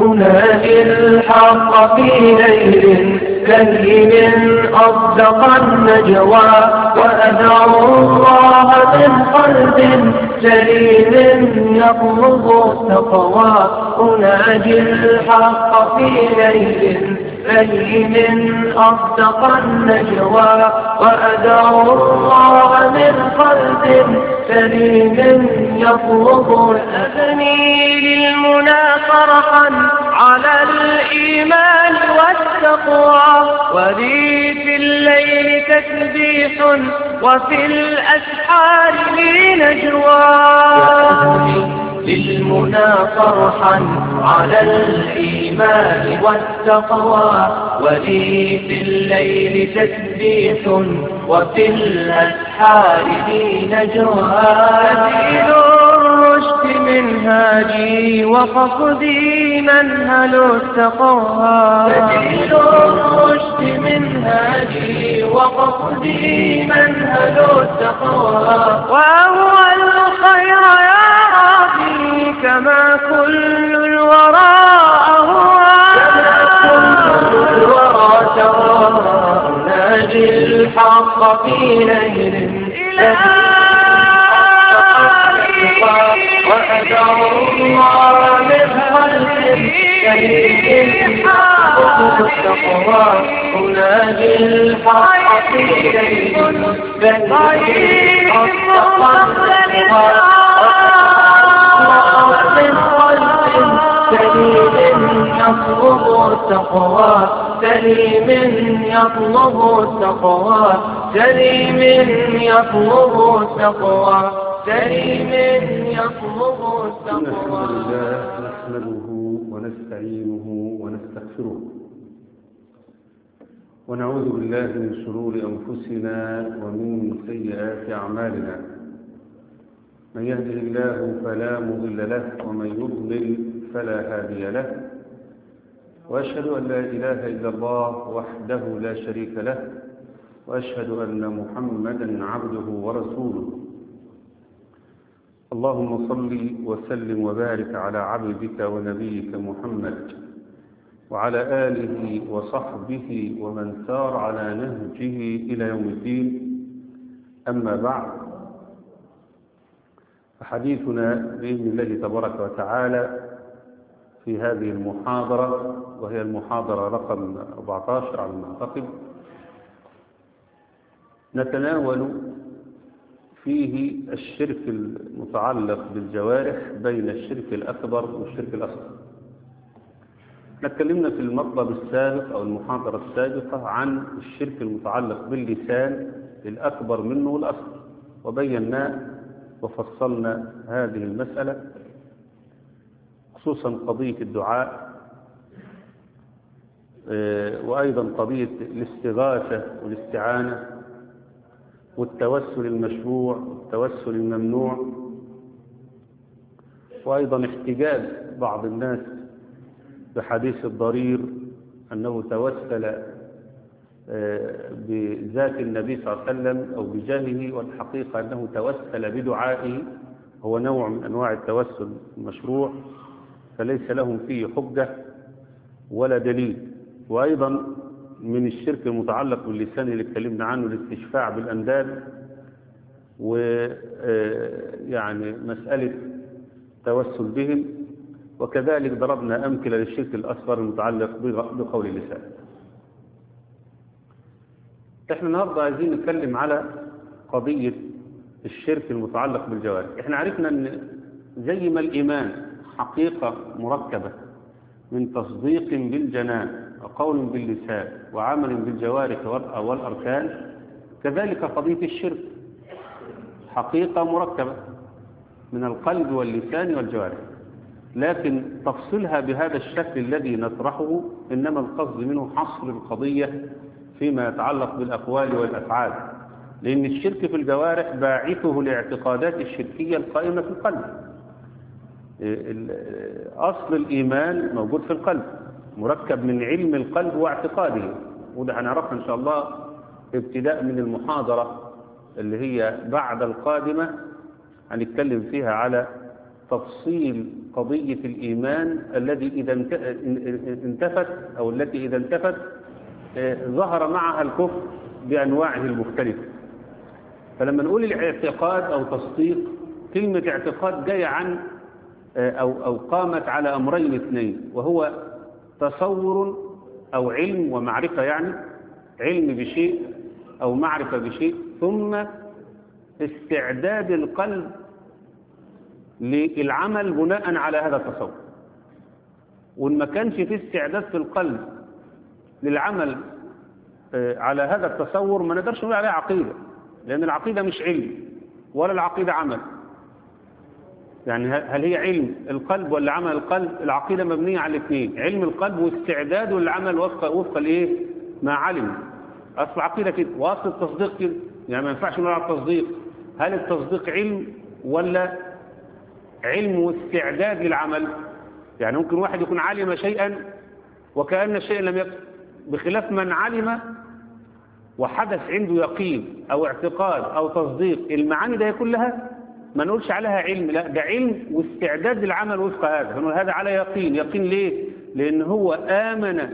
أناجي الحق في ليل لين أصدق النجوى وأدعو الله من قلب سليم يطلب التقوى أناجي الحق في ليل لين أصدق النجوى وأدعو الله من قلب سليم يطلب أبني للمنى فرحا على الإيمان والتقوى ولي في الليل تسبيح وفي الأسحار لي نجوى للمنى فرحا على الإيمان والتقوى ولي في الليل تسبيح وفي الأسحار لي نجوى سبيل الرشد منهاجي وقصدي منهل التقوى سبيل الرشد منهاجي وقصدي منهل التقوى وهو الخير يا ربي كما كل الورى أناجي الحق في ليل وأدعو الله من قلب سليم يطلب التقوى أناجي الحق في ليل لين أصدق النجوى يطلب التقوى سليم يطلب التقوى سليم يطلب التقوى سليم يطلب التقوى. الحمد لله نحمده ونستعينه ونستغفره ونعوذ بالله من شرور أنفسنا ومن سيئات أعمالنا من يهده الله فلا مضل له ومن يضلل فلا هادي له وأشهد أن لا إله إلا الله وحده لا شريك له وأشهد أن محمدا عبده ورسوله اللهم صل وسلم وبارك على عبدك ونبيك محمد وعلى آله وصحبه ومن سار على نهجه إلى يوم الدين. أما بعد فحديثنا بإذن الله تبارك وتعالى في هذه المحاضرة وهي المحاضرة رقم 14 على ما أعتقد نتناول فيه الشرك المتعلق بالجوارح بين الشرك الأكبر والشرك الأصغر. تكلمنا في المطلب السابق أو المحاضرة السابقة عن الشرك المتعلق باللسان الأكبر منه والأصغر وبينا وفصلنا هذه المسألة خصوصا قضية الدعاء وأيضا قضية الاستغاثة والاستعانة والتوسل المشروع والتوسل الممنوع وأيضا احتجاج بعض الناس بحديث الضرير أنه توسل بذات النبي صلى الله عليه وسلم أو بجاهه والحقيقة أنه توسل بدعائه هو نوع من أنواع التوسل المشروع فليس لهم فيه حجة ولا دليل. وأيضا من الشرك المتعلق باللسان اللي اتكلمنا عنه الاستشفاع بالأنداد ويعني مسألة توسل بهم وكذلك ضربنا أمثلة للشرك الأصغر المتعلق بقول اللسان. احنا النهارده عايزين نتكلم على قضية الشرك المتعلق بالجوارح. احنا عرفنا ان زي ما الإيمان حقيقة مركبة من تصديق بالجنان وقول باللسان وعمل بالجوارح والأركان كذلك قضية الشرك حقيقة مركبة من القلب واللسان والجوارح لكن تفصيلها بهذا الشكل الذي نطرحه إنما القصد منه حصر القضية فيما يتعلق بالأقوال والأفعال لأن الشرك في الجوارح باعثه لاعتقادات الشركية القائمة في القلب. أصل الإيمان موجود في القلب مركب من علم القلب واعتقاده وده هنعرفها إن شاء الله ابتداء من المحاضرة اللي هي بعد القادمة هنتكلم فيها على تفصيل قضية الإيمان الذي إذا انتفت أو التي إذا انتفت ظهر معها الكفر بأنواعه المختلفة. فلما نقول الاعتقاد أو تصديق، كلمة اعتقاد جاية عن أو قامت على أمرين اثنين، وهو تصور أو علم ومعرفة، يعني علم بشيء أو معرفة بشيء، ثم استعداد القلب للعمل بناء على هذا التصور. وإن ما كانش في استعداد في القلب للعمل على هذا التصور ما نقدرش نقول عليها عقيدة، لأن العقيدة مش علم ولا العقيدة عمل. يعني هل هي علم القلب ولا عمل القلب؟ العقيدة مبنية على الاثنين، علم القلب واستعداده للعمل وفق الايه ما علم. أصل العقيدة كده وأصل التصديق كده، يعني ما ينفعش نقول على التصديق هل التصديق علم ولا علم واستعداد للعمل. يعني ممكن واحد يكون علم شيئا وكأن الشيء لم يكن، بخلاف من علم وحدث عنده يقين أو اعتقاد أو تصديق. المعاني ده كلها ما نقولش عليها علم، لا ده علم واستعداد للعمل وفق هذا. فنقول هذا على يقين. يقين ليه؟ لأن هو آمن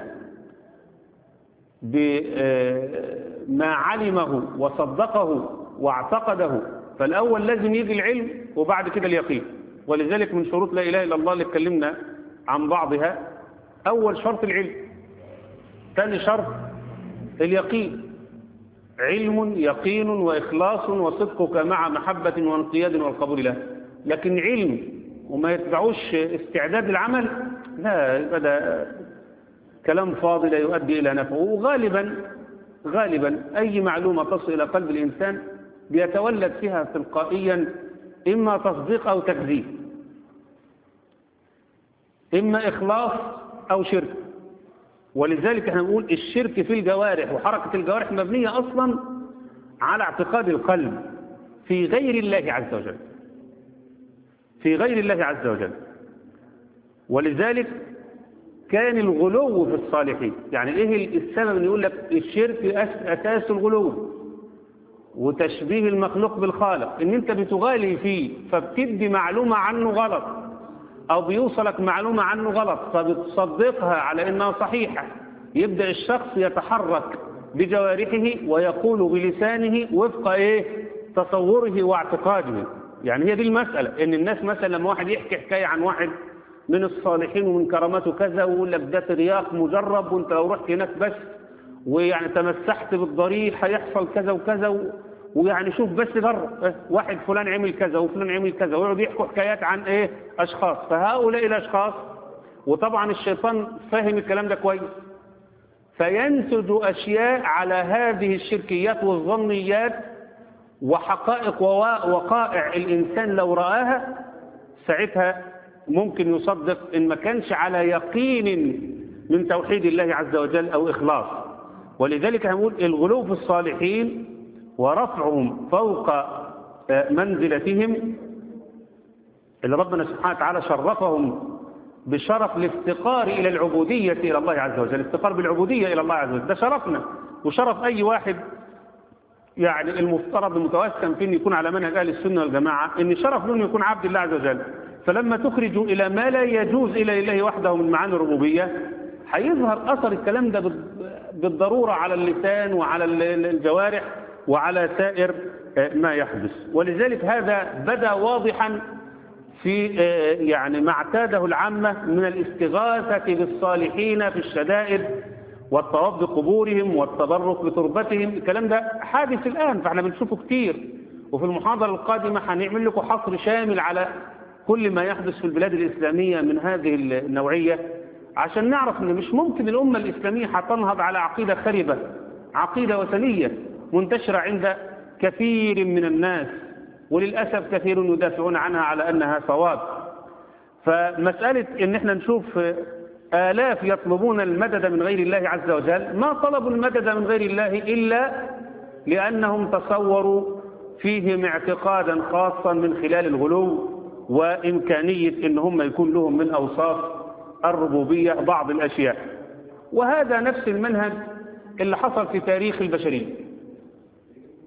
بما علمه وصدقه واعتقده، فالأول لازم يجي العلم وبعد كده اليقين. ولذلك من شروط لا إله إلا الله اللي اتكلمنا عن بعضها، أول شرط العلم، ثاني شرط اليقين. علم يقين وإخلاص وصدقك مع محبة وانقياد والقبول له. لكن علم وما يتبعوش استعداد العمل، لا، يبقى ده كلام فاضي لا يؤدي إلى نفعه. وغالبا أي معلومة تصل إلى قلب الإنسان بيتولد فيها تلقائيا إما تصديق أو تكذيب، إما إخلاص أو شرك. ولذلك احنا نقول الشرك في الجوارح وحركة الجوارح مبنية أصلا على اعتقاد القلب في غير الله عز وجل، في غير الله عز وجل. ولذلك كان الغلو في الصالحين. يعني ايه السبب ان يقول لك الشرك أساس الغلو وتشبيه المخلوق بالخالق؟ ان انت بتغالي فيه فبتدي معلومة عنه غلط، او بيوصلك معلومة عنه غلط فبتصدقها على انها صحيحة. يبدأ الشخص يتحرك بجوارحه ويقول بلسانه وفق ايه تصوره واعتقاده. يعني هي دي المسألة. ان الناس مثلا لما واحد يحكي حكاية عن واحد من الصالحين ومن كرامته كذا ويقول لك ده ترياق مجرب وانت لو رحت هناك بس ويعني تمسحت بالضريح هيحصل كذا وكذا ويعني شوف بس بره واحد فلان عمل كذا وفلان عمل كذا، ويقعدوا يحكوا حكايات عن ايه اشخاص. فهؤلاء الاشخاص، وطبعا الشيطان فاهم الكلام ده كويس، فينسج اشياء على هذه الشركيات والظنيات وحقائق ووقائع الانسان لو رآها ساعتها ممكن يصدق ان ما كانش على يقين من توحيد الله عز وجل او اخلاص. ولذلك هنقول الغلو في الصالحين ورفعهم فوق منزلتهم، اللي ربنا سبحانه وتعالى شرفهم بشرف الافتقار إلى العبودية إلى الله عز وجل. الافتقار بالعبودية إلى الله عز وجل ده شرفنا وشرف أي واحد يعني المفترض المتوسم في أن يكون على منهج أهل السنة والجماعة، أن شرف له أن يكون عبد الله عز وجل. فلما تخرجوا إلى ما لا يجوز إلى الله وحده من معاني الربوبية هيظهر أثر الكلام ده بالضرورة على اللسان وعلى الجوارح وعلى سائر ما يحدث. ولذلك هذا بدأ واضحا في يعني ما اعتاده العامة من الاستغاثة بالصالحين في الشدائد والطواف بقبورهم والتبرك بتربتهم. الكلام ده حادث الآن فاحنا بنشوفه كتير، وفي المحاضرة القادمة هنعمل لكم حصر شامل على كل ما يحدث في البلاد الإسلامية من هذه النوعية، عشان نعرف ان مش ممكن الأمة الإسلامية هتنهض على عقيدة خربة، عقيدة وثنية منتشرة عند كثير من الناس، وللأسف كثير يدافعون عنها على أنها صواب. فمسألة ان احنا نشوف آلاف يطلبون المدد من غير الله عز وجل، ما طلبوا المدد من غير الله إلا لأنهم تصوروا فيهم اعتقادا خاصا من خلال الغلو وإمكانية ان هم يكون لهم من أوصاف الربوبية بعض الأشياء. وهذا نفس المنهج اللي حصل في تاريخ البشرية.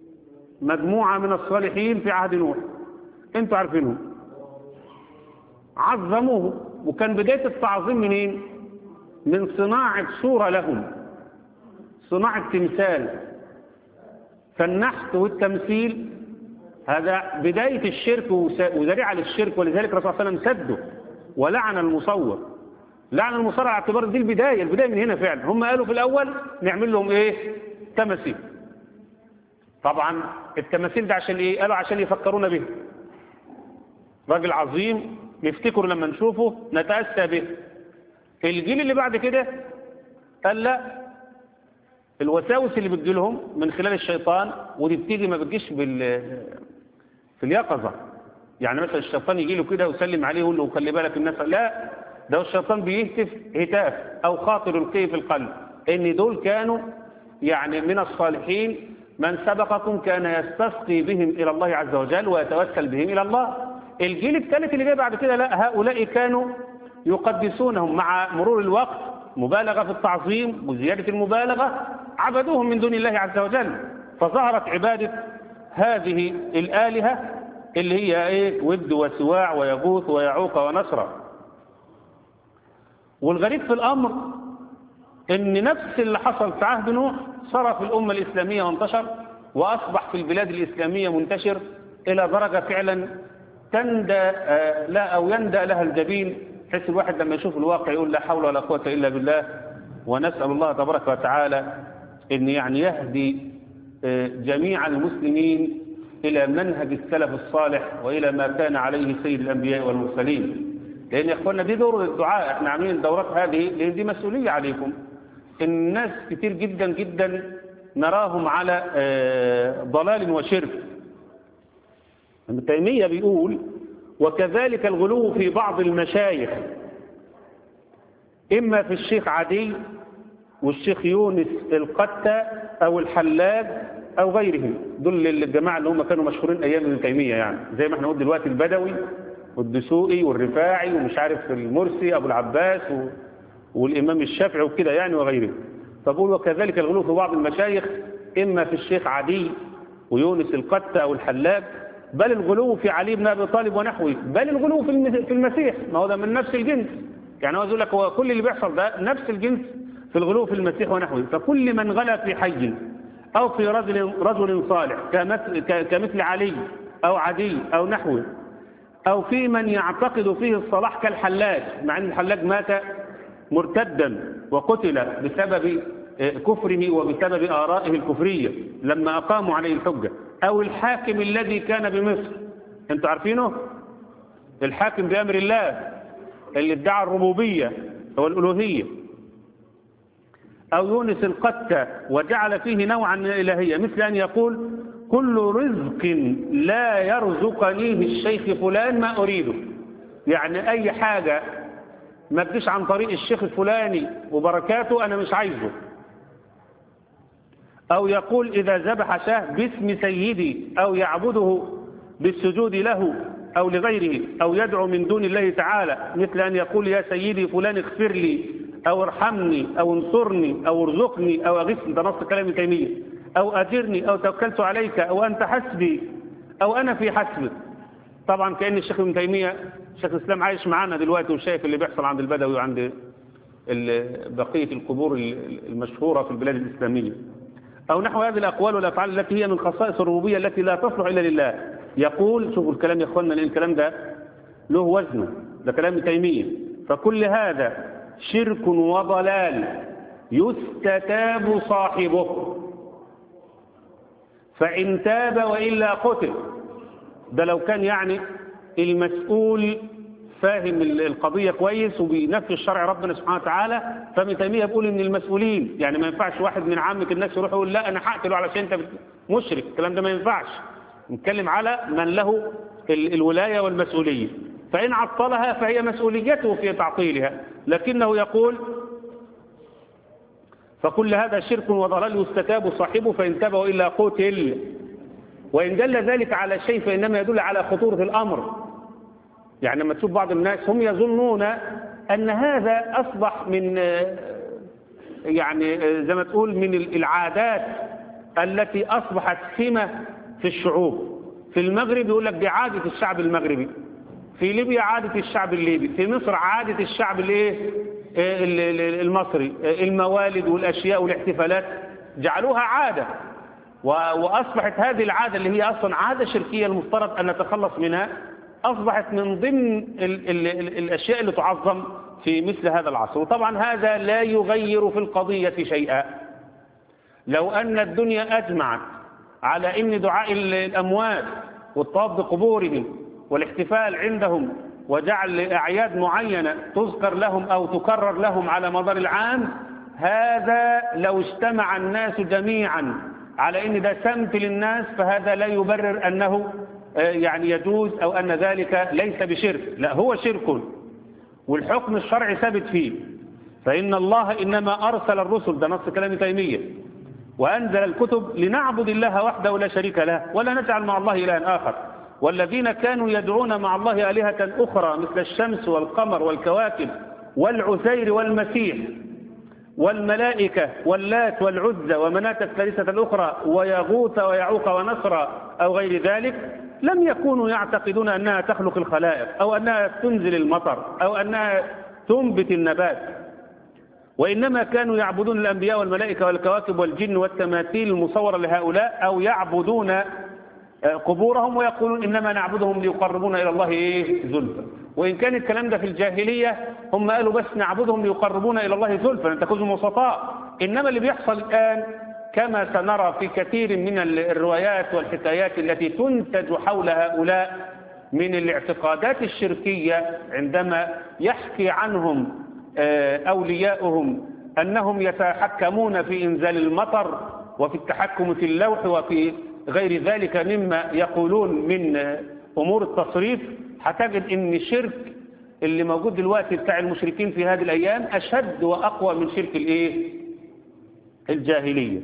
مجموعة من الصالحين في عهد نوح انتوا عارفينهم، عظموه. وكان بداية التعظيم منين؟ من صناعة صورة لهم، صناعة تمثال. فالنحت والتمثيل هذا بداية الشرك وذريعة للشرك، ولذلك الرسول صلى الله عليه وسلم سده ولعن المصور. لعن المصور على اعتبار دي البداية من هنا فعلا. هم قالوا في الأول نعمل لهم إيه؟ تماثيل. طبعا التماثيل ده عشان إيه؟ قالوا عشان يفكرونا به. راجل عظيم نفتكره لما نشوفه نتأسى به. الجيل اللي بعد كده قال لا، الوساوس اللي بتجيلهم من خلال الشيطان، ودي بتيجي ما بتجيش في اليقظة. يعني مثلا الشيطان يجي له كده ويسلم عليه ويقول له خلي بالك الناس، لا، ده الشيطان بيهتف هتاف أو خاطر يلقيه في القلب إن دول كانوا يعني من الصالحين، من سبقكم كان يستسقي بهم إلى الله عز وجل ويتوسل بهم إلى الله. الجيل الثالث اللي جاي بعد كده لا، هؤلاء كانوا يقدسونهم مع مرور الوقت، مبالغة في التعظيم وزيادة المبالغة، عبدوهم من دون الله عز وجل. فظهرت عبادة هذه الآلهة اللي هي إيه؟ ود وسواع ويغوث ويعوق ونسرا. والغريب في الأمر إن نفس اللي حصل في عهد نوح صار في الأمة الإسلامية وانتشر، وأصبح في البلاد الإسلامية منتشر إلى درجة فعلا تندى لا أو يندى لها الجبين، حيث الواحد لما يشوف الواقع يقول لا حول ولا قوة إلا بالله. ونسأل الله تبارك وتعالى أن يعني يهدي جميع المسلمين إلى منهج السلف الصالح وإلى ما كان عليه سيد الأنبياء والمرسلين. لأن يا أخوانا دي دور الدعاء، احنا عاملين الدورات هذه لأن دي مسؤولية عليكم. الناس كتير جدا جدا نراهم على ضلال وشرك. ابن تيمية بيقول وكذلك الغلو في بعض المشايخ، إما في الشيخ عدي والشيخ يونس القتة أو الحلاج أو غيرهم. دول الجماعة اللي هم كانوا مشهورين أيام ابن تيمية، يعني زي ما احنا نقول دلوقتي البدوي والدسوقي والرفاعي ومش عارف المرسي أبو العباس والإمام الشافعي وكده يعني وغيره. فبقول وكذلك الغلو في بعض المشايخ، إما في الشيخ عدي ويونس القتة أو الحلاج، بل الغلو في علي بن أبي طالب ونحوه، بل الغلو في المسيح، ما هو ده من نفس الجنس. يعني هو يقول لك هو كل اللي بيحصل ده نفس الجنس في الغلو في المسيح ونحوه. فكل من غلا في حي أو في رجل صالح كمثل علي أو عدي أو نحوه، أو في من يعتقد فيه الصلاح كالحلاج، مع أن الحلاج مات مرتدا وقتل بسبب كفره وبسبب آرائه الكفرية لما أقاموا عليه الحجة، أو الحاكم الذي كان بمصر، أنتوا عارفينه؟ الحاكم بأمر الله اللي ادعى الربوبية أو الألوهية، أو يونس القتة وجعل فيه نوعا من الإلهية، مثل أن يقول كل رزق لا يرزقنيه الشيخ فلان ما أريده، يعني أي حاجة ما تجيش عن طريق الشيخ الفلاني وبركاته أنا مش عايزه. أو يقول إذا ذبح شاه باسم سيدي، أو يعبده بالسجود له أو لغيره، أو يدعو من دون الله تعالى، مثل أن يقول يا سيدي فلان اغفر لي أو ارحمني أو انصرني أو ارزقني أو أغثني، ده نص كلام ابن تيمية، أو أجرني أو توكلت عليك أو أنت حسبي أو أنا في حسبك. طبعا كأن الشيخ ابن تيمية شيخ الإسلام عايش معانا دلوقتي وشايف اللي بيحصل عند البدوي وعند بقية القبور المشهورة في البلاد الإسلامية، أو نحو هذه الأقوال والأفعال التي هي من خصائص الربوبية التي لا تصلح إلا لله. يقول شوفوا الكلام يا أخوانا، لأن الكلام ده له وزنه، ده كلام ابن تيمية. فكل هذا شرك وضلال يستتاب صاحبه، فإن تاب وإلا قتل. ده لو كان يعني المسؤول فاهم القضية كويس وبينفذ الشرع ربنا سبحانه وتعالى. فابن تيمية بيقول ان المسؤولين، يعني ما ينفعش واحد من عامة الناس يروح يقول لا انا هقتله علشان انت مشرك، الكلام ده ما ينفعش. نتكلم على من له الولاية والمسؤولية، فإن عطلها فهي مسؤوليته في تعطيلها. لكنه يقول فكل هذا شرك وضلال يستتاب صاحبه فإن تاب وإلا قتل. وإن دل ذلك على شيء فإنما يدل على خطورة الأمر. يعني لما تشوف بعض الناس هم يظنون أن هذا أصبح من يعني زي ما تقول من العادات التي أصبحت سمة في الشعوب. في المغرب يقول لك دي عادة الشعب المغربي، في ليبيا عادة الشعب الليبي، في مصر عادة الشعب المصري، الموالد والأشياء والاحتفالات جعلوها عادة، وأصبحت هذه العادة اللي هي أصلا عادة شركية المفترض أن نتخلص منها، أصبحت من ضمن الأشياء اللي تعظم في مثل هذا العصر. وطبعا هذا لا يغير في القضية شيئا. لو أن الدنيا أجمعت على أن دعاء الأموات والطواف بقبورهم والاحتفال عندهم وجعل أعياد معينة تذكر لهم أو تكرر لهم على مدار العام، هذا لو اجتمع الناس جميعا على أن ده سمت للناس، فهذا لا يبرر أنه يعني يجوز أو أن ذلك ليس بشرك. لا، هو شرك، والحكم الشرعي ثابت فيه. فإن الله إنما أرسل الرسل، ده نص كلام تيمية، وأنزل الكتب لنعبد الله وحده لا شريك له ولا نجعل مع الله إلها آخر. والذين كانوا يدعون مع الله آلهة أخرى مثل الشمس والقمر والكواكب والعزير والمسيح والملائكة واللات والعزى ومناة الثالثة الأخرى ويغوث ويعوق ونصر أو غير ذلك، لم يكونوا يعتقدون أنها تخلق الخلائق أو أنها تنزل المطر أو أنها تنبت النبات، وإنما كانوا يعبدون الأنبياء والملائكة والكواكب والجن والتماثيل المصورة لهؤلاء، أو يعبدون قبورهم ويقولون إنما نعبدهم ليقربونا إلى الله زلفى. وإن كان الكلام ده في الجاهلية هم قالوا بس نعبدهم ليقربونا إلى الله زلفى، أن تكونوا وسطاء. إنما اللي بيحصل الآن كما سنرى في كثير من الروايات والحكايات التي تنتج حول هؤلاء من الاعتقادات الشركية، عندما يحكي عنهم أولياؤهم أنهم يتحكمون في إنزال المطر وفي التحكم في اللوح وفي غير ذلك مما يقولون من أمور التصريف، هتجد إن الشرك اللي موجود دلوقتي بتاع المشركين في هذه الأيام أشد وأقوى من شرك الجاهلية.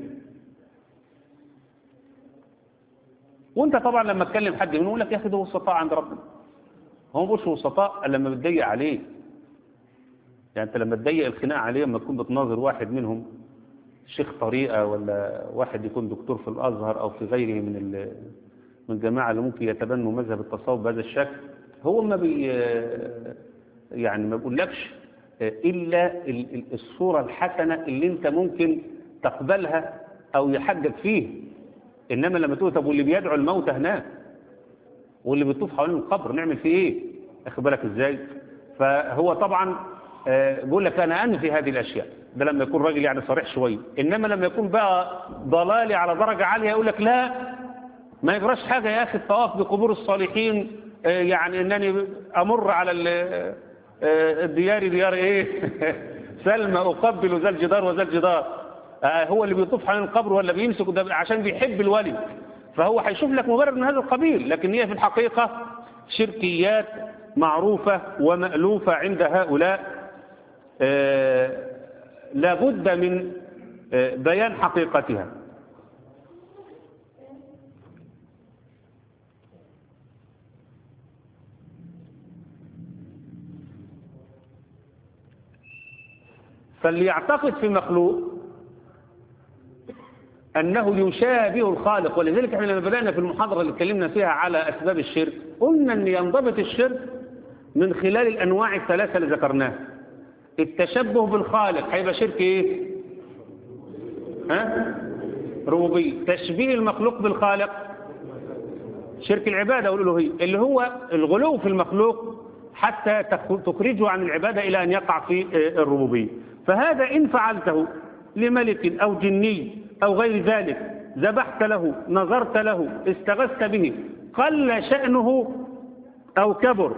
وانت طبعا لما تكلم حد يقول لك يا أخي ده وسطاء عند ربنا، هو مش وسطاء لما بتضيق عليه. يعني انت لما تضيق الخناق عليه، لما تكون بتناظر واحد منهم شيخ طريقة ولا واحد يكون دكتور في الأزهر أو في غيره من الجماعة اللي ممكن يتبنوا مذهب التصوف بهذا الشكل، هو ما يعني ما بيقولكش إلا الصورة الحسنة اللي انت ممكن تقبلها أو يحجج فيه. إنما لما تقول طب واللي بيدعو الموتى هناك واللي بيطوف حوالين القبر نعمل فيه إيه؟ أخد بالك إزاي؟ فهو طبعا بيقول لك أنا أنفي هذه الأشياء، ده لما يكون راجل يعني صريح شوية. إنما لما يكون بقى ضلالي على درجة عالية يقول لك لا ما يجراش حاجة يا أخي، الطواف بقبور الصالحين يعني أنني أمر على الديار ديار إيه سلمى أقبل ذا الجدار وذا الجدار، هو اللي بيطوف حوالين القبر ولا بيمسك ده عشان بيحب الولي، فهو هيشوف لك مبرر من هذا القبيل. لكن هي في الحقيقة شركيات معروفة ومألوفة عند هؤلاء، لا بد من بيان حقيقتها. فاللي يعتقد في مخلوق أنه يشابه الخالق، ولذلك احنا لما بدأنا في المحاضرة اللي اتكلمنا فيها على أسباب الشرك قلنا أن ينضبط الشرك من خلال الأنواع الثلاثة اللي ذكرناها. التشبه بالخالق هيبقى شرك ايه؟ ربوبية. تشبيه المخلوق بالخالق شرك العبادة والألوهية، اللي هو الغلو في المخلوق حتى تخرجه عن العبادة إلى أن يقع في الربوبية. فهذا إن فعلته لملك أو جني أو غير ذلك، ذبحت له، نظرت له، استغثت به، قل شأنه أو كبر،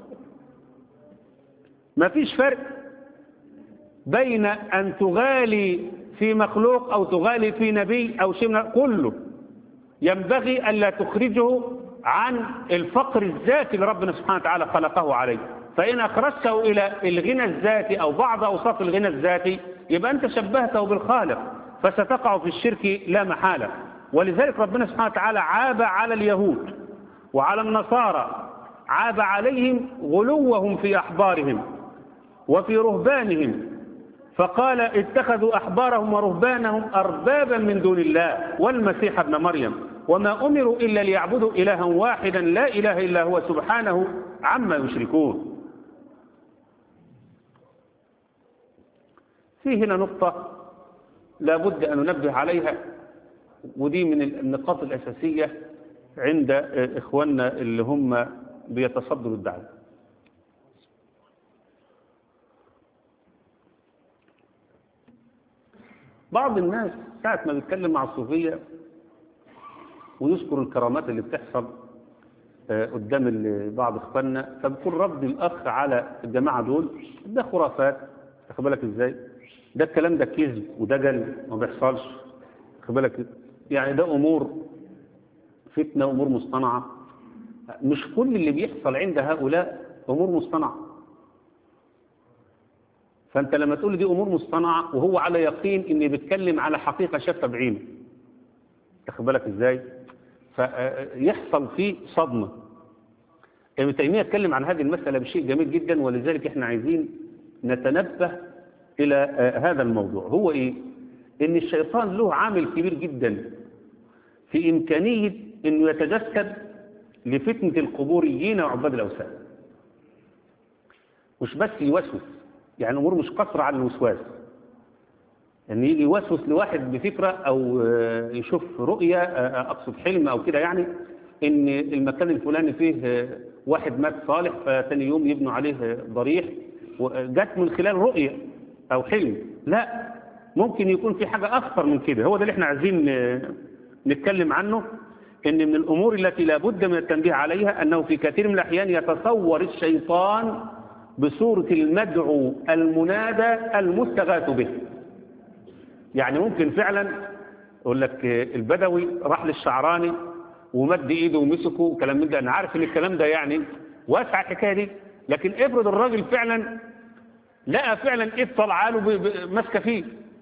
ما فيش فرق بين أن تغالي في مخلوق أو تغالي في نبي أو شيء، كله ينبغي ألا تخرجه عن الفقر الذاتي لربنا سبحانه وتعالى خلقه عليه. فإن أخرجته إلى الغنى الذاتي أو بعض أوصاف الغنى الذاتي يبقى أنت شبهته بالخالق، فستقع في الشرك لا محالة. ولذلك ربنا سبحانه وتعالى عاب على اليهود وعلى النصارى، عاب عليهم غلوهم في أحبارهم وفي رهبانهم، فقال اتخذوا أحبارهم ورهبانهم أربابا من دون الله والمسيح ابن مريم وما أمروا إلا ليعبدوا إلها واحدا لا إله إلا هو سبحانه عما يشركون. في هنا نقطة لابد أن ننبه عليها، ودي من النقاط الأساسية عند إخواننا اللي هم بيتصدروا الدعوة. بعض الناس ساعة ما بيتكلم مع الصوفية ويذكر الكرامات اللي بتحصل قدام بعض إخواننا، فبيكون رد الأخ على الجماعة دول ده خرافات، واخد بالك إزاي؟ ده الكلام ده كذب وده جل ما بيحصلش، واخد بالك؟ يعني ده أمور فتنة، أمور مصطنعة. مش كل اللي بيحصل عند هؤلاء أمور مصطنعة. فأنت لما تقول دي أمور مصطنعة وهو على يقين إن بيتكلم على حقيقة شافها بعينه، واخد بالك إزاي؟ فيحصل فيه صدمة. ابن تيمية اتكلم عن هذه المسألة بشيء جميل جدا، ولذلك احنا عايزين نتنبه إلى هذا الموضوع. هو إيه؟ إن الشيطان له عامل كبير جدا في إمكانية إنه يتجسد لفتنة القبوريين وعباد الأوثان. مش بس يوسوس، يعني الأمور مش قصر على الوسواس، إن يجي يوسوس لواحد بفكرة أو يشوف رؤية، أقصد حلم أو كده، يعني إن المكان الفلاني فيه واحد مات صالح فتاني يوم يبنوا عليه ضريح، وجت من خلال رؤية أو حلم. لا، ممكن يكون في حاجة أخطر من كده. هو ده اللي احنا عايزين نتكلم عنه، إن من الأمور التي لا بد من التنبيه عليها أنه في كثير من الأحيان يتصور الشيطان بصورة المدعو المنادى المستغاث به. يعني ممكن فعلا يقول لك البدوي راح للشعراني ومد ايده ومسكه وكلام من ده. انا عارف ان الكلام ده يعني واسع الحكايه دي، لكن افرض الراجل فعلا لقى فعلا ايد طالعه له ماسكه فيه،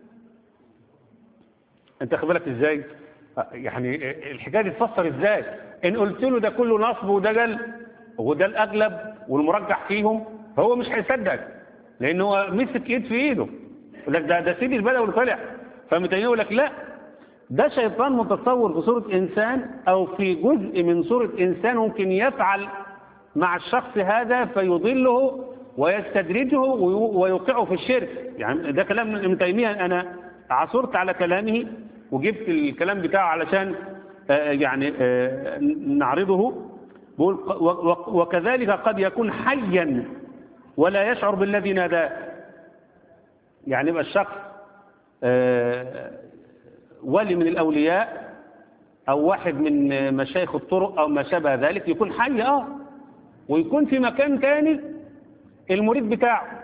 انت خد بالك ازاي؟ يعني الحكايه دي تفسر ازاي؟ ان قلت له ده كله نصب ودجل وده الاغلب والمرجح فيهم، هو مش هيصدق، لان هو مسك ايد في ايده، يقول لك ده سيدي البدوي اللي طلع. فمتاني يقول لك لا، ده شيطان متصور في صورة إنسان أو في جزء من صورة إنسان ممكن يفعل مع الشخص هذا فيضله ويستدرجه ويوقعه في الشرك. يعني ده كلام ابن تيمية، أنا عثرت على كلامه وجبت الكلام بتاعه علشان يعني نعرضه. بقول وكذلك قد يكون حيا ولا يشعر بالذي ناداه. يعني يبقى الشخص ولي من الأولياء أو واحد من مشايخ الطرق أو ما شابه ذلك، يكون حي ويكون في مكان تاني المريد بتاعه،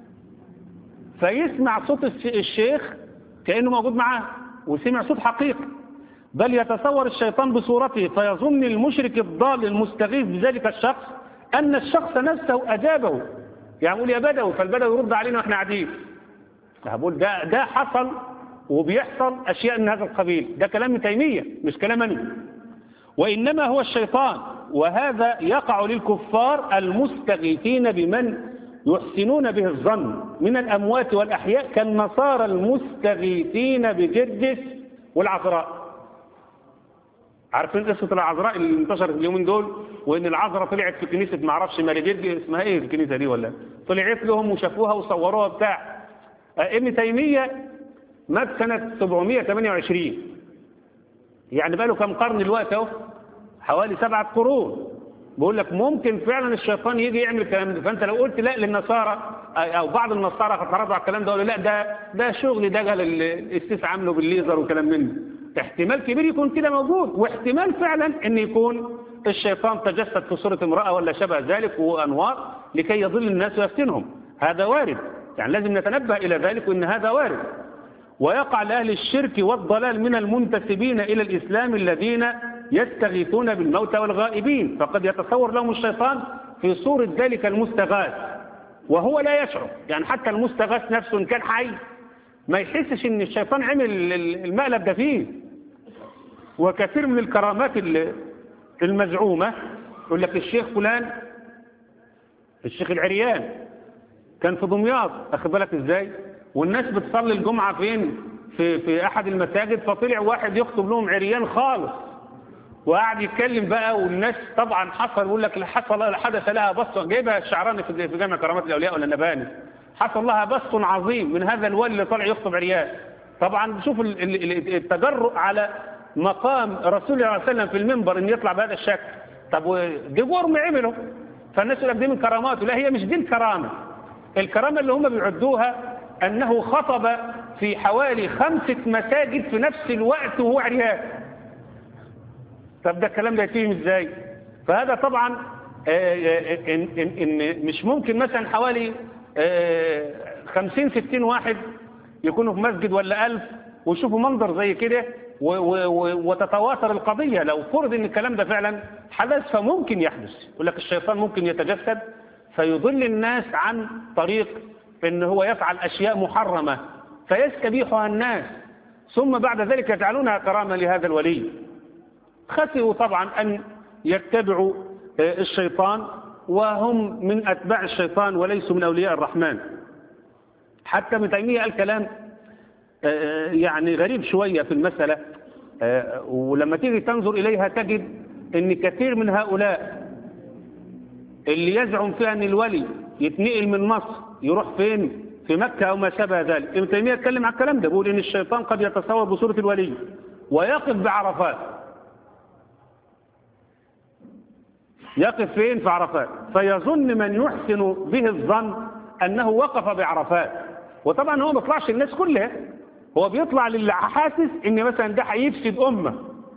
فيسمع صوت الشيخ كأنه موجود معاه وسمع صوت حقيقي، بل يتصور الشيطان بصورته فيظن المشرك الضال المستغيث بذلك الشخص أن الشخص نفسه أجابه. يعني يقول يا بدوي، فالبدوي يرد علينا وإحنا قاعدين. هقول ده حصل وبيحصل أشياء من هذا القبيل. ده كلام ابن تيمية مش كلام أنا. وإنما هو الشيطان، وهذا يقع للكفار المستغيثين بمن يحسنون به الظن من الأموات والأحياء، كالنصارى المستغيثين بجرجس والعذراء. عارفين قصة العذراء اللي انتشرت اليومين دول، وإن العذراء طلعت في كنيسة معرفش ماري جرجس، اسمها إيه الكنيسة دي، ولا طلعت لهم وشافوها وصوروها بتاع. ابن تيمية مات سنة 728، يعني بقى له كم قرن دلوقتي اهو، حوالي 7 قرون. بقول لك ممكن فعلا الشيطان يجي يعمل الكلام ده. فانت لو قلت لا للنصارى او بعض النصارى اعترضوا على الكلام ده ولا لا ده شغل دجل الاستاذ عامله بالليزر وكلام من ده، احتمال كبير يكون كده موجود، واحتمال فعلا ان يكون الشيطان تجسد في صورة امرأة ولا شبه ذلك وانوار لكي يضل الناس ويفتنهم. هذا وارد، يعني لازم نتنبه الى ذلك وان هذا وارد. ويقع لأهل الشرك والضلال من المنتسبين إلى الإسلام الذين يستغيثون بالموتى والغائبين، فقد يتصور لهم الشيطان في صورة ذلك المستغاث وهو لا يشعر. يعني حتى المستغاث نفسه إن كان حي ما يحسش إن الشيطان عمل المقلب ده فيه. وكثير من الكرامات المزعومة يقول لك الشيخ فلان، الشيخ العريان كان في دمياط، أخذ بالك إزاي؟ والناس بتصلي الجمعة فين؟ في أحد المساجد، فطلع واحد يخطب لهم عريان خالص، وقعد يتكلم بقى، والناس طبعا حصل يقول لك حدث لها بسط، جايبها الشعراني في جامع كرامات الاولياء ولا النباني، حصل لها بسط عظيم من هذا الولي اللي طالع يخطب عريان. طبعا شوف التجرؤ على مقام رسول الله صلى الله عليه وسلم في المنبر ان يطلع بهذا الشكل. طب دي جرم عمله، فالناس يقول لك دي من كراماته. لا، هي مش دي الكرامه. الكرامه اللي هم بيعدوها انه خطب في حوالي 5 مساجد في نفس الوقت وهو عريان. طب ده الكلام ده يتم ازاي؟ فهذا طبعا إن مش ممكن مثلا حوالي 50-60 واحد يكونوا في مسجد ولا 1000 ويشوفوا منظر زي كده وتتواتر القضية. لو فرض ان الكلام ده فعلا حدث فممكن يحدث. يقول لك الشيطان ممكن يتجسد فيضل الناس عن طريق ان هو يفعل اشياء محرمة فيستبيحها الناس، ثم بعد ذلك يجعلونها كرامة لهذا الولي. خسروا طبعا أن يتبعوا الشيطان، وهم من أتباع الشيطان وليسوا من أولياء الرحمن. حتى ابن تيمية قال كلام يعني غريب شوية في المسألة، ولما تيجي تنظر إليها تجد أن كثير من هؤلاء اللي يزعم فيها أن الولي يتنقل من مصر يروح فين؟ في مكة أو ما شابه ذلك. ابن تيمية اتكلم عن الكلام ده، بيقول أن الشيطان قد يتصور بصورة الولي ويقف بعرفات. يقف فين؟ في عرفات، فيظن من يحسن به الظن أنه وقف بعرفات. وطبعا هو ما بيطلعش الناس كلها، هو بيطلع للي حاسس ان مثلا ده هيفسد أمة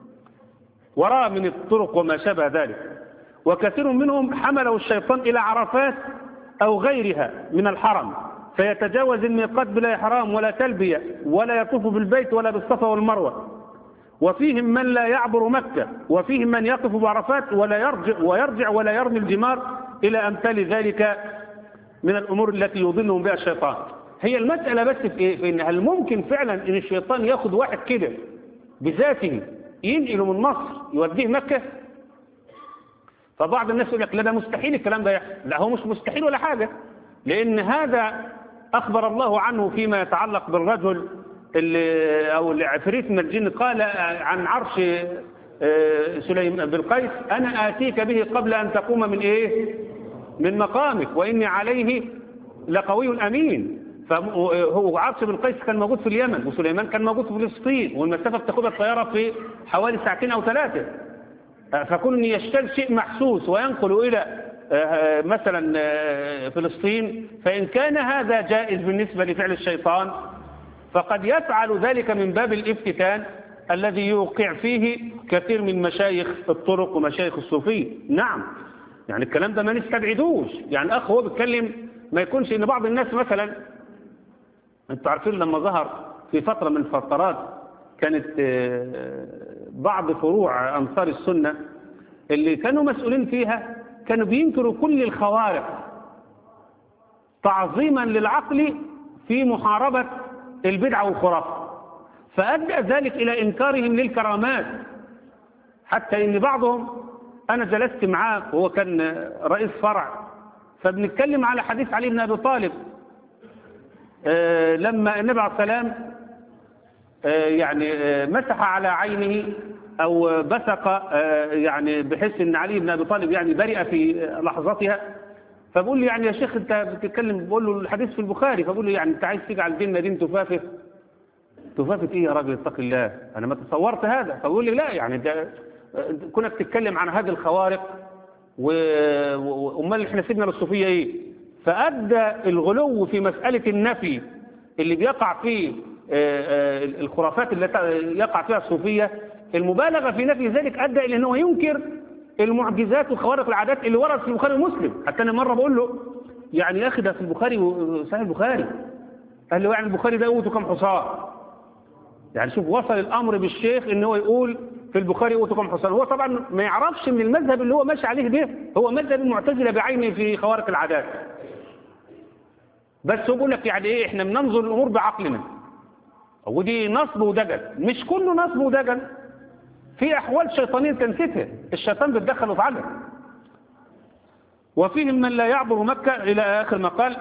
وراه من الطرق وما شابه ذلك. وكثير منهم حملوا الشيطان إلى عرفات أو غيرها من الحرم، فيتجاوز الميقات بلا إحرام ولا تلبية ولا يطوف بالبيت ولا بالصفا والمروة. وفيهم من لا يعبر مكة، وفيهم من يقف بعرفات ويرجع ولا يرمي الجمار إلى أمثال ذلك من الأمور التي يضلهم بها الشيطان. هي المسألة بس في إيه؟ في إن هل ممكن فعلا إن الشيطان ياخد واحد كده بذاته ينقله من مصر يوديه مكة؟ فبعض الناس يقول لك لا ده مستحيل الكلام ده يحصل. لا، هو مش مستحيل ولا حاجة، لأن هذا أخبر الله عنه فيما يتعلق بالرجل أو العفريت من الجن قال عن عرش سليمان بالقيس: أنا آتيك به قبل أن تقوم من إيه؟ من مقامك وإني عليه لقوي أمين. فهو عرش بالقيس كان موجود في اليمن، وسليمان كان موجود في فلسطين، والمسافة بتاخدها الطيارة في حوالي 2 أو 3 ساعات. فكون يشتل شيء محسوس وينقل إلى مثلا فلسطين، فإن كان هذا جائز بالنسبة لفعل الشيطان فقد يفعل ذلك من باب الافتتان الذي يوقع فيه كثير من مشايخ الطرق ومشايخ الصوفية. نعم، يعني الكلام ده ما نستبعدوش. يعني أخ هو بيتكلم ما يكونش إن بعض الناس مثلا، انتوا عارفين لما ظهر في فترة من الفترات كانت بعض فروع أنصار السنة اللي كانوا مسؤولين فيها كانوا بينكروا كل الخوارق تعظيما للعقل في محاربة البدعة والخرافة، فأدى ذلك إلى إنكارهم للكرامات. حتى إن بعضهم أنا جلست معاه وهو كان رئيس فرع، فبنتكلم على حديث علي بن أبي طالب لما النبي عليه السلام يعني مسح على عينه أو بثق يعني بحيث أن علي بن أبي طالب يعني برئ في لحظتها. فبقول لي يعني يا شيخ أنت بتتكلم، بقول له الحديث في البخاري، فبقول له يعني أنت عايز تجعل الجنة دي تفافت؟ تفافت إيه يا راجل اتق الله، أنا ما تصورت هذا. فبقول لي لا، يعني ده كنا بتتكلم عن هذه الخوارق وأمال إحنا سيبنا للصوفية إيه؟ فأدى الغلو في مسألة النفي اللي بيقع فيه الخرافات اللي يقع فيها الصوفية، المبالغة في نفي ذلك أدى إلى أنه ينكر المعجزات وخوارق العادات اللي ورد في البخاري ومسلم. حتى أنا مرة بقول له يعني يا أخي ده في البخاري وصحيح البخاري، قال له يعني البخاري ده قوته كم حصان؟ يعني شوف وصل الأمر بالشيخ إن هو يقول في البخاري قوته كم حصان. هو طبعا ما يعرفش من المذهب اللي هو ماشي عليه ده، هو مذهب المعتزلة بعينه في خوارق العادات. بس هو بيقول لك يعني ايه، احنا بننظر الامور بعقلنا، ودي نصب ودجل. مش كله نصب ودجل، في احوال شيطانيه تنسفها، الشيطان بيتدخل ويفعلها. وفيهم من لا يعبر مكه الى اخر ما قال: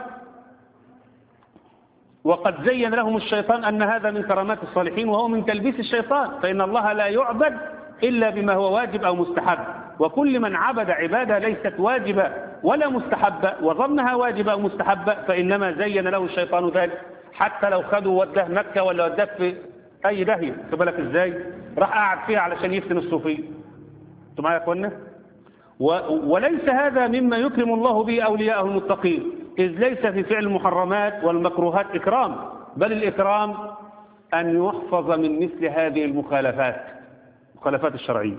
وقد زين لهم الشيطان ان هذا من كرامات الصالحين وهو من تلبيس الشيطان، فان الله لا يعبد إلا بما هو واجب أو مستحب، وكل من عبد عبادة ليست واجبة ولا مستحبة وظنها واجبة أو مستحبة فإنما زين له الشيطان ذلك، حتى لو خدوا وداه مكة ولا وداه في أي داهية، خد بالك إزاي؟ راح قاعد فيها علشان يفتن الصوفية. أنتوا معايا يا أخوانا؟ وليس هذا مما يكرم الله به أولياءه المتقين، إذ ليس في فعل المحرمات والمكروهات إكرام، بل الإكرام أن يحفظ من مثل هذه المخالفات الشرعية.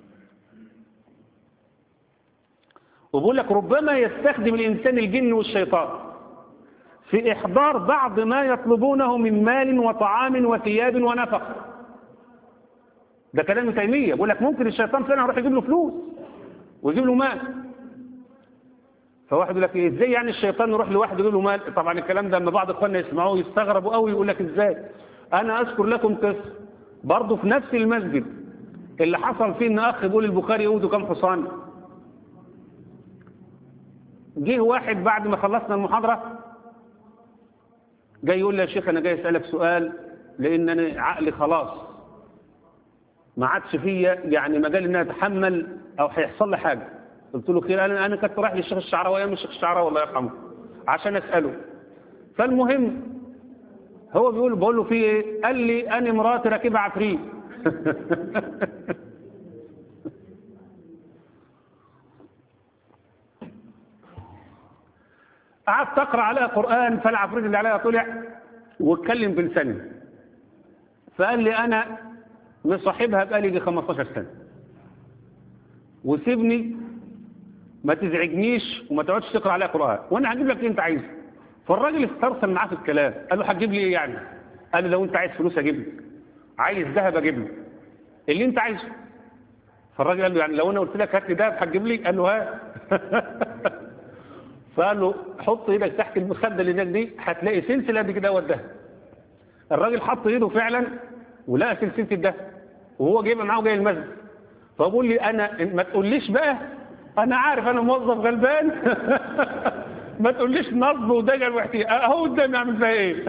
وبقول لك ربما يستخدم الإنسان الجن والشيطان في إحضار بعض ما يطلبونه من مال وطعام وثياب ونفقة. ده كلام ابن تيمية، بقول لك ممكن الشيطان فعلا يروح يجيب له فلوس ويجيب له مال. فواحد يقول لك ازاي يعني الشيطان يروح لواحد يجيب له مال؟ طبعا الكلام ده لما بعض اخواننا يسمعوه يستغربوا قوي، يقول لك ازاي؟ انا اذكر لكم قصه برضه في نفس المسجد اللي حصل فيه ان اخ بيقول البخاري يقودوا كام حصان. جه واحد بعد ما خلصنا المحاضره جاي يقول لي يا شيخ انا جاي اسالك سؤال، لان انا عقلي خلاص ما عادش فيا يعني مجال ان اتحمل او هيحصل لي حاجه. قلت له خير. انا كنت رايح للشيخ الشعراوي، ايام الشيخ الشعراوي الله يرحمه، عشان اساله. فالمهم هو بقول له في ايه؟ قال لي انا مراتي راكبه عفريت. قعدت اقرا عليها قران، فالعفريت اللي عليها طلع واتكلم بلساني. فقال لي انا مصاحبها بقالي يجي 15 سنه، وسيبني ما تزعجنيش وما تقعدش تقرا عليها قران، وانا هجيب لك اللي انت عايزه. فالراجل استرسل معاه في الكلام، قال له هتجيب لي ايه يعني؟ قال له لو انت عايز فلوس اجيب لك، عايز ذهب اجيب لك، اللي انت عايزه. فالراجل قال له يعني لو انا قلت لك هات لي ذهب هتجيب لي؟ قال له ها. فقال له حط ايدك تحت المخده اللي هناك دي هتلاقي سلسله قد كده والذهب. الراجل حط ايده فعلا ولقى سلسله الذهب، وهو جايبها معاه وجاي المسجد. فبقول لي انا ما تقوليش بقى، انا عارف انا موظف غلبان. ما تقوليش نصب ودجل واحتيال، اهو قدامي اعمل فيها ايه؟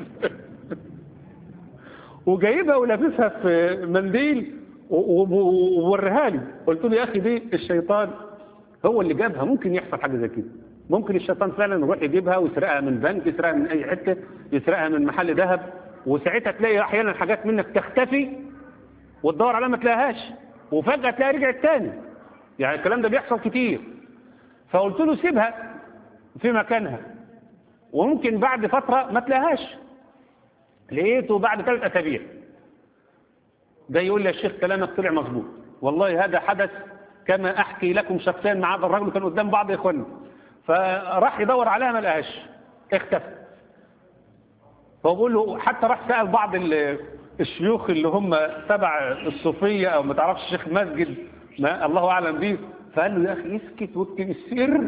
وجايبها ولابسها في منديل ووريها لي. قلت له يا اخي دي الشيطان هو اللي جابها، ممكن يحصل حاجه زي كده، ممكن الشيطان فعلا يروح يجيبها ويسرقها من بنك، يسرقها من اي حته، يسرقها من محل ذهب، وساعتها تلاقي احيانا حاجات منك تختفي وتدور عليها ما تلاقيهاش، وفجاه تلاقي رجعت تاني. يعني الكلام ده بيحصل كتير. فقلت له سيبها في مكانها، وممكن بعد فتره ما تلاقيهاش. لقيته بعد 3 أسابيع ده يقول لي يا شيخ كلامك طلع مظبوط، والله هذا حدث كما احكي لكم شخصيا مع هذا الرجل، كان قدام بعض اخواننا، فراح يدور عليها ما لقاهاش، اختفى. فبقول له حتى راح سأل بعض الشيوخ اللي هم تبع الصوفيه او ما تعرفش شيخ المسجد ما الله اعلم به، فقال له يا اخي اسكت واكتب السر.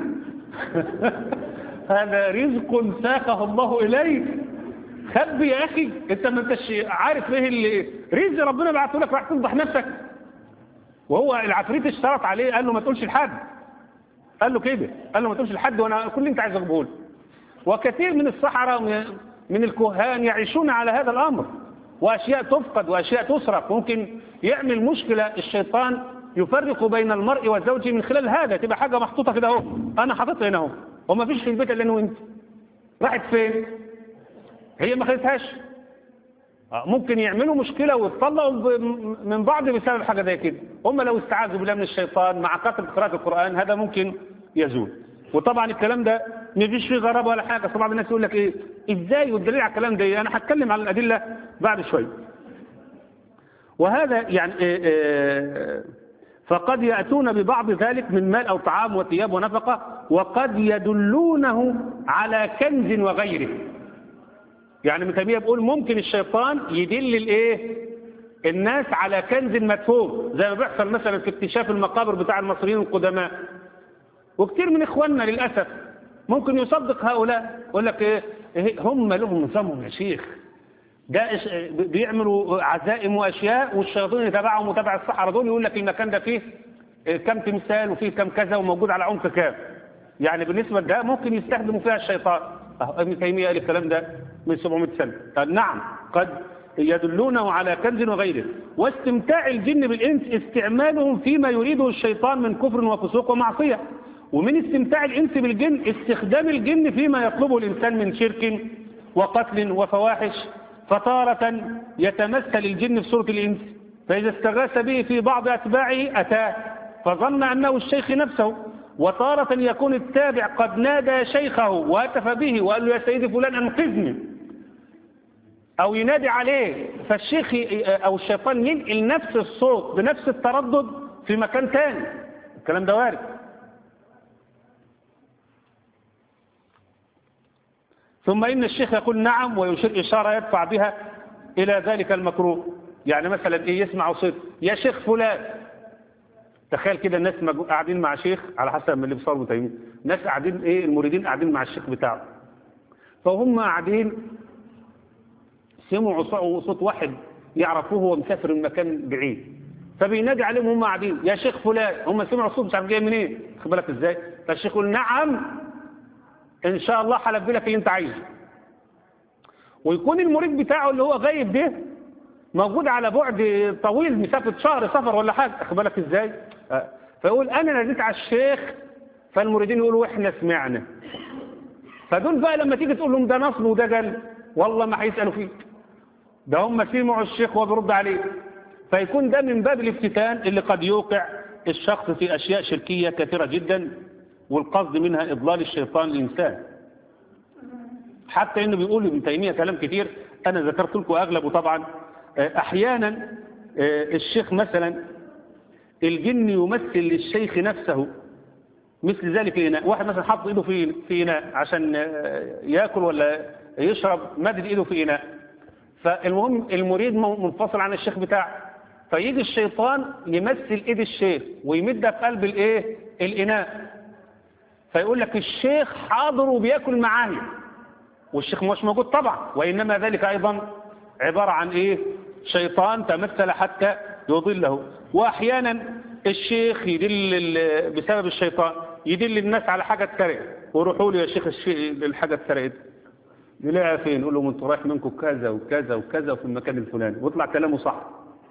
هذا رزق ساقه الله اليك، خبي يا اخي، انت ما انتش عارف ايه اللي رزق ربنا بعته لك، راح تفضح نفسك. وهو العفريت اشترط عليه، قال له ما تقولش لحد، قال له كده، قال له ما تقولش لحد وانا كل اللي انت عايز اجيبه لك. وكثير من السحرة من الكهان يعيشون على هذا الامر، واشياء تفقد واشياء تسرق، ممكن يعمل مشكله. الشيطان يفرق بين المرء وزوجه من خلال هذا، تبقى حاجه محطوطه كده اهو، انا حاططها هنا اهو، وما فيش في البيت الا انا وانت. راحت فين؟ هي ما خدتهاش. ممكن يعملوا مشكله ويتطلقوا من بعض بسبب حاجه زي كده. هم لو استعاذوا بالله من الشيطان مع كثره قراءه القران هذا ممكن يزول. وطبعا الكلام ده ما فيش فيه غرابه ولا حاجه. طبعا الناس يقول لك ايه ازاي والدليل على الكلام ده؟ انا هتكلم عن الادله بعد شويه. وهذا يعني فقد ياتون ببعض ذلك من مال او طعام وثياب ونفقه، وقد يدلونه على كنز وغيره. يعني ابن تيمية بيقول ممكن الشيطان يدل الايه الناس على كنز مدفون، زي ما بيحصل مثلا في اكتشاف المقابر بتاع المصريين القدماء. وكتير من اخواننا للاسف ممكن يصدق هؤلاء، يقول لك ايه هم لهم نظامهم يا شيخ، ده بيعملوا عزائم واشياء والشياطين يتابعهم وتابع السحرة دول، يقول لك المكان ده فيه كم تمثال وفيه كم كذا وموجود على عمق كام. يعني بالنسبه لده ممكن يستخدموا فيها الشيطان. ابن تيمية قال الكلام ده من 700 سنة. نعم قد يدلونه على كنز وغيره. واستمتاع الجن بالإنس استعمالهم فيما يريده الشيطان من كفر وفسوق ومعصية. ومن استمتاع الإنس بالجن استخدام الجن فيما يطلبه الإنسان من شرك وقتل وفواحش. فتارة يتمثل الجن في صورة الإنس، فإذا استغاث به في بعض أتباعه أتاه فظن أنه الشيخ نفسه. وتارة يكون التابع قد نادى شيخه وهتف به وقال له يا سيدي فلان أنقذني، أو ينادي عليه، فالشيخ أو الشيطان ينقل نفس الصوت بنفس التردد في مكان تاني. الكلام ده وارد. ثم إن الشيخ يقول نعم ويشير إشارة يدفع بها إلى ذلك المكروه. يعني مثلا إيه، يسمع صوت يا شيخ فلان. تخيل كده الناس قاعدين مع شيخ، على حسب من اللي بيصوروا متيمين، ناس قاعدين إيه، المريدين قاعدين مع الشيخ بتاعه، فهم قاعدين سمعوا صوت واحد يعرفوه هو مسافر من مكان بعيد، فبينادي عليهم هم قاعدين يا شيخ فلان. هم سمعوا صوت مش عارف جاي منين، خد بالك ازاي. فالشيخ يقول نعم ان شاء الله هلبي لك اللي انت عايزه. ويكون المريد بتاعه اللي هو غايب ده موجود على بعد طويل، مسافه شهر سفر ولا حاجه، خد بالك ازاي. فيقول انا ناديت على الشيخ، فالمريدين يقولوا احنا سمعنا. فدول بقى لما تيجي تقول لهم ده نصب وده جل، والله ما هيسالوا فيك، ده هم سمعوا الشيخ وبيرد عليه. فيكون ده من باب الافتتان اللي قد يوقع الشخص في أشياء شركية كثيرة جدا، والقصد منها إضلال الشيطان الإنسان. حتى إنه بيقول ابن تيمية كلام كثير أنا ذكرت لكم أغلبه طبعا. أحيانا الشيخ مثلا الجن يمثل للشيخ نفسه مثل ذلك الإناء. واحد مثلا حط إيده في إناء عشان يأكل ولا يشرب، مدد إيده في إناء، فالمهم المريد منفصل عن الشيخ بتاعه، فيجي الشيطان يمثل ايد الشيخ ويمدها في قلب الايه الاناء، فيقول لك الشيخ حاضر وبياكل معايا، والشيخ مش موجود طبعا، وانما ذلك ايضا عباره عن ايه، شيطان تمثل حتى يضله. واحيانا الشيخ يدل بسبب الشيطان يدل الناس على حاجه اتسرقت، ويروحوا له يا شيخ الحاجه اتسرقت، يلاقيها فين؟ يقول لهم انتوا رايح منكم كذا وكذا وكذا وفي المكان الفلاني، ويطلع كلامه صح.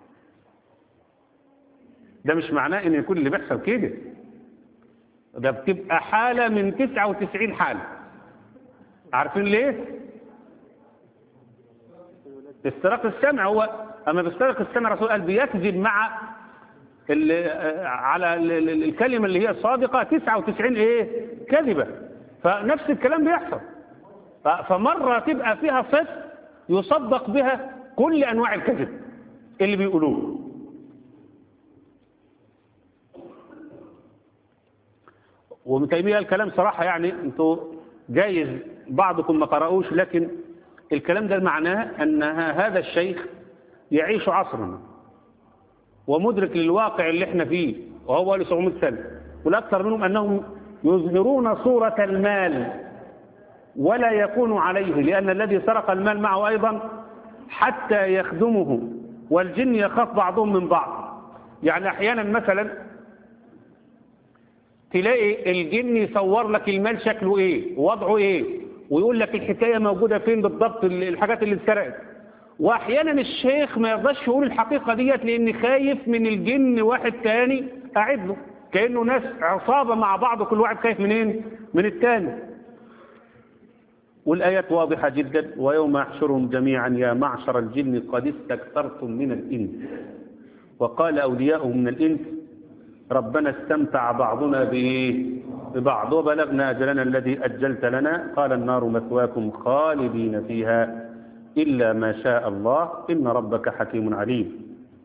ده مش معناه ان يكون اللي بيحصل كده، ده بتبقى حاله من 99 حاله. عارفين ليه؟ استراق السمع. هو اما بيسترق السمع الرسول قال بيكذب مع على الكلمه اللي هي الصادقه 99 ايه كذبه، فنفس الكلام بيحصل. فمرة تبقى فيها صدق يصدق بها كل أنواع الكذب اللي بيقولوه. وابن تيمية الكلام صراحة يعني انتوا جايز بعضكم ما قرأوش، لكن الكلام ده معناه أن هذا الشيخ يعيش عصرنا ومدرك للواقع اللي احنا فيه، وهو له 700 سنة، والأكثر منهم أنهم يظهرون صورة المال ولا يكون عليه، لأن الذي سرق المال معه أيضا حتى يخدمه، والجن يخاف بعضهم من بعض. يعني أحيانا مثلا تلاقي الجن يصور لك المال شكله إيه ووضعه إيه، ويقول لك الحكاية موجودة فين بالضبط، الحاجات اللي اتسرقت. وأحيانا الشيخ ما يرضاش يقول الحقيقة ديت لأن خايف من الجن واحد تاني قاعد له، كأنه ناس عصابة مع بعض وكل واحد خايف منين؟ من التاني. والآيات واضحة جدا، ويوم يحشرهم جميعا يا معشر الجن قد استكثرتم من الإنس وقال أولياؤهم من الإنس ربنا استمتع بعضنا ببعض وبلغنا أجلنا الذي أجلت لنا قال النار مثواكم خالدين فيها إلا ما شاء الله إن ربك حكيم عليم.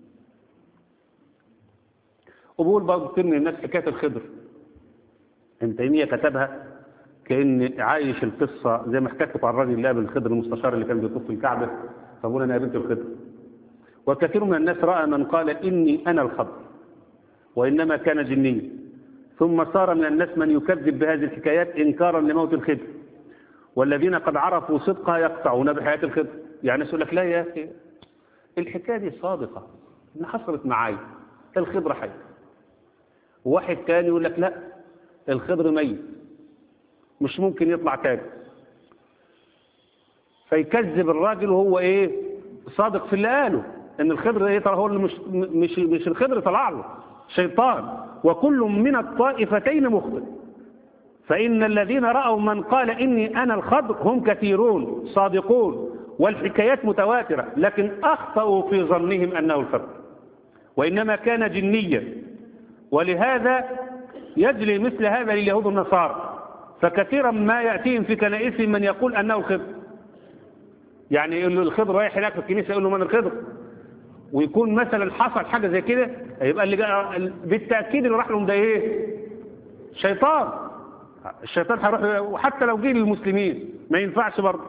وبقول برضه كتير من الناس حكاية الخضر، ابن تيمية كتبها كأن عايش القصة زي ما حكيت عن الراجل اللي قابل الخضر المستشار اللي كان بيطوف في الكعبة، فبقول أنا قابلت الخضر. وكثير من الناس رأى من قال إني أنا الخضر وإنما كان جنيا، ثم صار من الناس من يكذب بهذه الحكايات إنكارا لموت الخضر، والذين قد عرفوا صدقها يقطعون بحياة الخضر. يعني يقول لك لا يا أخي الحكاية دي صادقة إن حصلت معايا، الخضر حي. وواحد تاني يقول لك لا الخضر ميت مش ممكن يطلع تاني، فيكذب الراجل وهو ايه صادق في اللي قاله ان الخضر ايه هو اللي مش الخضر طلع له شيطان، وكل من الطائفتين مخطئ. فإن الذين رأوا من قال إني أنا الخضر هم كثيرون صادقون، والحكايات متواترة، لكن أخطأوا في ظنهم أنه الخضر، وإنما كان جنيا. ولهذا يجري مثل هذا لليهود والنصارى، فكثيرا ما يأتيهم في كنائسهم من يقول أنه الخضر، يعني يقول له الخضر رايح هناك في الكنيسة يقول له من الخضر، ويكون مثلا حصل حاجة زي كده، يبقى اللي بالتأكيد اللي راح لهم ده ايه؟ شيطان. الشيطان هيروح، وحتى لو جه للمسلمين ما ينفعش برضه.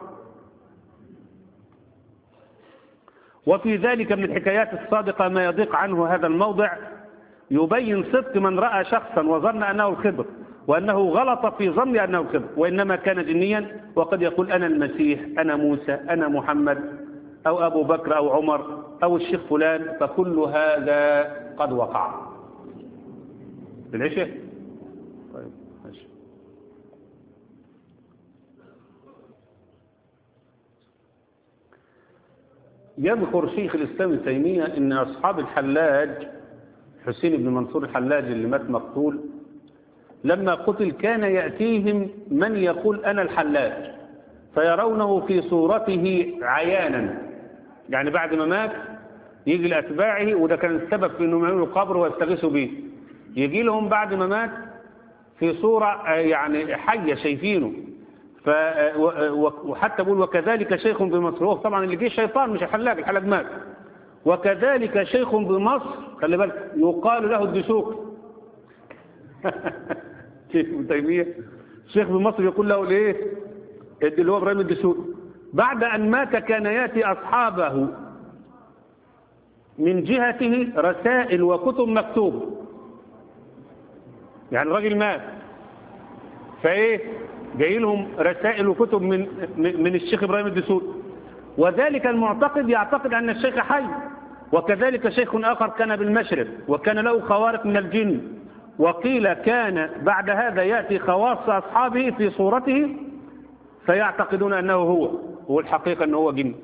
وفي ذلك من الحكايات الصادقة ما يضيق عنه هذا الموضع، يبين صدق من رأى شخصا وظن أنه الخضر، وأنه غلط في ظن أنه الخضر، وإنما كان جنيا، وقد يقول أنا المسيح، أنا موسى، أنا محمد، أو أبو بكر أو عمر أو الشيخ فلان، فكل هذا قد وقع. بالعشاء؟ طيب ماشي. يذكر شيخ الإسلام ابن تيمية أن أصحاب الحلاج حسين بن منصور الحلاج اللي مات مقتول، لما قتل كان يأتيهم من يقول أنا الحلاج، فيرونه في صورته عيانا، يعني بعد ما مات يجي لأتباعه، وده كان السبب في أنهم يعملوا قبر ويستغيثوا به، يجي لهم بعد ما مات في صورة يعني حية شايفينه، وحتى بقول وكذلك شيخ بمصر، هو طبعا اللي جه شيطان مش الحلاج، الحلاج مات. وكذلك شيخ بمصر، خلي بالك، يقال له الدسوقي. شيخ ابن تيمية شيخ بمصر يقول له الايه؟ اللي هو ابراهيم الدسوقي. بعد ان مات كان ياتي اصحابه من جهته رسائل وكتب مكتوبه، يعني الراجل مات فايه جاي لهم رسائل وكتب من الشيخ ابراهيم الدسوقي، وذلك المعتقد يعتقد ان الشيخ حي. وكذلك شيخ اخر كان بالمشرق وكان له خوارق من الجن، وقيل كان بعد هذا ياتي خواص اصحابه في صورته فيعتقدون انه هو الحقيقه انه هو جن.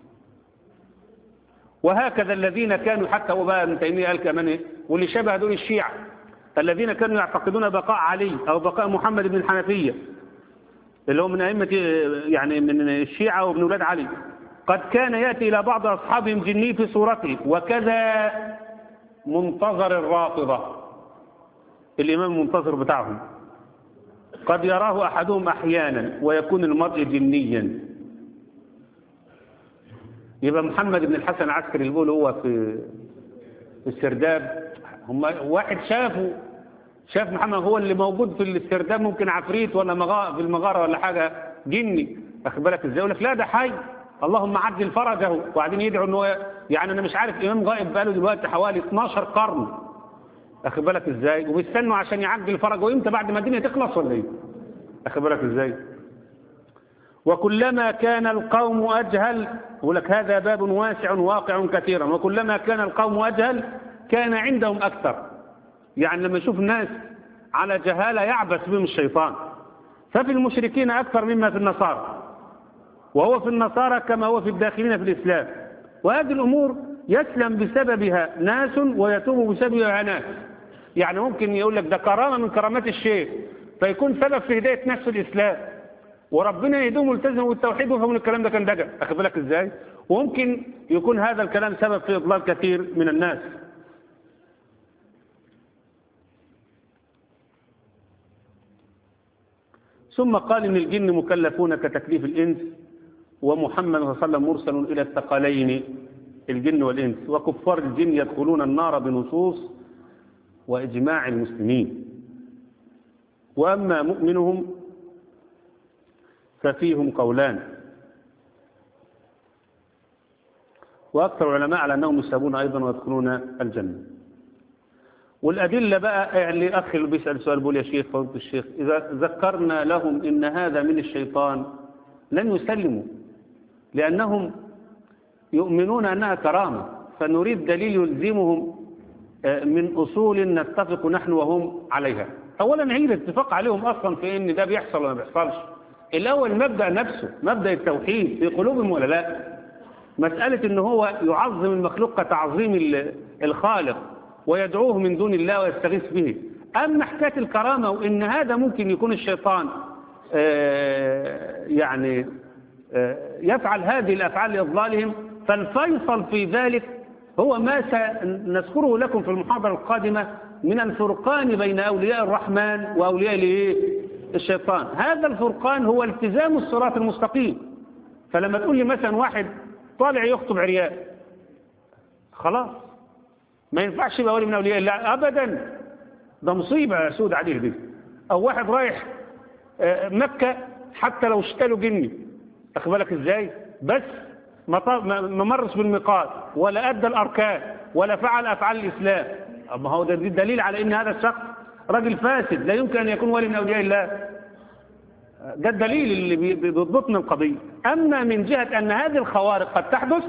وهكذا الذين كانوا، حتى هو بقى ابن تيميه قال كمان، واللي شبه دول الشيعة الذين كانوا يعتقدون بقاء علي او بقاء محمد بن الحنفيه، اللي هو من ائمه يعني من الشيعة وابن اولاد علي، قد كان ياتي الى بعض اصحابهم جني في صورته. وكذا منتظر الرافضه، الامام المنتظر بتاعهم، قد يراه احدهم احيانا ويكون المرء جنيا. يبقى محمد بن الحسن العسكري اللي بيقول هو في السرداب، هم واحد شاف محمد هو اللي موجود في السرداب، ممكن عفريت ولا في المغاره ولا حاجه جني، واخد بالك ازاي؟ يقول لك لا ده حي، اللهم عجل فرجه، وبعدين يدعوا ان هو، يعني انا مش عارف، امام غائب بقاله دلوقتي حوالي 12 قرن، واخد بالك ازاي؟ وبيستنوا عشان يعجل فرجه، وامتى؟ بعد ما الدنيا تخلص ولا ايه؟ واخد بالك ازاي؟ وكلما كان القوم أجهل، يقول لك هذا باب واسع واقع كثيرا، وكلما كان القوم أجهل كان عندهم أكثر. يعني لما يشوف الناس على جهالة يعبث بهم الشيطان. ففي المشركين أكثر مما في النصارى، وهو في النصارى كما هو في الداخلين في الإسلام. وهذه الأمور يسلم بسببها ناس ويتوب بسببها ناس. يعني ممكن يقول لك ده كرامة من كرامات الشيخ، فيكون سبب في هداية ناس في الإسلام، وربنا يهديهم ويلتزموا بالتوحيد ويفهمون الكلام ده كان دجل، أخذ بالك إزاي؟ وممكن يكون هذا الكلام سبب في إضلال كثير من الناس. ثم قال إن الجن مكلفون كتكليف الإنس، ومحمد صلى الله عليه وسلم مرسل إلى الثقلين الجن والإنس، وكفار الجن يدخلون النار بنصوص وإجماع المسلمين، وأما مؤمنهم ففيهم قولان، وأكثر العلماء على أنهم يسابون أيضا ويدخلون الجنة. والأدلة بقى، اللي أخي اللي بيسأل سؤال بيقول يا شيخ فضيلة الشيخ، إذا ذكرنا لهم إن هذا من الشيطان لن يسلموا، لأنهم يؤمنون أنها كرامة، فنريد دليل يلزمهم من أصول نتفق نحن وهم عليها. أولا هي الاتفاق عليهم أصلا في إن ده بيحصل ولا ما بيحصلش. الأول مبدأ نفسه، مبدأ التوحيد في قلوبهم ولا لا؟ مسألة ان هو يعظم المخلوق كتعظيم الخالق ويدعوه من دون الله ويستغيث به. أما حكاية الكرامة وإن هذا ممكن يكون الشيطان يعني يفعل هذه الأفعال لإضلالهم، فالفيصل في ذلك هو ما سنذكره لكم في المحاضرة القادمة من الفرقان بين أولياء الرحمن وأولياء الشيطان. هذا الفرقان هو التزام الصراط المستقيم. فلما تقول لي مثلا واحد طالع يخطب عريان، خلاص ما ينفعش يبقى ولي من أولياء الله أبدا، ده مصيبة سود عليه دي. أو واحد رايح مكة حتى لو اشتاله جني، أخذ بالك إزاي، بس ما مرش بالميقات ولا أدى الأركان ولا فعل أفعال الإسلام، ما هو ده دليل على أن هذا الشخص راجل فاسد لا يمكن أن يكون ولي من أولياء الله. ده الدليل اللي بيضبطنا القضية. أما من جهة أن هذه الخوارق قد تحدث،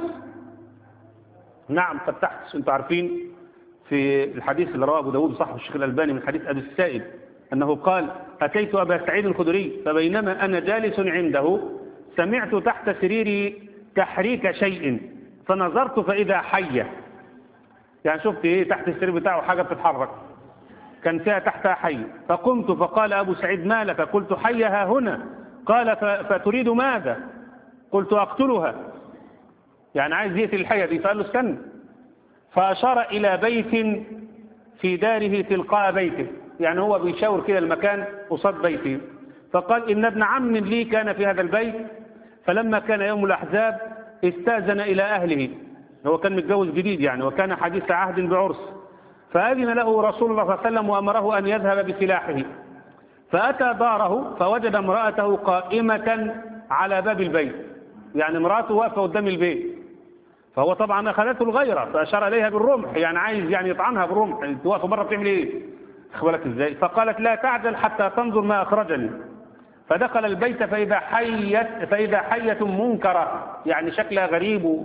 نعم قد تحدث. أنتم عارفين في الحديث اللي رواه أبو داود صحيح الشيخ الألباني من حديث أبي السائب أنه قال: أتيت أبا سعيد الخدري فبينما أنا جالس عنده سمعت تحت سريري تحريك شيء فنظرت فإذا حية. يعني شفت إيه تحت السرير بتاعه حاجة بتتحرك، كان فيها تحتها حية. فقمت فقال أبو سعيد: ما لك؟ قلت: حية ها هنا. قال: فتريد ماذا؟ قلت: أقتلها، يعني عايز يقتل الحية دي. فقال له: استنى. فأشار إلى بيت في داره تلقاء بيته، يعني هو بيشاور كده المكان قصاد بيته. فقال: إن ابن عم لي كان في هذا البيت، فلما كان يوم الأحزاب استأذن إلى أهله، هو كان متجوز جديد يعني وكان حديث عهد بعرس، فأذن له رسول الله صلى الله عليه وسلم وأمره أن يذهب بسلاحه. فأتى داره فوجد امرأته قائمة على باب البيت، يعني امرأته واقفة قدام البيت. فهو طبعا أخذته الغيرة فأشار إليها بالرمح، يعني عايز يعني يطعنها بالرمح، انت واقفة بره بتعمل إيه؟ أخبرك إزاي؟ فقالت: لا تعجل حتى تنظر ما أخرجني. فدخل البيت فإذا حية منكرة، يعني شكلها غريب،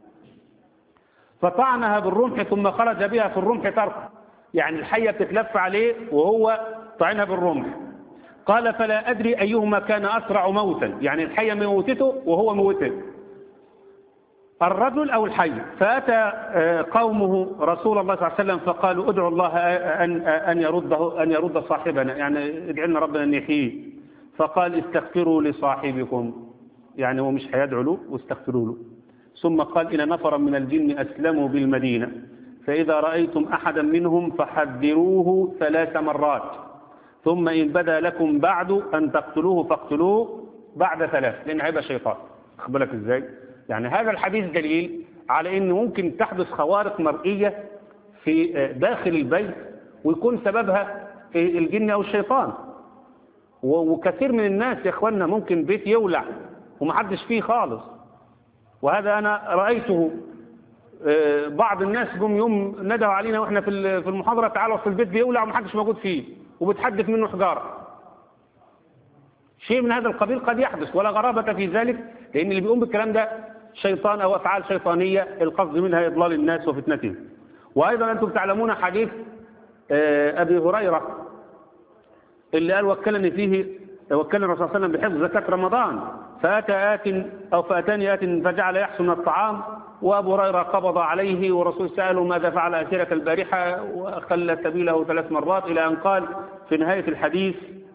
فطعنها بالرمح ثم خرج بها في الرمح طرفا، يعني الحية بتتلف عليه وهو طعنها بالرمح. قال: فلا أدري أيهما كان أسرع موتا، يعني الحية موتته وهو موته، الرجل أو الحي. فأتى قومه رسول الله صلى الله عليه وسلم فقالوا: ادعوا الله أن يرد صاحبنا، يعني ادعوا لنا ربنا أن يحييه. فقال: استغفروا لصاحبكم، يعني هو مش هيدعو له واستغفروا له. ثم قال: إن نفرا من الجن أسلموا بالمدينة، فإذا رأيتم أحدا منهم فحذروه 3 مرات، ثم إن بدا لكم بعد أن تقتلوه فاقتلوه بعد 3، لأن هيبقى شيطان. أخبرك إزاي؟ يعني هذا الحديث دليل على أن ممكن تحدث خوارق مرئية في داخل البيت ويكون سببها الجن أو الشيطان. وكثير من الناس يا إخواننا ممكن بيت يولع ومحدش فيه خالص، وهذا أنا رأيته. بعض الناس جم يوم ندعوا علينا وإحنا في المحاضرة: تعالوا في البيت بيولع ومحدش موجود فيه وبتحدث منه حجارة. شيء من هذا القبيل قد يحدث ولا غرابة في ذلك، لأن اللي بيقوم بالكلام ده شيطان أو أفعال شيطانية القصد منها إضلال الناس وفتنتهم. وأيضا أنتم تعلمون حديث أبي هريرة اللي قال: وكلني الرسول صلى الله عليه وسلم بحفظ زكاة رمضان، فأتاني آت فجعل يحسن الطعام، وأبو هريرة قبض عليه والرسول سأله: ماذا فعل أسيرك البارحة؟ وخلى سبيله 3 مرات، إلى أن قال في نهاية الحديث: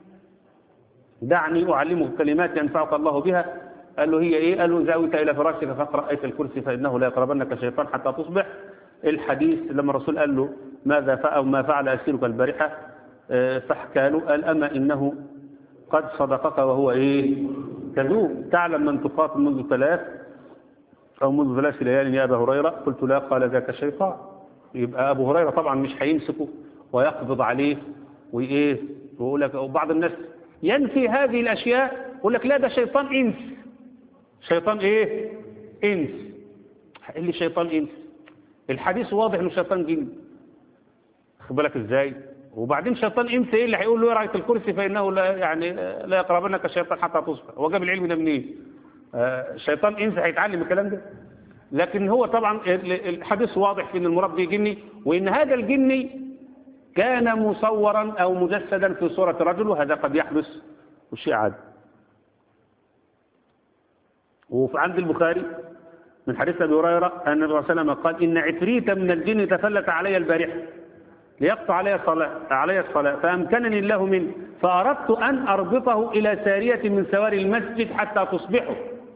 دعني أعلمك كلمات ينفعك الله بها. قال له: هي إيه؟ قال له: زاويت إلى فراشك فاقرأ آية الكرسي فإنه لا يقربنك شيطان حتى تصبح. الحديث لما الرسول قال له: ما فعل أسيرك البارحة؟ فحكى له، قال: أما إنه قد صدقك وهو إيه؟ كذوب. تعلم من تقاتل منذ 3 ليال يا أبا هريرة؟ قلت: لا. قال: ذاك الشيطان. يبقى أبو هريرة طبعا مش هيمسكه ويقبض عليه وإيه ويقول لك. وبعض الناس ينفي هذه الأشياء يقول لك: لا ده شيطان إنس. شيطان إيه؟ إنس. اللي شيطان إنس، الحديث واضح إنه شيطان جن. خد بالك إزاي؟ وبعدين شيطان إنس إيه اللي هيقول له: رأيت الكرسي فإنه لا يقربنك الشيطان حتى تصبح؟ هو جاب العلم ده منين؟ شيطان إنس هيتعلم الكلام ده؟ لكن هو طبعا الحديث واضح في إن المراد به جني، وإن هذا الجني كان مصورا أو مجسدا في صورة رجل، وهذا قد يحدث وشيء عادي. وعند البخاري من حديث أبي هريرة أن النبي صلى الله عليه وسلم قال إن عفريتا من الجن تفلت علي البارحة ليقطع علي الصلاة فأمكنني الله منه فأردت أن أربطه إلى سارية من سواري المسجد حتى تصبحوا.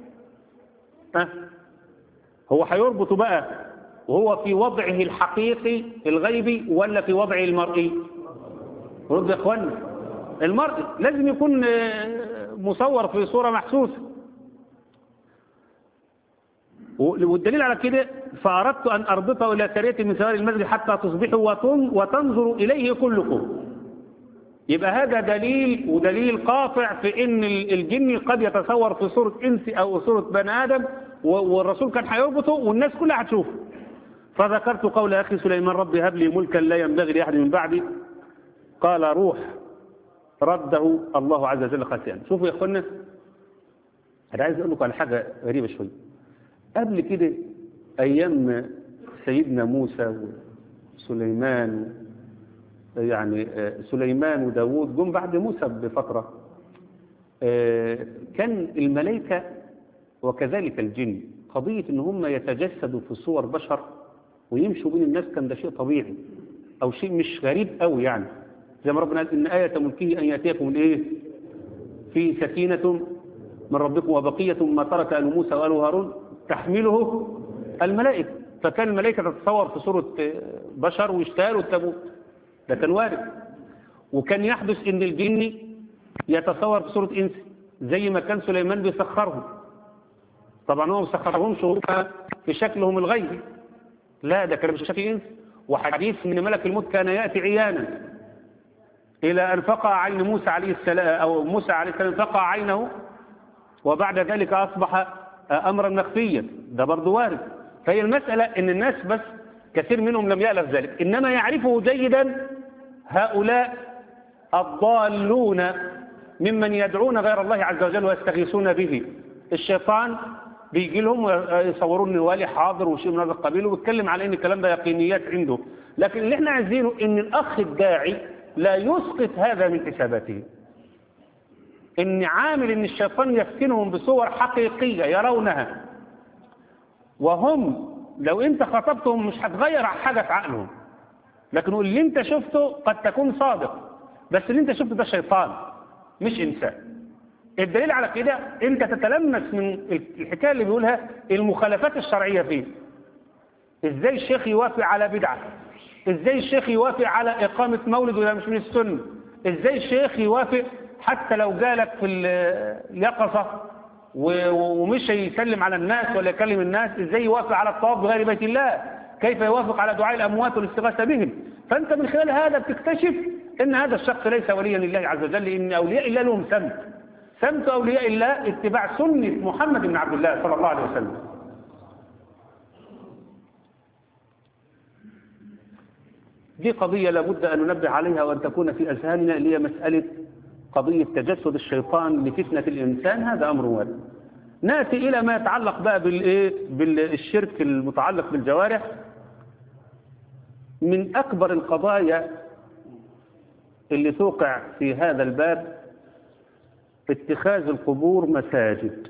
هو هيربط بقى وهو في وضعه الحقيقي الغيبي ولا في وضعه المرئي؟ رد يا اخوانا، المرئي لازم يكون مصور في صورة محسوسة. والدليل على كده فأردت أن أربطه إلى سارية من سواري المسجد حتى تصبحوا وتنظروا إليه كلكم. يبقى هذا دليل ودليل قاطع في ان الجن قد يتصور في صورة انس او صورة بني ادم، والرسول كان هيربطه والناس كلها هتشوفه. فذكرت قول اخي سليمان ربي هب لي ملكا لا ينبغي لاحد من بعدي قال روح رده الله عز وجل خاسئا. شوفوا يا اخوانا، انا عايز اقول لكم على حاجه غريبه شويه. قبل كده ايام سيدنا موسى وسليمان، يعني سليمان وداود جم بعد موسى بفترة، كان الملائكة وكذلك الجن قضية ان هم يتجسدوا في صور بشر ويمشوا بين الناس كان ده شيء طبيعي او شيء مش غريب قوي، يعني زي ما ربنا قال ان آية ملكه ان ياتيكم الايه في سكينة من ربكم وبقية ما ترك آل موسى وآل هارون تحمله الملائكة. فكان الملائكة تتصور في صورة بشر ويشتغلوا التابوت، ده كان وارد. وكان يحدث ان الجن يتصور في صورة انس زي ما كان سليمان بيسخرهم. طبعا هو مسخرهمش في شكلهم الغيبي، لا ده كان بشكل انس. وحديث من ملك الموت كان يأتي عيانا الى ان فقع عين موسى عليه السلام، او موسى عليه السلام فقع عينه وبعد ذلك اصبح امرا مخفيا، ده برضه وارد. فهي المسألة ان الناس بس كثير منهم لم يألف ذلك، إنما يعرفه جيدا هؤلاء الضالون ممن يدعون غير الله عز وجل ويستغيثون به. الشيطان بيجي لهم ويصورون ان والي حاضر وشيء من هذا القبيل وبيتكلم على ان الكلام ده يقينيات عنده، لكن اللي احنا عايزينه ان الاخ الداعي لا يسقط هذا من حساباته. ان عامل ان الشيطان يفتنهم بصور حقيقية يرونها، وهم لو انت خطبتهم مش هتغير حاجة في عقلهم، لكن اللي انت شفته قد تكون صادق، بس اللي انت شفته ده شيطان مش انسان. الدليل على كده انت تتلمس من الحكاية اللي بيقولها المخالفات الشرعية فيه. ازاي الشيخ يوافق على بدعة؟ ازاي الشيخ يوافق على اقامة مولد ولا مش من السنة؟ ازاي الشيخ يوافق حتى لو جالك في اليقظة ومش يسلم على الناس ولا يكلم الناس؟ ازاي يوافق على الطواف بغير بيت الله؟ كيف يوافق على دعاء الأموات والاستغاثة بهم؟ فأنت من خلال هذا بتكتشف ان هذا الشخص ليس وليا لله عز وجل، ان أولياء الله لهم سمت أولياء الله اتباع سنة محمد بن عبد الله صلى الله عليه وسلم. دي قضية لابد أن ننبه عليها وأن تكون في أذهاننا، اللي هي مسألة قضية تجسد الشيطان لفتنة الإنسان. هذا أمر وارد. نأتي إلى ما يتعلق بقى بالشرك المتعلق بالجوارح. من أكبر القضايا اللي توقع في هذا الباب اتخاذ القبور مساجد،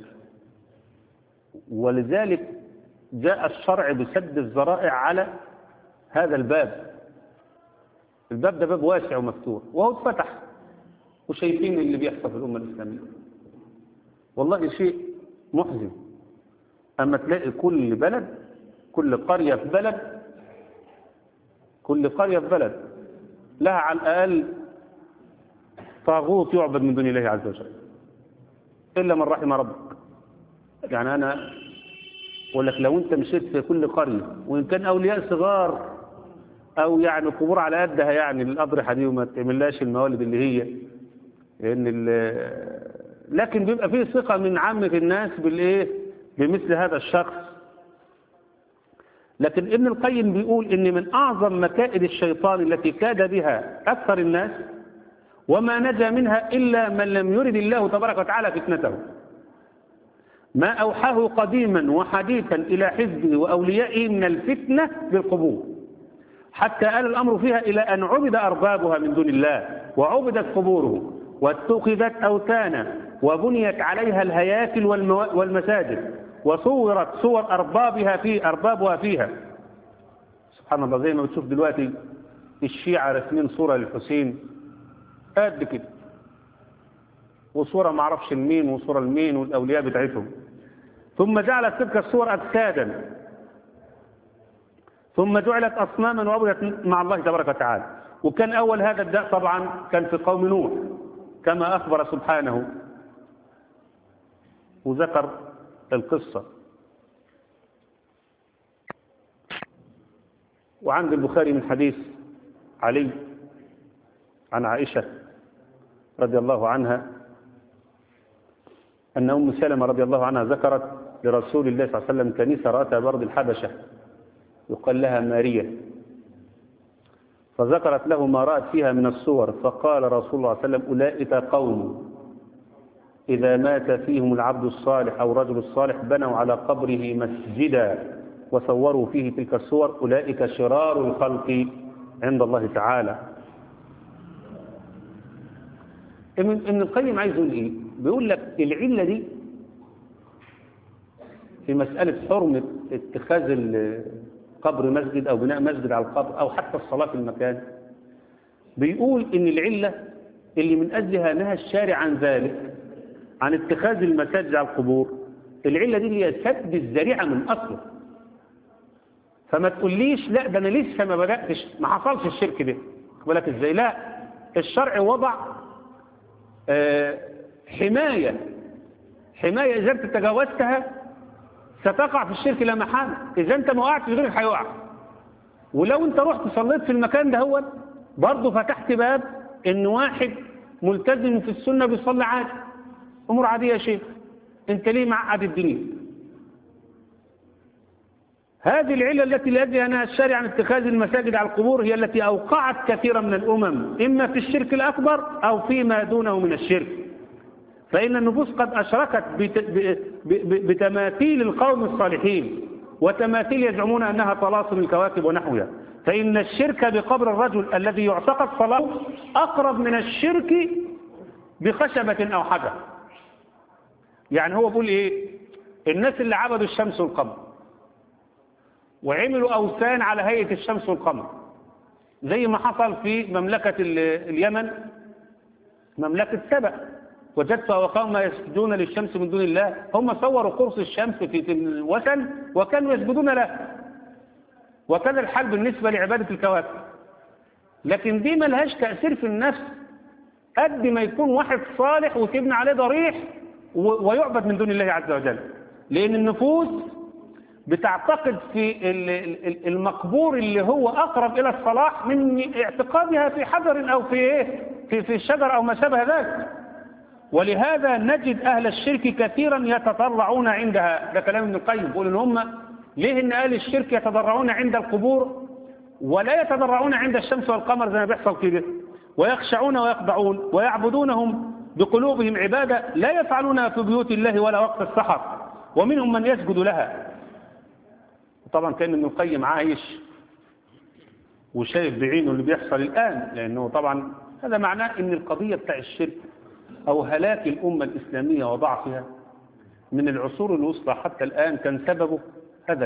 ولذلك جاء الشرع بسد الذرائع على هذا الباب. الباب ده باب واسع ومفتوح وهو اتفتح، وشايفين اللي بيحصل في الأمة الإسلامية. والله شيء محزن أما تلاقي كل بلد، كل قرية في بلد لها على الأقل طاغوت يعبد من دون الله عز وجل إلا من رحم ربك. يعني أنا أقول لك لو أنت مشيت في كل قرية وإن كان أولياء صغار أو يعني قبور على قدها، يعني الأضرحة دي وما تعملهاش الموالد اللي هي لكن بيبقى فيه ثقة من عامة الناس بمثل هذا الشخص. لكن ابن القيم بيقول إن من أعظم مكائد الشيطان التي كاد بها أكثر الناس وما نجا منها إلا من لم يرد الله تبارك وتعالى فتنته، ما أوحاه قديما وحديثا إلى حزبه وأوليائه من الفتنة بالقبور، حتى آل الأمر فيها إلى أن عبد أربابها من دون الله وعبدت قبوره واتخذت أوثانا وبنيت عليها الهياكل والمساجد وصورت صور أربابها فيها. سبحان الله، زي ما بتشوف دلوقتي الشيعة رسمين صورة للحسين قد كده، وصورة معرفش المين وصورة المين والأولياء بتاعتهم. ثم جعلت تلك الصور أجسادا، ثم جعلت أصناما وعبدت مع الله تبارك وتعالى. وكان أول هذا الداء طبعا كان في قوم نوح كما أخبر سبحانه وذكر القصة. وعند البخاري من حديث علي عن عائشة رضي الله عنها أن أم سلمة رضي الله عنها ذكرت لرسول الله صلى الله عليه وسلم كنيسة رأتها بأرض الحبشة يقال لها مارية، فذكرت له ما رأت فيها من الصور، فقال رسول الله صلى الله عليه وسلم أولئك قوم إذا مات فيهم العبد الصالح أو رجل الصالح بنوا على قبره مسجدا وصوروا فيه تلك الصور، أولئك شرار الخلق عند الله تعالى. ابن القيم عايز يقول إيه؟ بيقول لك العلة دي في مسألة حرمة اتخاذ القبر مسجد أو بناء مسجد على القبر أو حتى الصلاة في المكان، بيقول إن العلة اللي من أجلها نهى الشارع عن ذلك، عن اتخاذ المساجد على القبور، العلة دي اللي هي سد الذريعة من أصله. فما تقوليش لا ده أنا لسه ما بدأتش، ما حصلش الشرك ده، بالك إزاي؟ لا، الشرع وضع حماية إذا أنت تجاوزتها ستقع في الشرك لا محالة. إذا أنت ما وقعتش غيرك هيقع، ولو أنت رحت صليت في المكان ده هو برضه فتحت باب إن واحد ملتزم في السنة بيصلي عادي، أمور عادية يا شيخ، أنت ليه معقد الدنيا؟ هذه العلة التي لأجلها نهى الشارع عن اتخاذ المساجد على القبور هي التي أوقعت كثيرا من الأمم إما في الشرك الأكبر أو فيما دونه من الشرك. فإن النفوس قد أشركت بتماثيل القوم الصالحين، وتماثيل يزعمون أنها طلاسم الكواكب ونحوها. فإن الشرك بقبر الرجل الذي يعتقد صلاته أقرب من الشرك بخشبة أو حجر. يعني هو بيقول إيه؟ الناس اللي عبدوا الشمس والقمر وعملوا أوثان على هيئة الشمس والقمر، زي ما حصل في مملكة اليمن، مملكة سبأ، وجدتها وقوم يسجدون للشمس من دون الله. هم صوروا قرص الشمس في الوثن وكانوا يسجدون له، وكان الحال بالنسبة لعبادة الكواكب. لكن دي ملهاش تأثير في النفس قد ما يكون واحد صالح وتبنى عليه ضريح ويعبد من دون الله عز وجل. لأن النفوس بتعتقد في المقبور اللي هو أقرب إلى الصلاح من اعتقادها في حجر أو في الشجر أو ما شابه ذلك. ولهذا نجد أهل الشرك كثيرا يتضرعون عندها. ده كلام ابن القيم، بيقول إن هم ليه إن أهل الشرك يتضرعون عند القبور ولا يتضرعون عند الشمس والقمر زي ما بيحصل كده، ويخشعون ويخضعون ويعبدونهم بقلوبهم عبادة لا يفعلونها في بيوت الله ولا وقت السحر، ومنهم من يسجد لها. طبعا كان ابن القيم عايش وشايف بعينه اللي بيحصل الآن، لأنه طبعا هذا معناه إن القضية بتاع الشرك أو هلاك الأمة الإسلامية وضعفها من العصور الوسطى حتى الآن كان سببه هذا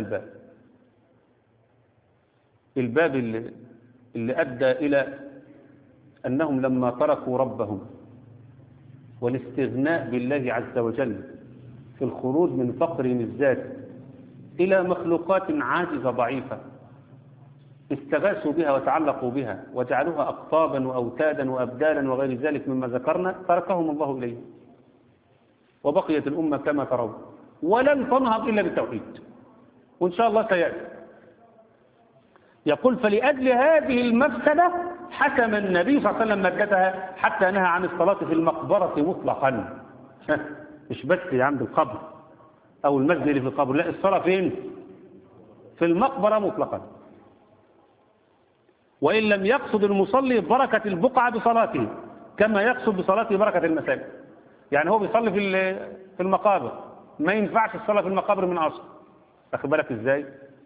الباب اللي أدى إلى أنهم لما تركوا ربهم والاستغناء بالله عز وجل في الخروج من فقرهم الذاتي إلى مخلوقات عاجزة ضعيفة استغاثوا بها وتعلقوا بها وجعلوها أقطابا وأوتادا وأبدالا وغير ذلك مما ذكرنا، تركهم الله إليه وبقيت الأمة كما ترون، ولن تنهض إلا بالتوحيد، وإن شاء الله سيأتي. يقول فلأجل هذه المفسدة حكم النبي صلى الله عليه وسلم مدتها حتى نهى عن الصلاة في المقبرة مطلقا. مش بس عند القبر أو المسجد اللي في القبر، لا، الصلاة فين؟ في المقبرة مطلقا. وإن لم يقصد المصلي بركة البقعة بصلاته كما يقصد بصلاته بركة المساجد. يعني هو بيصلي في المقابر، ما ينفعش الصلاة في المقابر من أصل. أخذ بالك إزاي؟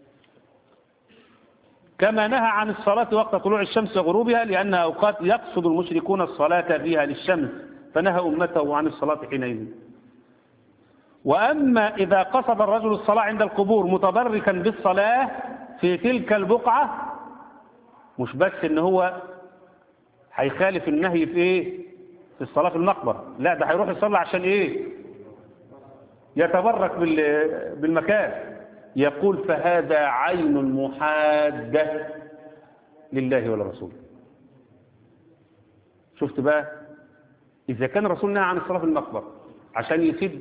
كما نهى عن الصلاة وقت طلوع الشمس وغروبها لأنها أوقات يقصد المشركون الصلاة فيها للشمس، فنهى أمته عن الصلاة حينئذ. وأما إذا قصد الرجل الصلاة عند القبور متبركا بالصلاة في تلك البقعة، مش بس إن هو هيخالف النهي في إيه؟ في الصلاة في المقبرة، لا ده هيروح يصلي عشان إيه؟ يتبرك بالمكان. يقول فهذا عين محادة لله ولرسوله. شفت بقى؟ إذا كان الرسول نهى عن الصلاة في المقبرة عشان يسد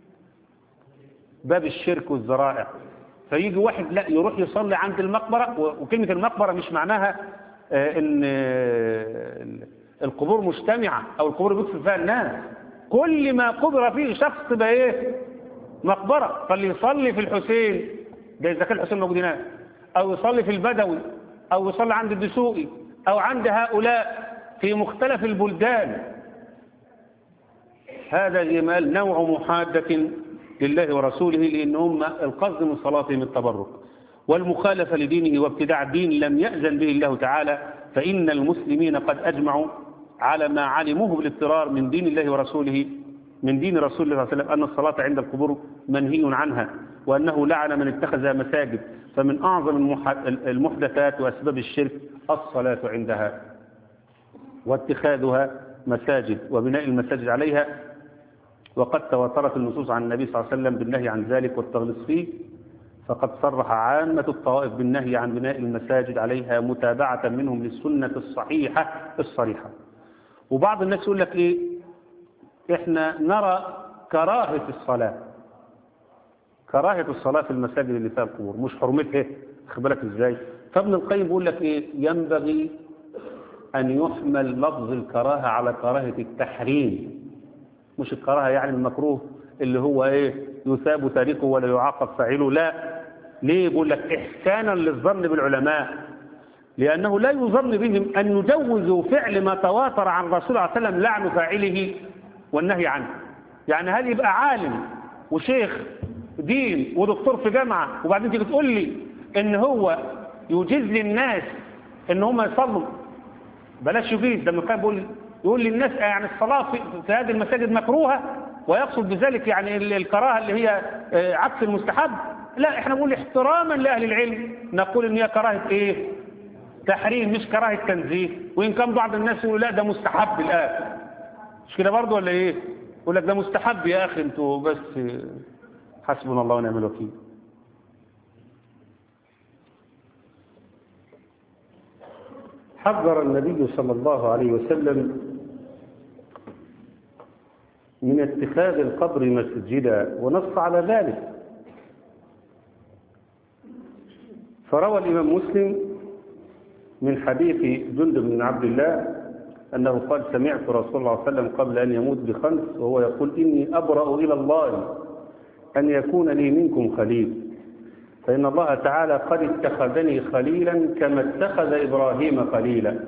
باب الشرك والذرائع، فيجي واحد لا يروح يصلي عند المقبرة. وكلمة المقبرة مش معناها ان القبور مجتمعة او القبور بيدفن فيها الناس، كل ما قبر فيه شخص تبقى ايه؟ مقبرة. فاللي يصلي في الحسين ده اذا كان الحسين موجود هناك، او يصلي في البدوي، او يصلي عند الدسوقي، او عند هؤلاء في مختلف البلدان، هذا جمال نوع محادة لله ورسوله، لأن هم القصد من صلاتهم التبرك والمخالفة لدينه وابتداع الدين لم يأذن به الله تعالى. فإن المسلمين قد أجمعوا على ما علموه بالاضطرار من دين الله ورسوله، من دين رسول الله صلى الله عليه وسلم، أن الصلاة عند القبور منهي عنها، وأنه لعن من اتخذ مساجد. فمن أعظم المحدثات وأسباب الشرك الصلاة عندها واتخاذها مساجد وبناء المساجد عليها. وقد تواترت النصوص عن النبي صلى الله عليه وسلم بالنهي عن ذلك والتغليظ فيه، فقد صرح عامة الطوائف بالنهي عن بناء المساجد عليها متابعة منهم للسنة الصحيحة الصريحة. وبعض الناس يقول لك ايه؟ احنا نرى كراهة الصلاة في المساجد اللي فيها القبور، مش حرمتها. خد بالك ازاي؟ فابن القيم بيقول لك ايه؟ ينبغي ان يحمل لفظ الكراهة على كراهة التحريم، مش الكراهة يعني المكروه اللي هو ايه؟ يثاب تاركه ولا يعاقب فاعله، لا. ليه؟ بيقول لك احسانا للظن بالعلماء، لانه لا يظن بهم ان يجوزوا فعل ما تواتر عن الرسول صلى الله عليه وسلم لعن فاعله والنهي عنه. يعني هل يبقى عالم وشيخ دين ودكتور في جامعة وبعدين تيجي تقول لي ان هو يجيز للناس ان هم يصلوا؟ بلاش يجيز، ده كان يقول للناس يعني الصلاة في هذه المساجد مكروهة، ويقصد بذلك يعني الكراهة اللي هي عكس المستحب. لا، احنا نقول احتراما لأهل العلم نقول ان هي كراهة ايه؟ تحريم، مش كراهة تنزيه. وإن كان بعض الناس يقول لا ده مستحب الآن، مش كده برضه ولا ايه؟ يقول لك ده مستحب يا أخي، انتوا بس حسبنا الله ونعم الوكيل. حذر النبي صلى الله عليه وسلم من اتخاذ القبر مسجدا ونص على ذلك. فروى الإمام مسلم من حديث جندب بن عبد الله أنه قال سمعت رسول الله صلى الله عليه وسلم قبل أن يموت ب5 وهو يقول إني أبرأ إلى الله أن يكون لي منكم خليل، فإن الله تعالى قد اتخذني خليلا كما اتخذ إبراهيم خليلا.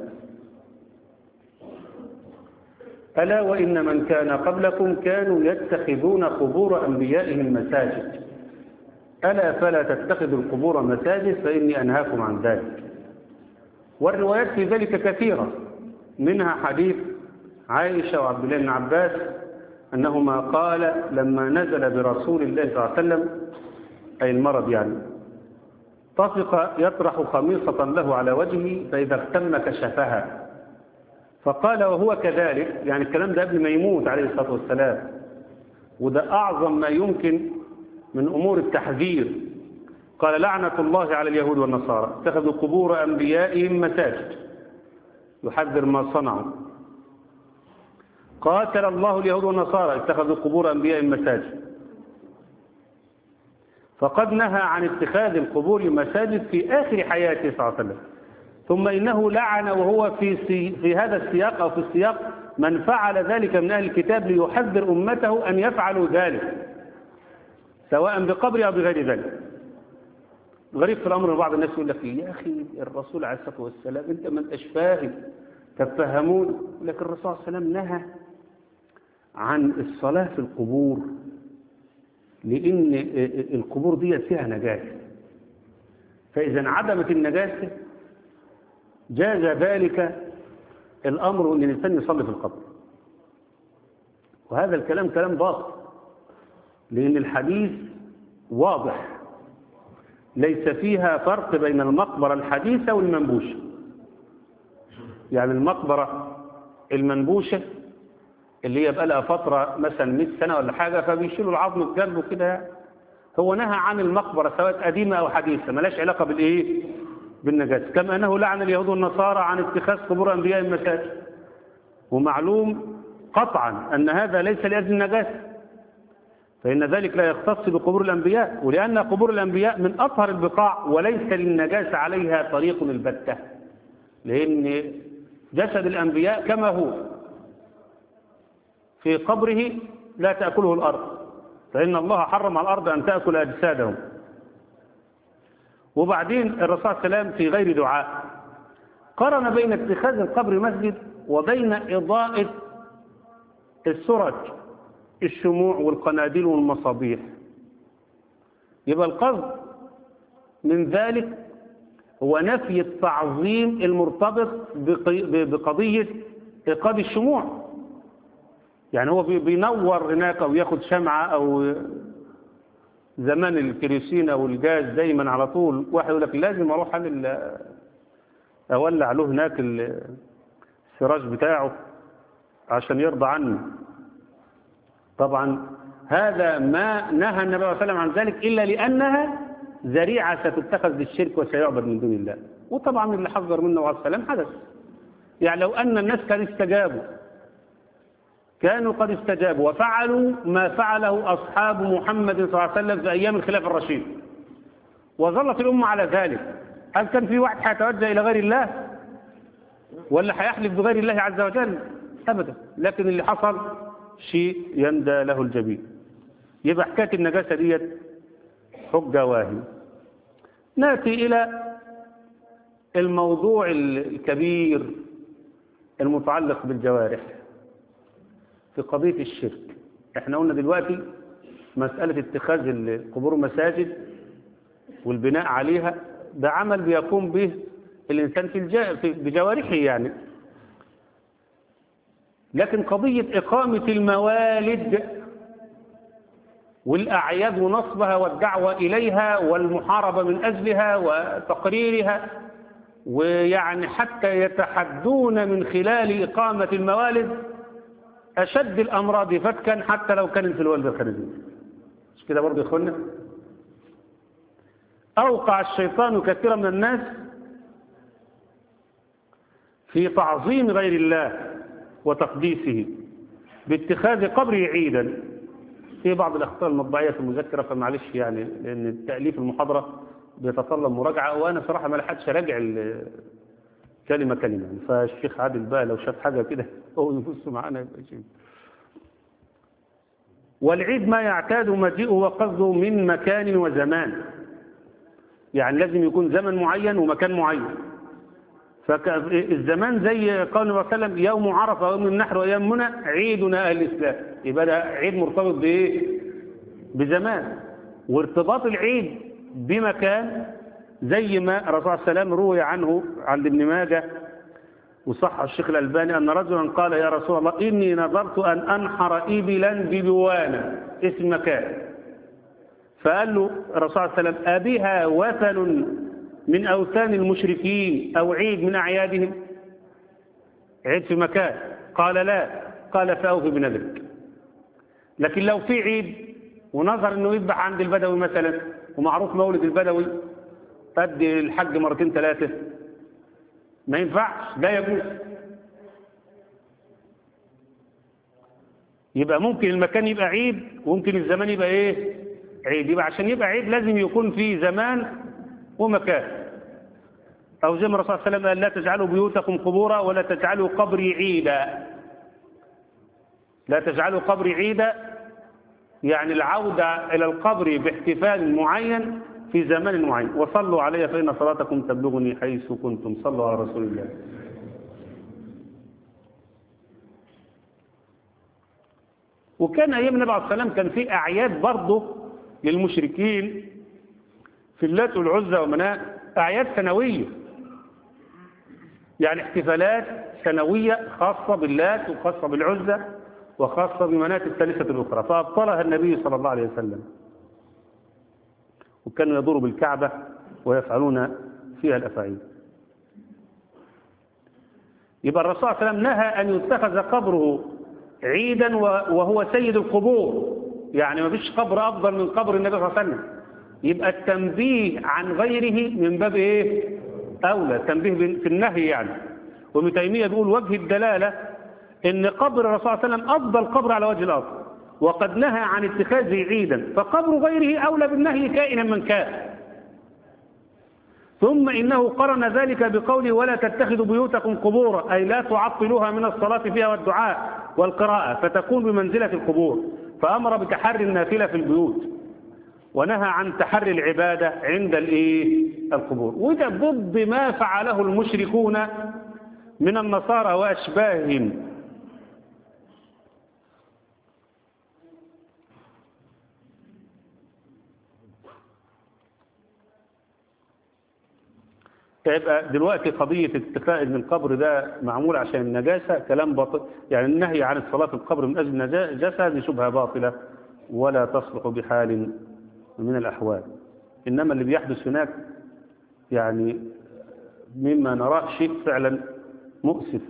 ألا وإن من كان قبلكم كانوا يتخذون قبور أنبيائهم مساجد، ألا فلا تتخذوا القبور مساجد فإني أنهاكم عن ذلك. والروايات في ذلك كثيرة، منها حديث عائشة وعبد الله بن عباس أنهما قال لما نزل برسول الله صلى الله عليه وسلم أي المرض يعني، طفق يطرح خميصة له على وجهه فإذا اغتم كشفها، فقال وهو كذلك، يعني الكلام ده قبل ما يموت عليه الصلاة والسلام، وده أعظم ما يمكن من أمور التحذير. قال لعنة الله على اليهود والنصارى اتخذوا قبور أنبيائهم مساجد، يحذر ما صنعوا. قاتل الله اليهود والنصارى اتخذوا قبور أنبيائهم مساجد. فقد نهى عن اتخاذ القبور مساجد في آخر حياته صلى الله عليه وسلم. ثم إنه لعن وهو في هذا السياق أو في السياق من فعل ذلك من أهل الكتاب ليحذر أمته أن يفعلوا ذلك سواء بقبر أو بغير ذلك. غريب في الأمر بعض الناس يقول لك يا أخي الرسول عليه الصلاة والسلام أنت ما أنتش فاهم تفهمون. يقول لك الرسول صلى الله عليه وسلم نهى عن الصلاة في القبور لأن القبور دي فيها نجاسة، فإذا انعدمت النجاسة جاز ذلك الأمر أن الإنسان يصلي في القبر. وهذا الكلام كلام باطل، لأن الحديث واضح، ليس فيها فرق بين المقبرة الحديثة والمنبوشة. يعني المقبرة المنبوشة اللي هي بقى لها فترة مثلا 100 سنة ولا حاجة، فبيشيلوا العظم بجنبه كده. هو نهى عن المقبرة سواء قديمة أو حديثة، ملاش علاقة بالإيه؟ بالنجاسة. كما أنه لعن اليهود والنصارى عن اتخاذ قبور أنبياء المساجد، ومعلوم قطعا أن هذا ليس لأجل النجاسة، فإن ذلك لا يختص بقبور الأنبياء، ولأن قبور الأنبياء من أطهر البقاع وليس للنجاسة عليها طريق البتة، لأن جسد الأنبياء كما هو في قبره لا تأكله الأرض، فإن الله حرم على الأرض أن تأكل أجسادهم. وبعدين الرسول صلى الله عليه وسلم في غير دعاء قارن بين اتخاذ القبر مسجد وبين إضاءة السرج، الشموع والقناديل والمصابيح. يبقى القصد من ذلك هو نفي التعظيم المرتبط بقضية إيقاد الشموع. يعني هو بينور هناك أو ياخد شمعة، أو زمان الكريسين أو الجاز دايما على طول واحد يقول لك لازم أروح أولع له هناك السراج بتاعه عشان يرضى عني. طبعا هذا ما نهى النبي صلى الله عليه وسلم عن ذلك إلا لأنها ذريعة ستتخذ للشرك وسيعبد من دون الله. وطبعا اللي حذر منه عليه السلام حدث. يعني لو أن الناس كانوا قد استجابوا وفعلوا ما فعله أصحاب محمد صلى الله عليه وسلم في أيام الخلافة الرشيد وظلت الأمة على ذلك، هل كان في واحد هيتوجه إلى غير الله ولا هيحلف بغير الله عز وجل؟ أبدا. لكن اللي حصل شيء يندى له الجبين. يبقى حكاية النجاسة ديت حجة واهية. نأتي إلى الموضوع الكبير المتعلق بالجوارح في قضية الشرك. احنا قلنا دلوقتي مسألة اتخاذ القبور مساجد والبناء عليها ده عمل بيقوم به الإنسان بجوارحه يعني. لكن قضية إقامة الموالد والأعياد ونصبها والدعوة إليها والمحاربة من أجلها وتقريرها، ويعني حتى يتحدون من خلال إقامة الموالد أشد الأمراض فتكا حتى لو كان في الوالد الخارجي. مش كده برضه يا إخوانا؟ أوقع الشيطان كثيرا من الناس في تعظيم غير الله وتقديسه باتخاذ قبره عيدا. في بعض الأخطاء المطبعية في المذكرة، فمعلش يعني لأن تأليف المحاضرة بيتطلب مراجعة، وأنا صراحة ما لحقتش أراجع كلمة كلمة يعني. فالشيخ عادل بقى لو شاف حاجة كده هو يبص معانا يبقى شيء. والعيد ما يعتاد مجيئه وقصده من مكان وزمان، يعني لازم يكون زمن معين ومكان معين. فالزمان زي قول النبي صلى الله عليه وسلم يوم عرفة ويوم النحر وأيام منى عيدنا أهل الإسلام. يبقى ده عيد مرتبط بإيه؟ بزمان. وارتباط العيد بمكان زي ما الرسول صلى الله عليه وسلم روي عنه عند ابن ماجه وصح الشيخ الألباني أن رجلا قال يا رسول الله إني نظرت أن أنحر إبلا ببوانا، اسم مكان. فقال له الرسول صلى الله عليه وسلم أبها وثن من أوثان المشركين أو عيد من أعيادهم؟ عيد في مكان؟ قال لا. قال فأوفي بنذرك. لكن لو في عيد ونظر أنه يذبح عند البدوي مثلا، ومعروف مولد البدوي قد الحج مرتين ثلاثة، ما ينفعش، لا يجوز. يبقى ممكن المكان يبقى عيد وممكن الزمان يبقى ايه؟ عيد. يبقى عشان يبقى عيد لازم يكون في زمان ومكان. أو زي ما الرسول صلى الله عليه وسلم قال لا تجعلوا بيوتكم قبورا ولا تجعلوا قبري عيدا. لا تجعلوا قبري عيدا يعني العودة إلى القبر باحتفال معين في زمان معين. وصلوا علي فإن صلاتكم تبلغني حيث كنتم. صلوا على رسول الله. وكان أيام النبي عليه الصلاة والسلام كان في أعياد برضه للمشركين في اللات والعزى ومناة، أعياد سنوية، يعني احتفالات سنوية خاصة باللات وخاصة بالعزى وخاصة بمناة الثالثة الأخرى، فأبطلها النبي صلى الله عليه وسلم، وكانوا يدوروا بالكعبة ويفعلون فيها الأفاعيل. يبقى الرسول صلى الله عليه وسلم نهى أن يتخذ قبره عيدا وهو سيد القبور، يعني ما فيش قبر أفضل من قبر النبي صلى الله عليه وسلم. يبقى التنبيه عن غيره من باب إيه؟ أولى، تنبيه في النهي يعني. وابن تيمية بيقول وجه الدلالة إن قبر الرسول صلى الله عليه وسلم أفضل قبر على وجه الأرض، وقد نهى عن اتخاذه عيدا، فقبر غيره أولى بالنهي كائنا من كان. ثم إنه قرن ذلك بقوله ولا تتخذوا بيوتكم قبورا، أي لا تعطلوها من الصلاة فيها والدعاء والقراءة فتكون بمنزلة القبور، فأمر بتحري النافلة في البيوت، ونهى عن تحري العبادة عند القبور. وده ضد ما فعله المشركون من النصارى وأشباههم. يبقى دلوقتي قضية اتخاذ من القبر ده معمول عشان النجاسة كلام باطل، يعني النهي عن الصلاة في القبر من أجل النجاسة هذه شبهة باطلة ولا تصلح بحال من الأحوال. إنما اللي بيحدث هناك يعني مما نراه شيء فعلا مؤسف،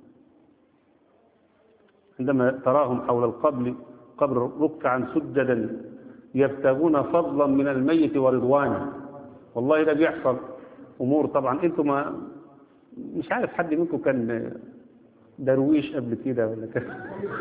عندما تراهم حول قبر ركعا سجدا يبتغون فضلا من الميت ورضوانه. والله ده بيحصل أمور. طبعا أنتم مش عارف حد منكم كان درويش قبل كده ولا كده.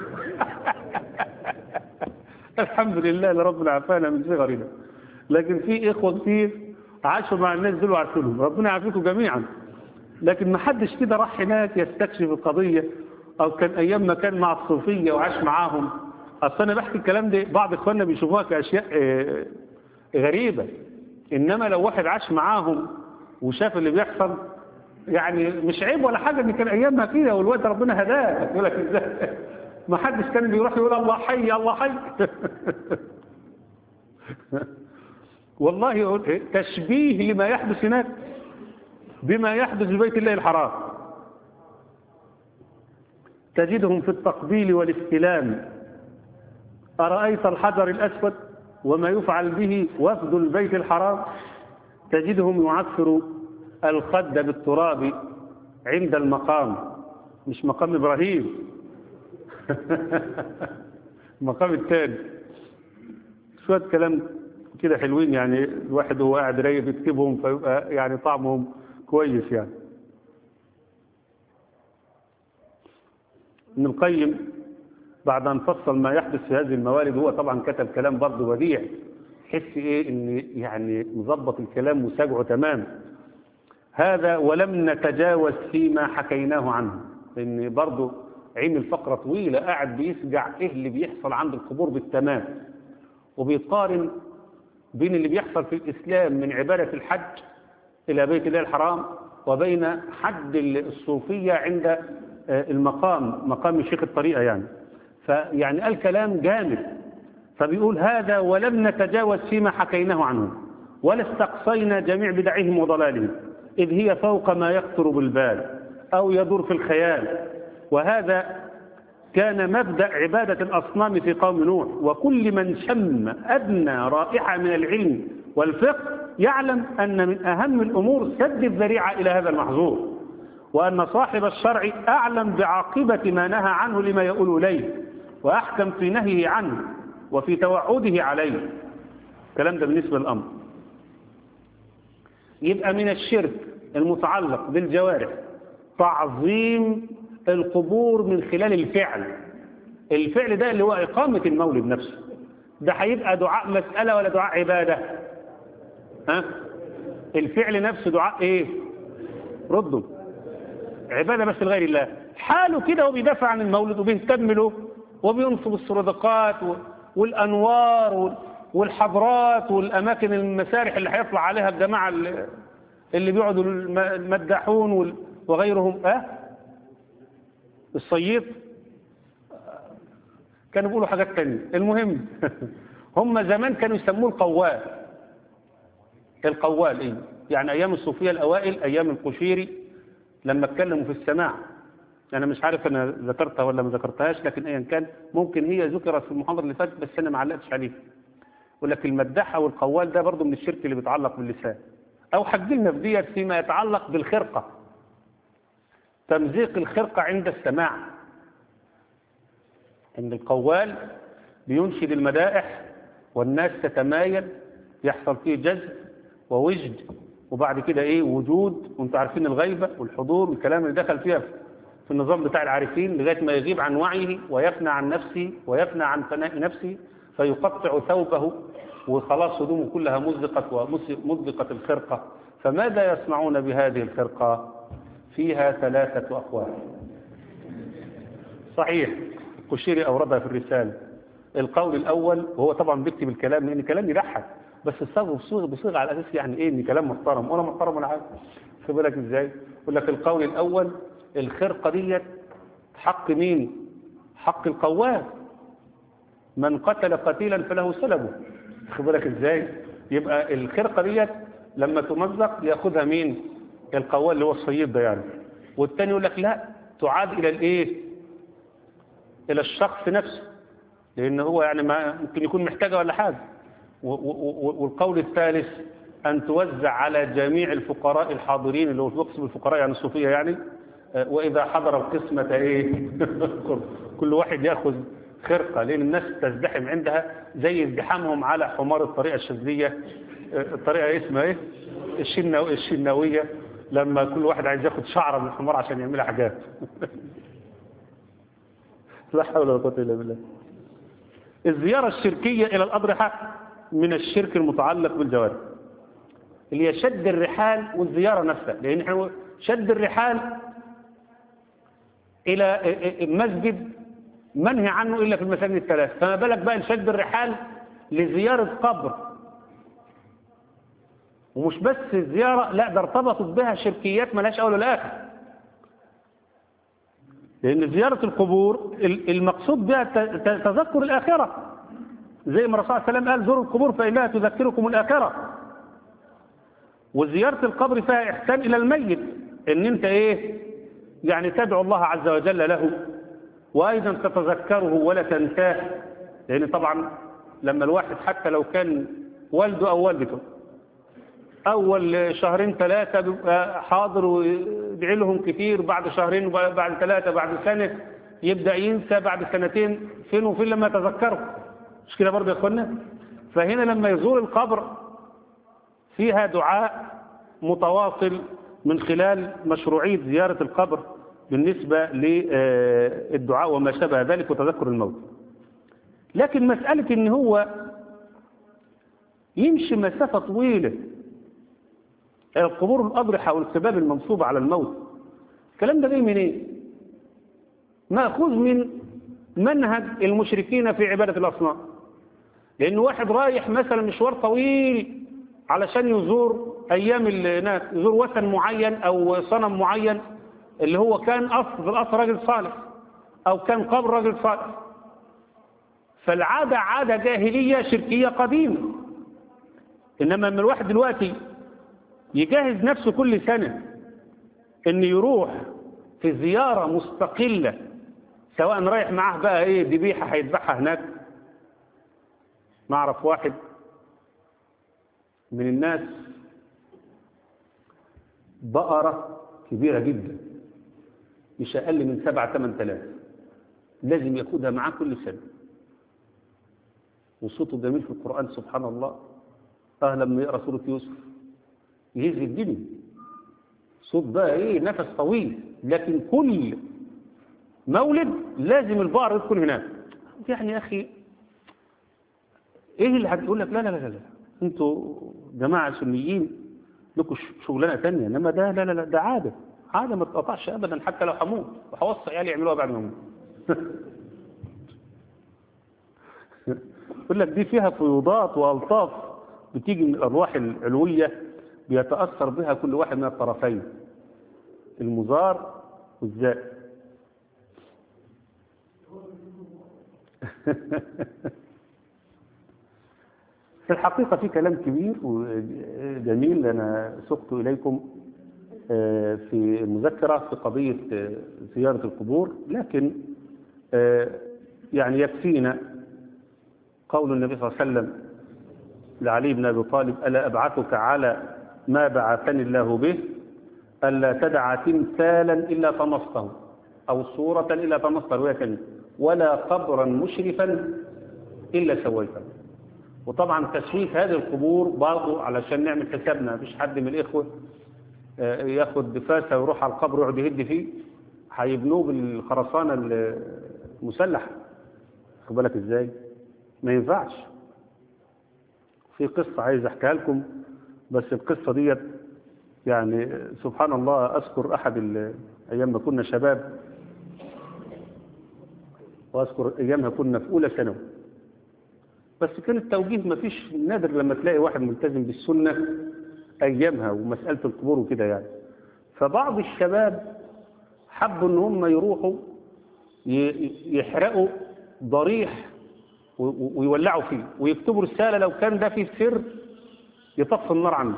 الحمد لله لربنا عافانا من صغرنا، لكن في إخوة كتير عاشوا مع الناس دول وعارفينهم، ربنا يعافيكم جميعا. لكن ما حدش كده راح هناك يستكشف القضية، أو كان أيام ما كان مع الصوفية وعاش معاهم. أصل أنا بحكي الكلام ده بعض إخواننا بيشوفوها كأشياء غريبة، إنما لو واحد عاش معاهم وشاف اللي بيحصل يعني مش عيب ولا حاجة، إن كان أيامها كده والوقت ربنا هداه. يقول لك إزاي ما حدش كان بيروح يقول الله حي الله حي. والله تشبيه لما يحدث هناك بما يحدث في بيت الله الحرام. تجدهم في التقبيل والاستلام. أرأيت الحجر الأسود وما يفعل به وفد البيت الحرام؟ تجدهم يعثر الخد بالتراب عند المقام، مش مقام إبراهيم. المقام الثاني. شوية كلام كده حلوين، يعني الواحد هو قاعد رايق يكتبهم فيبقى يعني طعمهم كويس. يعني ابن القيم بعد أن فصل ما يحدث في هذه الموالد، هو طبعا كتب كلام برضه بديع، تحس إيه إن يعني مظبط الكلام وساجعه تمام. هذا ولم نتجاوز فيما حكيناه عنه، لأن برضه عين الفقرة طويلة قاعد بيسجع إيه اللي بيحصل عند القبور بالتمام، وبيقارن بين اللي بيحصل في الإسلام من عبادة الحج إلى بيت الله الحرام وبين حد الصوفية عند مقام الشيخ الطريقة يعني. فيعني قال كلام جامد. فبيقول هذا ولم نتجاوز فيما حكيناه عنه ولا استقصينا جميع بدعهم وضلالهم، إذ هي فوق ما يخطر بالبال أو يدور في الخيال. وهذا كان مبدأ عبادة الأصنام في قوم نوح، وكل من شم أدنى رائحة من العلم والفقه يعلم أن من أهم الأمور سد الذريعة إلى هذا المحظور، وأن صاحب الشرع أعلم بعاقبة ما نهى عنه لما يقول إليه، وأحكم في نهيه عنه وفي توعده عليه. الكلام ده بالنسبة للأمر. يبقى من الشرك المتعلق بالجوارح تعظيم القبور من خلال الفعل ده اللي هو إقامة المولد نفسه. ده هيبقى دعاء مسألة ولا دعاء عبادة؟ ها؟ الفعل نفسه دعاء ايه؟ ردوا عبادة بس لغير الله. حاله كده وبيدافع عن المولد وبيهتم له وبينصب السردقات والأنوار والحضرات والأماكن المسارح اللي هيطلع عليها الجماعة اللي بيقعدوا المداحون وغيرهم. الصييط كانوا بيقولوا حاجات تانية. المهم هم زمان كانوا يسموه القوال ايه؟ يعني ايام الصوفية الاوائل، ايام القشيري لما اتكلموا في السماع أنا مش عارف أنا ذكرتها ولا ما ذكرتهاش، لكن أيا كان ممكن هي ذكرت في المحاضرة اللي فاتت بس أنا ما علقتش عليها. يقول لك المداح أو القوال ده برضه من الشرك اللي بيتعلق باللسان. أو حجلنا في ديت فيما يتعلق بالخرقة، تمزيق الخرقة عند السماع. عند القوال بينشد المدائح والناس تتمايل، يحصل فيه جذب ووجد، وبعد كده ايه وجود، وانتم عارفين الغيبة والحضور والكلام اللي دخل فيها في النظام بتاع العارفين لغاية ما يغيب عن وعيه ويفنى عن نفسه ويفنى عن فناء نفسه فيقطع ثوبه وخلاص هدومه كلها مزقت الخرقة. فماذا يصنعون بهذه الخرقة؟ فيها 3 أقوال. صحيح القشيري أوردها في الرسالة. القول الأول، وهو طبعا بيكتب الكلام لأن كلام يضحك بس الصيغة بصيغة على أساس يعني إيه إن كلام محترم، وأنا محترم وأنا عارف. خد بالك إزاي؟ يقول لك القول الأول الخرقة ديت حق مين؟ حق القوام. من قتل قتيلا فله سلبه. خد بالك إزاي؟ يبقى الخرقة ديت لما تمزق ياخدها مين؟ القوال اللي هو الصيد ده يعني. والتاني يقول لك لا، تعاد إلى الإيه؟ إلى الشخص نفسه، لأن هو يعني ما ممكن يكون محتاجة ولا حاجة. والقول الثالث أن توزع على جميع الفقراء الحاضرين، اللي هو يقسم الفقراء يعني الصوفية يعني، وإذا حضر القسمة إيه كل واحد يأخذ خرقة، لأن الناس تزدحم عندها زي ازدحامهم على حمار الطريقة الشاذلية، الطريقة اسمها إيه الشناوية، لما كل واحد عايز ياخد شعرة من الحمار عشان يعملها حاجات. لا حول ولا قوة إلا بالله. الزيارة الشركية إلى الأضرحة من الشرك المتعلق بالجوارح، اللي هي شد الرحال والزيارة نفسها، لأن احنا شد الرحال إلى مسجد منهي عنه إلا في المساجد الثلاث، فما بالك بقى شد الرحال لزيارة قبر. ومش بس الزيارة، لا ده ارتبطت بها شركيات ملاش أول ولا آخر، لأن زيارة القبور المقصود بها تذكر الآخرة، زي ما الرسول صلى الله عليه وسلم قال زوروا القبور فإنها تذكركم الآخرة. وزيارة القبر فيها إحسان إلى الميت، إن أنت إيه يعني تدعو الله عز وجل له، وأيضا تتذكره ولا تنساه، لأن طبعا لما الواحد حتى لو كان والده أو والدته أول 2-3 بيبقى حاضر ويدعي لهم كتير، بعد 2 بعد 3 بعد سنة يبدأ ينسى، بعد 2 فين وفين لما يتذكره. مش كده برضه يا اخوانا؟ فهنا لما يزور القبر فيها دعاء متواصل من خلال مشروعية زيارة القبر بالنسبة للدعاء وما شابه ذلك وتذكر الموت. لكن مسألة ان هو يمشي مسافة طويلة القبور الأضرحة والسباب المنصوبة على الموت، الكلام ده جاي منين؟ إيه؟ مأخوذ من منهج المشركين في عبادة الأصنام. لأن واحد رايح مثلا مشوار طويل علشان يزور أيام الناس، يزور وثن معين أو صنم معين اللي هو كان في الأصل راجل صالح أو كان قبر راجل صالح، فالعادة عادة جاهلية شركية قديمة. إنما من الواحد دلوقتي يجهز نفسه كل سنة إن يروح في زيارة مستقلة، سواء رايح معاه بقى إيه ذبيحة هيذبحها هناك. نعرف واحد من الناس بقرة كبيرة جدا مش أقل من 7-8 آلاف، لازم ياخدها معاه كل سنة، وصوته جميل في القرآن سبحان الله. لما يقرأ سورة يوسف يهز الدنيا، صوت بقى ايه نفس طويل، لكن كل مولد لازم البقر يدخل هناك. يعني يا اخي ايه اللي هتقول لك لا لا لا لا انتوا جماعه سنيين لكم شغلانه ثانيه، انما ده لا لا لا ده عاده ما تقطعش ابدا حتى لو هموت، وهوصي عيالي يعملوها بعد ما اموت. يقول لك دي فيها فيوضات والطاف بتيجي من الارواح العلويه بيتاثر بها كل واحد من الطرفين، المزار والزائر. في الحقيقة في كلام كبير وجميل أنا سقت إليكم في المذكرة في قضية زيارة القبور، لكن يعني يكفينا قول النبي صلى الله عليه وسلم لعلي بن أبي طالب: ألا أبعثك على ما بعثني الله به، ألا تدع تمثالا إلا طمسته أو صورة إلا طمسته، ولا قبرا مشرفا إلا سويته. وطبعا تشريف هذه القبور برضه علشان نعمل حسابنا مفيش حد من الإخوة ياخد فاسة ويروح على القبر ويقعد يهد فيه، هيبنوه بالخرسانة المسلحة. خد بالك ازاي؟ ما ينفعش. في قصة عايز احكيها لكم، بس القصة ديت يعني سبحان الله. اذكر احد ايام ما كنا شباب، واذكر ايامها كنا في اولى ثانوي، بس كان التوجيه ما فيش، نادر لما تلاقي واحد ملتزم بالسنة ايامها ومسألة القبور وكده يعني. فبعض الشباب حبوا ان هم يروحوا يحرقوا ضريح ويولعوا فيه ويكتبوا رسالة لو كان ده فيه سر يطفي النار عنه.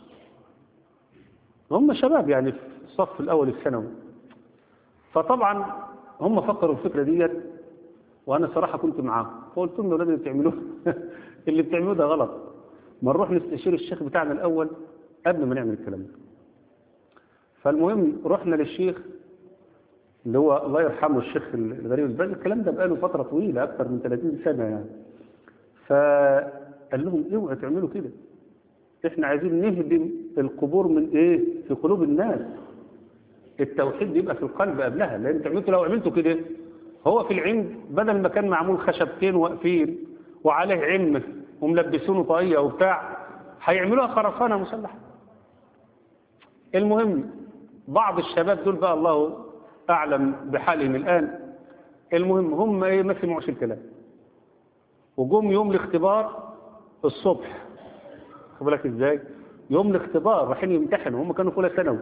هم شباب يعني في الصف الأول الثانوي. فطبعا هم فكروا الفكرة ديت، وأنا صراحة كنت معاهم، فقلت لهم: الولاد اللي بتعملوه اللي بتعملوه ده غلط، ما نروح نستشير الشيخ بتاعنا الأول قبل ما نعمل الكلام ده. فالمهم رحنا للشيخ اللي هو الله يرحمه الشيخ الغريب الباقي، الكلام ده بقاله فترة طويلة أكثر من 30 سنة يعني. فقال لهم: اوعوا تعملوا كده، احنا عايزين نهدم القبور من ايه؟ في قلوب الناس. التوحيد يبقى في القلب قبلها، لان تعملوا لو عملتوا كده هو في العند بدل ما كان معمول خشبتين واقفين وعليه عمة وملبسونه طاقية وبتاع، هيعملوها خرسانة مسلحة. المهم بعض الشباب دول بقى الله أعلم بحالهم الآن، المهم هم ايه ما سمعوش الكلام، وجم يوم الاختبار الصبح. خد بالك ازاي؟ يوم الاختبار رايحين يمتحنوا، هم كانوا في اولى ثانوي،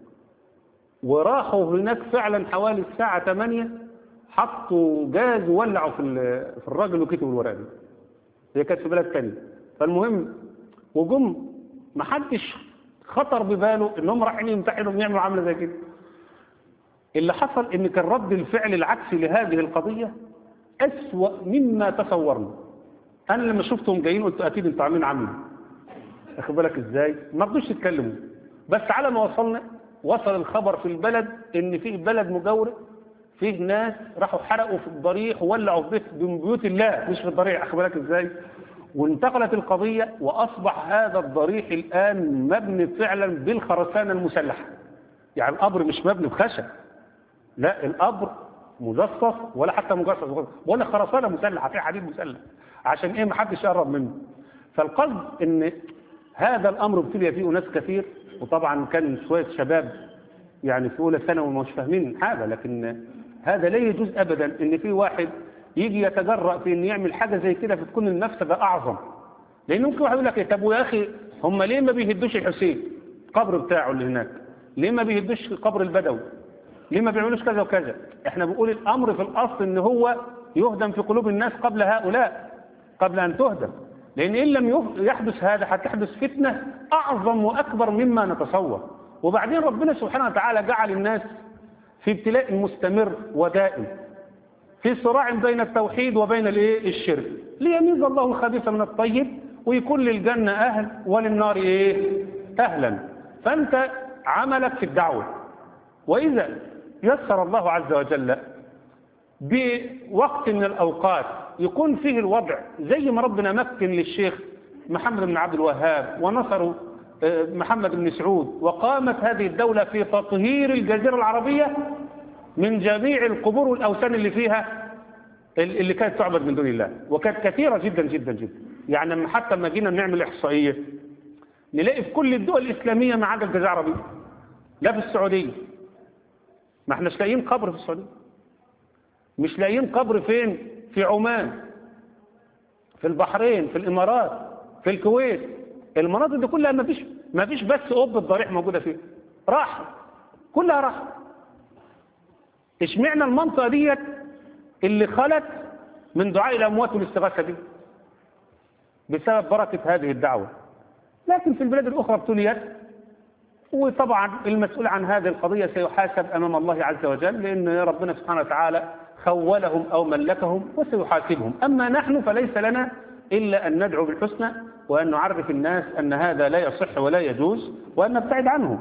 وراحوا هناك فعلا حوالي الساعة 8 حطوا جاز وولعوا في الراجل وكتبوا الورقة دي. هي كانت في بلد ثانيه. فالمهم وجم ما حدش خطر بباله ان هم رايحين يمتحنوا ويعملوا عامله زي كده. اللي حصل ان كان رد الفعل العكسي لهذه القضية أسوأ مما تصورنا. انا لما شفتهم جايين قلت اكيد انتوا عاملين عمل. اخد بالك ازاي؟ ما رضوش يتكلموا، بس على ما وصل الخبر في البلد ان في بلد مجاوره فيه ناس راحوا حرقوا في الضريح وولعوا في بيوت الله مش في الضريح. اخد بالك ازاي؟ وانتقلت القضية واصبح هذا الضريح الان مبني فعلا بالخرسانة المسلحة. يعني القبر مش مبني بخشب، لا القبر مجصص ولا حتى مجصص ولا خرسانة مسلحة، في حديد مسلح عشان ايه؟ ما حدش يقرب منه. فالقصد ان هذا الامر ابتلي فيه ناس كثير، وطبعا كان شوية شباب يعني في اولى ثانوي مش فاهمين حاجة، لكن هذا لا يجوز ابدا ان في واحد يجي يتجرأ في ان يعمل حاجة زي كده فتكون المفسدة اعظم. لان ممكن واحد يقول لك: طب ويا اخي هم ليه ما بيهدوش الحسين القبر بتاعه اللي هناك؟ ليه ما بيهدوش قبر البدوي؟ ليه ما بيعملوش كذا وكذا؟ احنا بنقول الامر في الاصل ان هو يهدم في قلوب الناس قبل هؤلاء، قبل ان تهدم. لان ان لم يحدث هذا هتحدث فتنة اعظم واكبر مما نتصور. وبعدين ربنا سبحانه وتعالى جعل الناس في ابتلاء مستمر ودائم، في صراع بين التوحيد وبين الايه؟ الشرك، ليميز الله الخبيث من الطيب ويكون للجنة اهل وللنار ايه؟ اهلا. فانت عملك في الدعوة، واذا يسر الله عز وجل بوقت من الاوقات يكون فيه الوضع زي ما ربنا مكن للشيخ محمد بن عبد الوهاب ونصروا محمد بن سعود، وقامت هذه الدولة في تطهير الجزيرة العربية من جميع القبور والأوثان اللي فيها اللي كانت تعبد من دون الله، وكانت كثيرة جدا جدا جدا. يعني حتى لما جينا نعمل إحصائية نلاقي في كل الدول الإسلامية ما عدا الجزيرة العربية، لا في السعودية ما احناش لاقيين قبر في السعودية، مش لاقيين قبر فين؟ في عمان، في البحرين، في الإمارات، في الكويت. المناطق دي كلها ما فيش بس قبة ضريح موجودة فيها، راح كلها راح. اشمعنى المنطقة ديت اللي خلت من دعاء الأموات والاستغاثة دي؟ بسبب بركة هذه الدعوة. لكن في البلاد الأخرى ابتليت وطبعا المسؤول عن هذه القضية سيحاسب أمام الله عز وجل، لأن ربنا سبحانه وتعالى خولهم أو ملكهم وسيحاسبهم. أما نحن فليس لنا إلا أن ندعو بالحسنى، وأن نعرف الناس أن هذا لا يصح ولا يجوز، وأن نبتعد عنه.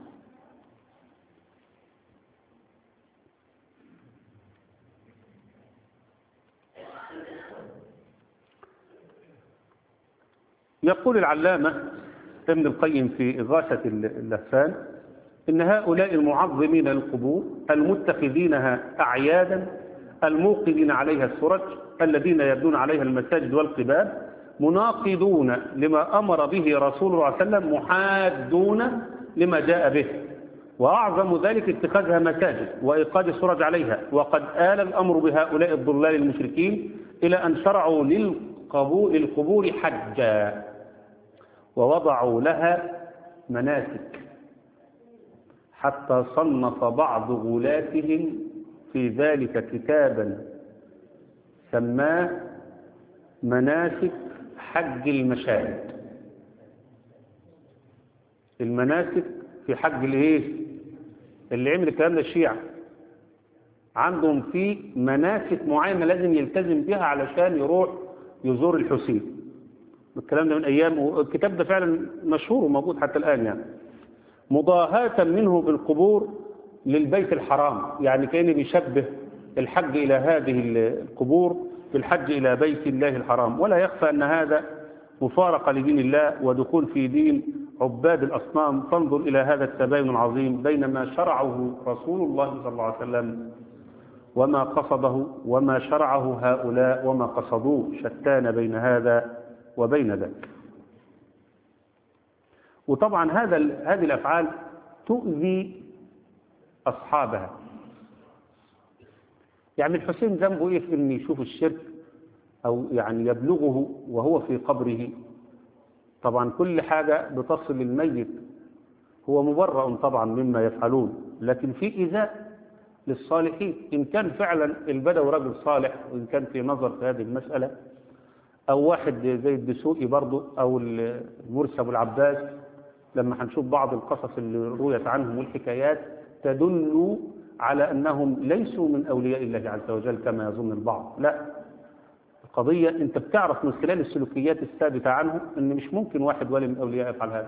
يقول العلامة ابن القيم في إغاثة اللهفان إن هؤلاء المعظمين للقبور المتخذينها أعيادا الموقدين عليها السرج الذين يبنون عليها المساجد والقباب مناقضون لما أمر به رسول الله صلى الله عليه وسلم، محادون لما جاء به، وأعظم ذلك اتخاذها مساجد وإيقاد السرج عليها. وقد آل الأمر بهؤلاء الضلال المشركين إلى أن شرعوا للقبور حجا ووضعوا لها مناسك، حتى صنف بعض غلاتهم في ذلك كتابا سماه مناسك حج المشاهد. المناسك في حج الايه؟ اللي عمل الكلام ده الشيعة، عندهم في مناسك معينة لازم يلتزم بها علشان يروح يزور الحسين. الكلام ده من أيام، والكتاب ده فعلا مشهور وموجود حتى الآن يعني. مضاهاة منه بالقبور للبيت الحرام، يعني كأنه بيشبه الحج إلى هذه القبور بالحج إلى بيت الله الحرام. ولا يخفى أن هذا مفارقة لدين الله ودخول في دين عباد الأصنام. فانظر إلى هذا التباين العظيم بين ما شرعه رسول الله صلى الله عليه وسلم وما قصده، وما شرعه هؤلاء وما قصدوه، شتان بين هذا وبين ذلك. وطبعا هذه الأفعال تؤذي أصحابها. يعني الحسين ذنبه إيه في إن يشوف الشرك أو يعني يبلغه وهو في قبره؟ طبعا كل حاجة بتصل للميت هو مبرأ طبعا مما يفعلون، لكن في إيذاء للصالحين. إن كان فعلا البدوي رجل صالح، وإن كان في نظر في هذه المسألة، أو واحد زي الدسوقي برضه، أو المرسي أبو العباس، لما هنشوف بعض القصص اللي رويت عنهم والحكايات تدل على أنهم ليسوا من أولياء الله عز وجل كما يظن البعض. لا، القضية أنت بتعرف من خلال السلوكيات الثابتة عنه أن مش ممكن واحد ولي من أولياء يفعل هذا.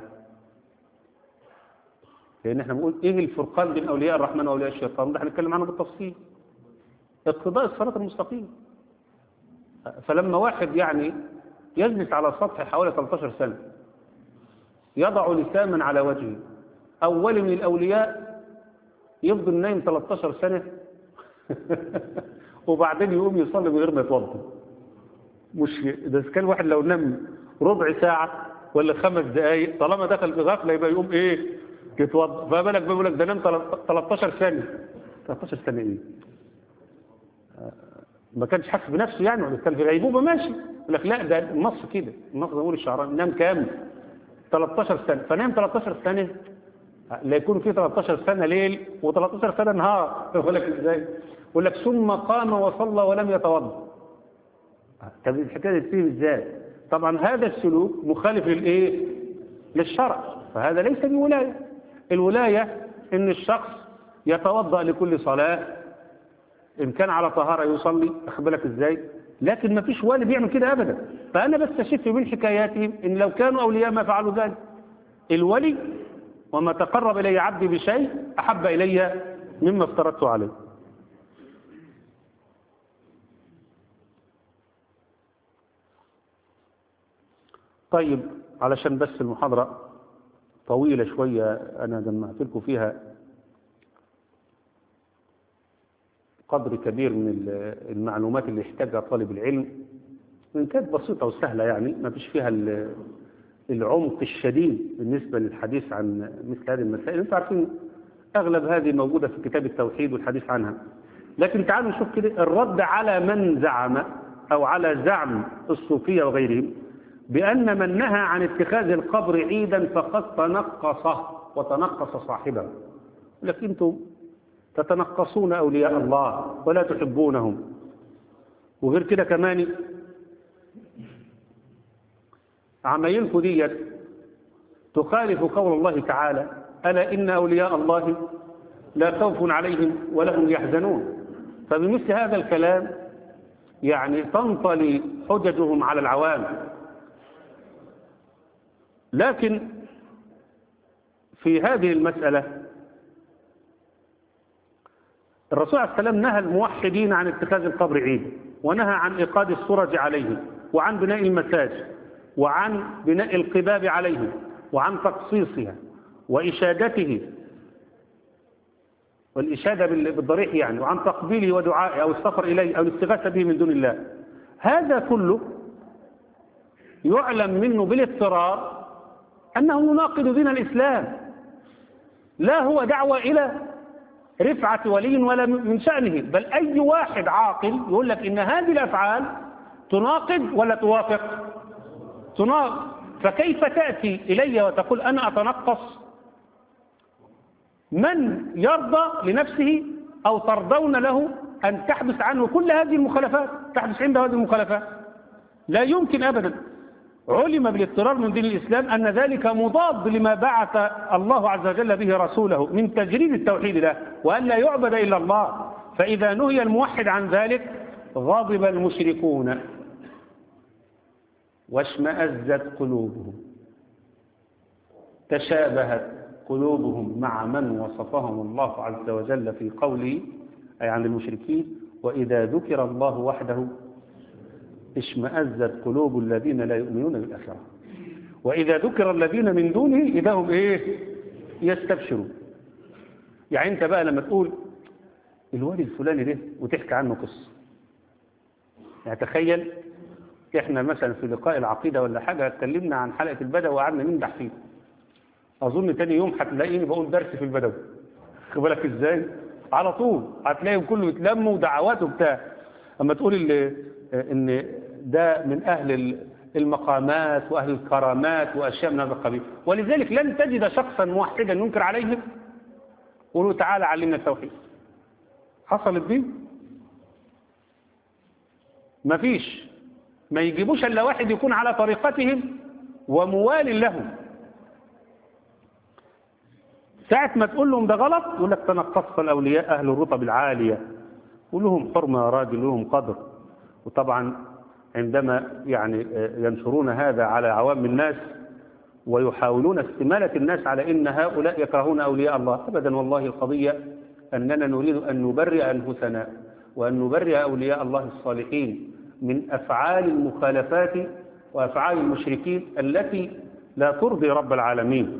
لأن احنا بنقول إيه الفرقان بين أولياء الرحمن وأولياء الشيطان؟ ده هنتكلم عنه بالتفصيل. اقتضاء الصراط المستقيم. فلما واحد يعني يجلس على سطح حوالي 13 سنة يضع لساما على وجهه، أول من الأولياء يفضل نايم 13 سنة وبعدين يقوم يصلي من غير ما يتوضا. مش ده كان واحد لو نام ربع ساعة ولا 5 دقايق طالما دخل في غفلة يبقى يقوم ايه؟ يتوضا. فبالك بيقول لك ده نام 13 سنة. 13 سنة ايه؟ ما كانش حاسس بنفسه يعني، ولا كان في غيبوبة ماشي. يقول لك لا، ده النص كده، النص بيقول الشعراني نام كام؟ 13 سنة. فنام 13 سنة لا يكون في 13 سنة ليل و13 سنة نهار. يقول لك ازاي؟ يقول لك ثم قام وصلى ولم يتوضا. طب الحكايه دي تفهم ازاي؟ طبعا هذا السلوك مخالف للايه؟ للشرع. فهذا ليس بولايه. الولايه ان الشخص يتوضا لكل صلاه، ان كان على طهاره يصلي، اخد بالك ازاي؟ لكن ما فيش والي بيعمل كده ابدا. فانا بستشف من حكاياتهم ان لو كانوا اولياء ما فعلوا ذلك. الولي وما تقرب الي عبدي بشيء احب الي مما افترضت عليه. طيب، علشان بس المحاضرة طويلة شوية أنا جمعت لكم فيها قدر كبير من المعلومات اللي يحتاجها طالب العلم، وإن كانت بسيطة وسهلة يعني ما فيش فيها العمق الشديد بالنسبة للحديث عن مثل هذه المسائل. أنتم عارفين أغلب هذه موجودة في كتاب التوحيد والحديث عنها. لكن تعالوا نشوف كده الرد على من زعم أو على زعم الصوفية وغيرهم بأن من نهى عن اتخاذ القبر عيدا فقد تنقصه وتنقص صاحبه. لكن أنتم تتنقصون أولياء الله ولا تحبونهم. وغير كده كمان عمايلكم دي تخالف قول الله تعالى ألا إن أولياء الله لا خوف عليهم ولا هم يحزنون. فبمثل هذا الكلام يعني تنطلي حججهم على العوام. لكن في هذه المسألة الرسول عليه السلام نهى الموحدين عن اتخاذ القبر عيدا، ونهى عن إيقاد السرج عليه، وعن بناء المساجد، وعن بناء القباب عليه، وعن تقصيصها وإشادته والإشادة بالضريح يعني، وعن تقبيله ودعائه أو السفر إليه أو الاستغاثة به من دون الله. هذا كله يعلم منه بالاضطرار أنه يناقض دين الإسلام، لا هو دعوة إلى رفعة ولي ولا من شأنه، بل أي واحد عاقل يقول لك إن هذه الأفعال تناقض ولا توافق؟ تناقض. فكيف تأتي إلي وتقول أنا أتنقص من يرضى لنفسه أو ترضون له أن تحدث عنه كل هذه المخالفات، تحدث عنده هذه المخالفات؟ لا يمكن أبدا. علم بالاضطرار من دين الإسلام أن ذلك مضاد لما بعث الله عز وجل به رسوله من تجريد التوحيد له وأن لا يعبد إلا الله. فإذا نهي الموحد عن ذلك غضب المشركون واشمأزت قلوبهم، تشابهت قلوبهم مع من وصفهم الله عز وجل في قوله أي عن المشركين: وإذا ذكر الله وحده اشمأزت قلوب الذين لا يؤمنون بالآخرة، وإذا ذكر الذين من دونه إذا هم يستبشرون. يعني أنت بقى لما تقول الولي الفلاني ده وتحكي عنه قصة، يعني تخيل احنا مثلا في لقاء العقيدة ولا حاجة اتكلمنا عن حلقة البدوي وقعدنا نمدح فيه، أظن تاني يوم هتلاقيني بقول درس في البدوي، خد بالك ازاي؟ على طول هتلاقيهم كله يتلموا ودعوات وبتاع. اما تقول ان ده من اهل المقامات واهل الكرامات واشياء من هذا القبيل، ولذلك لن تجد شخصا موحدا ينكر عليهم قولوا تعالى علمنا التوحيد. حصلت دي؟ مفيش، ما يجيبوش الا واحد يكون على طريقتهم وموال لهم. ساعة ما تقول لهم ده غلط يقول لك تنقص الأولياء أهل الرتب العالية، ولهم حرمة يا راجل، لهم قدر. وطبعا عندما يعني ينشرون هذا على عوام الناس ويحاولون استمالة الناس على إن هؤلاء يكرهون أولياء الله، أبدا والله القضية أننا نريد أن نبرئ أنفسنا وأن نبرئ أولياء الله الصالحين من أفعال المخالفات وأفعال المشركين التي لا ترضي رب العالمين.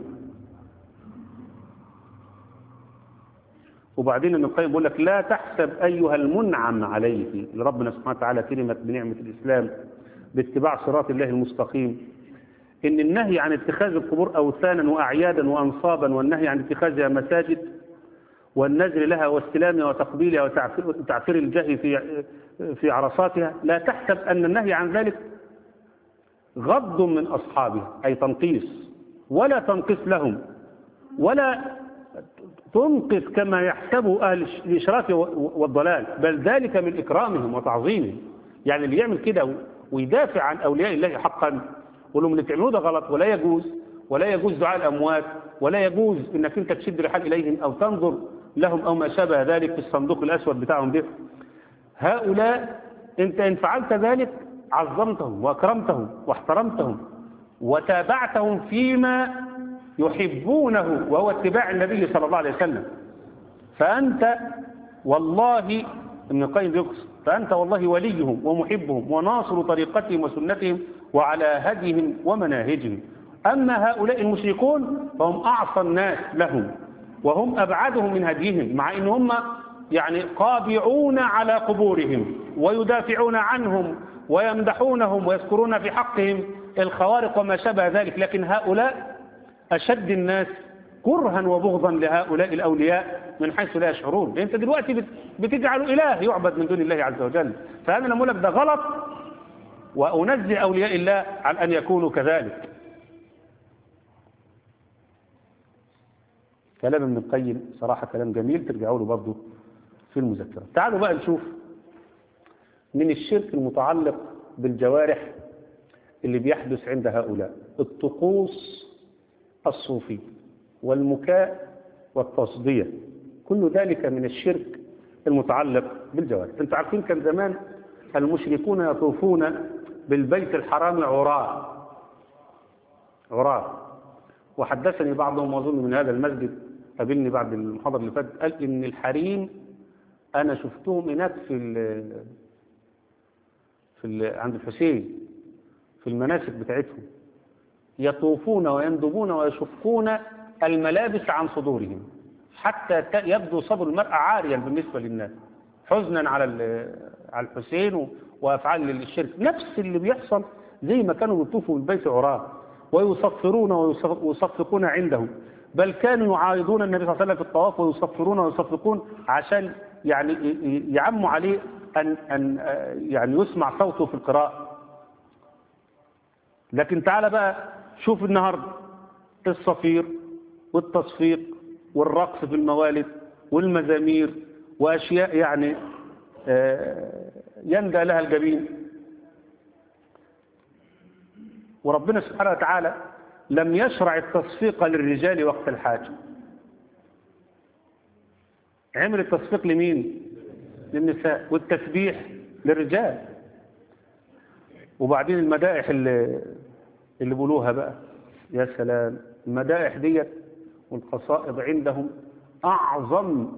وبعدين ابن القيم بيقول لك لا تحسب أيها المنعم عليه، ربنا سبحانه وتعالى كلمة بنعمة الإسلام باتباع صراط الله المستقيم، إن النهي عن اتخاذ القبور أوثانا وأعيادا وأنصابا والنهي عن اتخاذها مساجد والنزل لها واستلامها وتقبيلها وتعفير الجاه في عرصاتها، لا تحسب أن النهي عن ذلك غض من أصحابها أي تنقيص، ولا تنقص لهم، ولا تنقص كما يحسبه أهل الإشراك والضلال، بل ذلك من إكرامهم وتعظيمهم. يعني اللي يعمل كده ويدافع عن أولياء الله حقا يقول لهم اللي تعملوه ده غلط ولا يجوز، ولا يجوز دعاء الأموات، ولا يجوز إنك أنت تشد الرحال إليهم أو تنظر لهم أو ما شابه ذلك في الصندوق الأسود بتاعهم ده. هؤلاء أنت إن فعلت ذلك عظمتهم وأكرمتهم واحترمتهم وتابعتهم فيما يحبونه وهو اتباع النبي صلى الله عليه وسلم. فأنت والله ابن القيم يقصد فأنت والله وليهم ومحبهم وناصر طريقتهم وسنتهم وعلى هديهم ومناهجهم. أما هؤلاء المشركون فهم أعصى الناس لهم وهم أبعدهم من هديهم، مع إن هم يعني قابعون على قبورهم ويدافعون عنهم ويمدحونهم ويذكرون في حقهم الخوارق وما شابه ذلك، لكن هؤلاء أشد الناس كرها وبغضا لهؤلاء الأولياء من حيث لا يشعرون. أنت دلوقتي بتجعل إله يعبد من دون الله عز وجل، فأنا لما أقول لك ده غلط وأنزه أولياء الله عن أن يكونوا كذلك. كلام ابن القيم صراحة كلام جميل، ترجعوا له برضه في المذكرة. تعالوا بقى نشوف من الشرك المتعلق بالجوارح اللي بيحدث عند هؤلاء الطقوس الصوفية. والمكاء والتصدية، كل ذلك من الشرك المتعلق بالجوارح. انتم عارفين كان زمان المشركون يطوفون بالبيت الحرام عراة. وحدثني بعضهم وظن من هذا المسجد، قابلني بعد المحاضرة اللي فاتت، قال ان الحريم انا شفتهم هناك عند الحسين في المناسك بتاعتهم يطوفون ويندبون ويشقون الملابس عن صدورهم حتى يبدو صدر المرأة عاريا بالنسبة للناس، حزنا على الحسين وأفعال الشرك. نفس اللي بيحصل زي ما كانوا بيطوفوا بالبيت عراة ويصفرون ويصفقون عنده، بل كانوا يعارضون النبي صلى الله عليه وسلم في الطواف ويصفرون ويصفقون عشان يعني يعموا عليه أن يعني يسمع صوته في القراءة. لكن تعال بقى شوف النهاردة الصفير والتصفيق والرقص في الموالد والمزامير وأشياء يعني يندى لها الجبين. وربنا سبحانه وتعالى لم يشرع التصفيق للرجال وقت الحاجة، عمل التصفيق لمين؟ للنساء، والتسبيح للرجال. وبعدين المدائح اللي بيقولوها بقى، يا سلام، المدائح ديت والقصائد عندهم أعظم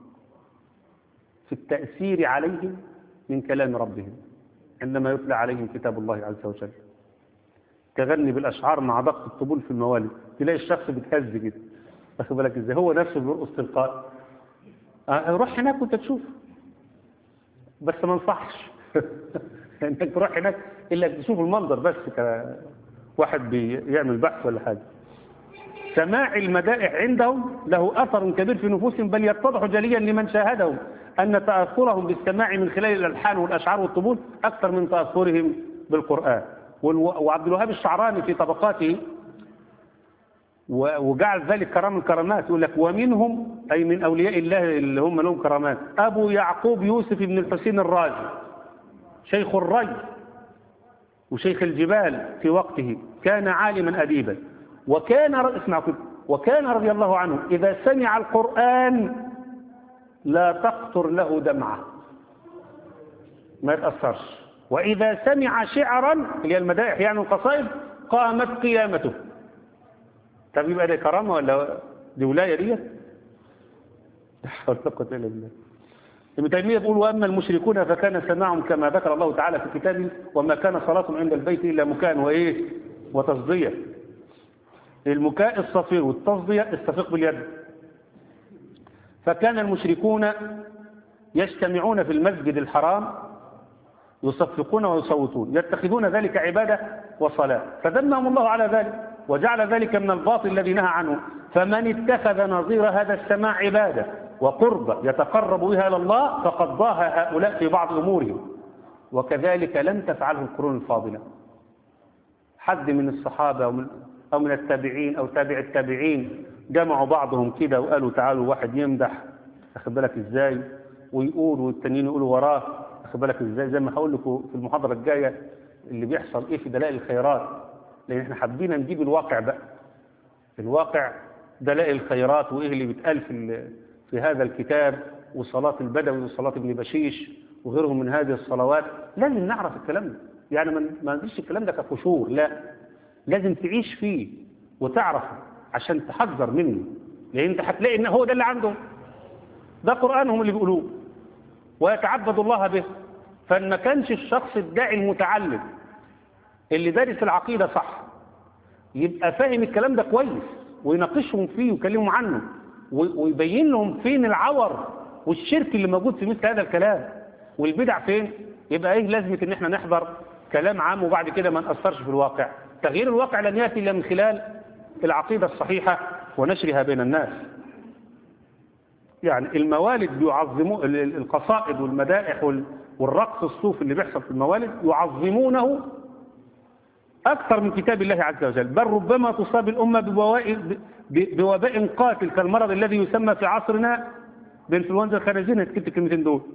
في التأثير عليهم من كلام ربهم عندما يتلى عليهم كتاب الله عز وجل. تغني بالأشعار مع ضغط الطبول في الموالد، تلاقي الشخص بيتهز كده، واخد بالك ازاي؟ هو نفسه بيرقص تلقائي. روح هناك وانت تشوف، بس ما انصحش انك تروح هناك الا تشوف المنظر بس كواحد بيعمل بحث ولا حاجه. سماع المدائح عندهم له اثر كبير في نفوسهم، بل يتضح جليا لمن شاهدهم ان تاثرهم بالسماع من خلال الالحان والاشعار والطبول اكثر من تاثرهم بالقران. وعبد الوهاب الشعراني في طبقاته وجعل ذلك كرام الكرامات، يقول لك ومنهم أي من أولياء الله اللي هم لهم كرامات أبو يعقوب يوسف بن الحسين الرازي، شيخ الري وشيخ الجبال في وقته، كان عالما أديبا، وكان رضي الله عنه إذا سمع القرآن لا تقطر له دمعة، ما يتأثرش، وإذا سمع شعرا اللي هي المدائح يعني القصائد قامت قيامته. طب يبقى ده كرامة ولا دي ولاية ديت؟ لا حول ولا قوة إلا بالله. ابن تيمية يقول وأما المشركون فكان سماعهم كما ذكر الله تعالى في كتابه وما كان صلاتهم عند البيت إلا مكاء وإيه وتصدية. المكاء الصفير والتصدية الصفيق باليد. فكان المشركون يجتمعون في المسجد الحرام يصفقون ويصوتون، يتخذون ذلك عبادة وصلاة، فذمهم الله على ذلك وجعل ذلك من الباطل الذي نهى عنه. فمن اتخذ نظير هذا السماع عبادة وقربة يتقرب بها إلى الله فقد ضاهى هؤلاء في بعض أمورهم، وكذلك لم تفعله القرون الفاضلة. حد من الصحابة أو من التابعين أو تابع التابعين جمعوا بعضهم كده وقالوا تعالوا واحد يمدح، أخذ بالك إزاي، ويقول والتانيين يقولوا وراه، أخذ بالك إزاي، زي ما هقول لكم في المحاضرة الجاية اللي بيحصل إيه في دلائل الخيرات، لأن إحنا حابين نجيب الواقع بقى، الواقع دلائل الخيرات وإيه اللي بيتقال في هذا الكتاب، وصلاة البدوي وصلاة ابن بشيش وغيرهم من هذه الصلوات. لازم نعرف الكلام ده، يعني ما نقولش الكلام ده كفشور، لا، لازم تعيش فيه وتعرفه عشان تحذر منه، لأن أنت هتلاقي إن هو ده اللي عندهم، ده قرآنهم اللي بيقولوه ويتعبد الله به. فما كانش الشخص الداعي المتعلم اللي دارس العقيدة صح يبقى فاهم الكلام ده كويس ويناقشهم فيه ويكلمهم عنه ويبين لهم فين العور والشرك اللي موجود في مثل هذا الكلام والبدع فين، يبقى ايه لازمة ان احنا نحضر كلام عام وبعد كده ما نأثرش في الواقع. تغيير الواقع لن يأتي الا من خلال العقيدة الصحيحة ونشرها بين الناس. يعني الموالد بيعظموا القصائد والمدائح والرقص الصوفي اللي بيحصل في الموالد يعظمونه أكثر من كتاب الله عز وجل، بل ربما تصاب الأمة بوباء قاتل كالمرض الذي يسمى في عصرنا بإنفلونزا الخنازير، نتكلم الكلمتين دول،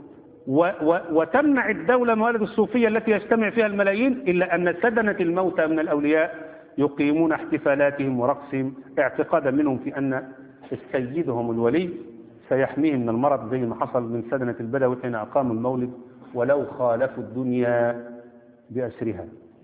وتمنع الدولة موالد الصوفية التي يجتمع فيها الملايين، إلا أن سدنة الموتى من الأولياء يقيمون احتفالاتهم ورقصهم اعتقادا منهم في أن سيدهم الولي سيحميهم من المرض، زي ما حصل من سدنة البدوي حين أقاموا المولد ولو خالفوا الدنيا بأسرها.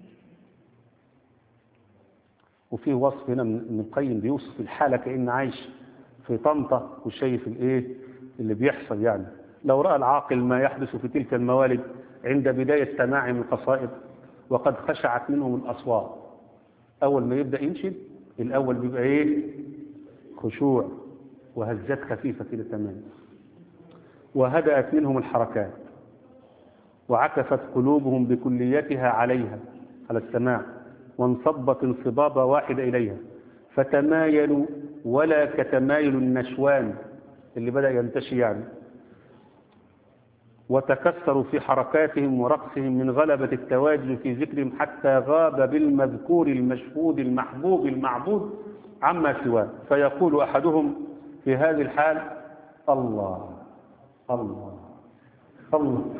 وفيه وصف هنا من القيم بيوصف الحالة كأن عايش في طنطا وشايف الايه اللي بيحصل. يعني لو رأى العاقل ما يحدث في تلك الموالد عند بداية سماعهم القصائد وقد خشعت منهم الأصوات. أول ما يبدأ ينشد الأول بيبقى ايه؟ خشوع وهزات خفيفة كده تمام، وهدأت منهم الحركات وعكفت قلوبهم بكليتها عليها على السماع، وانصبت انصبابة واحدة إليها، فتمايلوا ولا كتمايل النشوان اللي بدأ ينتشي يعني، وتكسروا في حركاتهم ورقصهم من غلبة التواجد في ذكرهم، حتى غاب بالمذكور المشهود المحبوب المعبود عما سواه، فيقول أحدهم في هذه الحال: الله الله الله،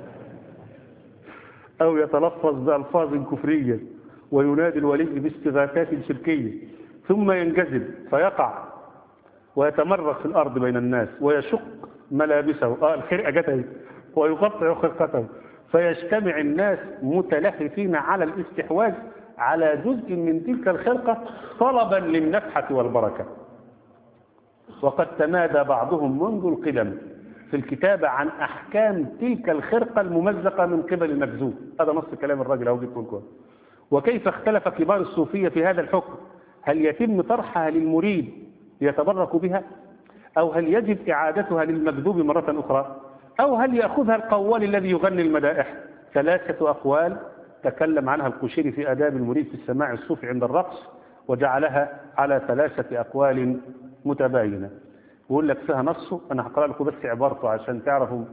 أو يتلفظ بألفاظ كفرية وينادي الولي باستغاثات شركية، ثم ينجذب فيقع ويتمرغ في الأرض بين الناس ويشق ملابسه، الخرقة جته، ويقطع خرقته، فيجتمع الناس متلهفين على الاستحواذ على جزء من تلك الخرقة طلبا للنفحة والبركة. وقد تمادى بعضهم منذ القدم في الكتابة عن أحكام تلك الخرقة الممزقة من قبل المكذوب. هذا نص كلام الراجل أهو جبته لكم. وكيف اختلف كبار الصوفية في هذا الحكم، هل يتم طرحها للمريد ليتبرك بها، أو هل يجب إعادتها للمكذوب مرة أخرى، أو هل يأخذها القوال الذي يغني المدائح؟ 3 أقوال تكلم عنها القشيري في آداب المريد في السماع الصوفي عند الرقص، وجعلها على 3 أقوال متباينة. بقول لك فيها نصه، أنا هقرأ لكم بس عبارته عشان تعرفوا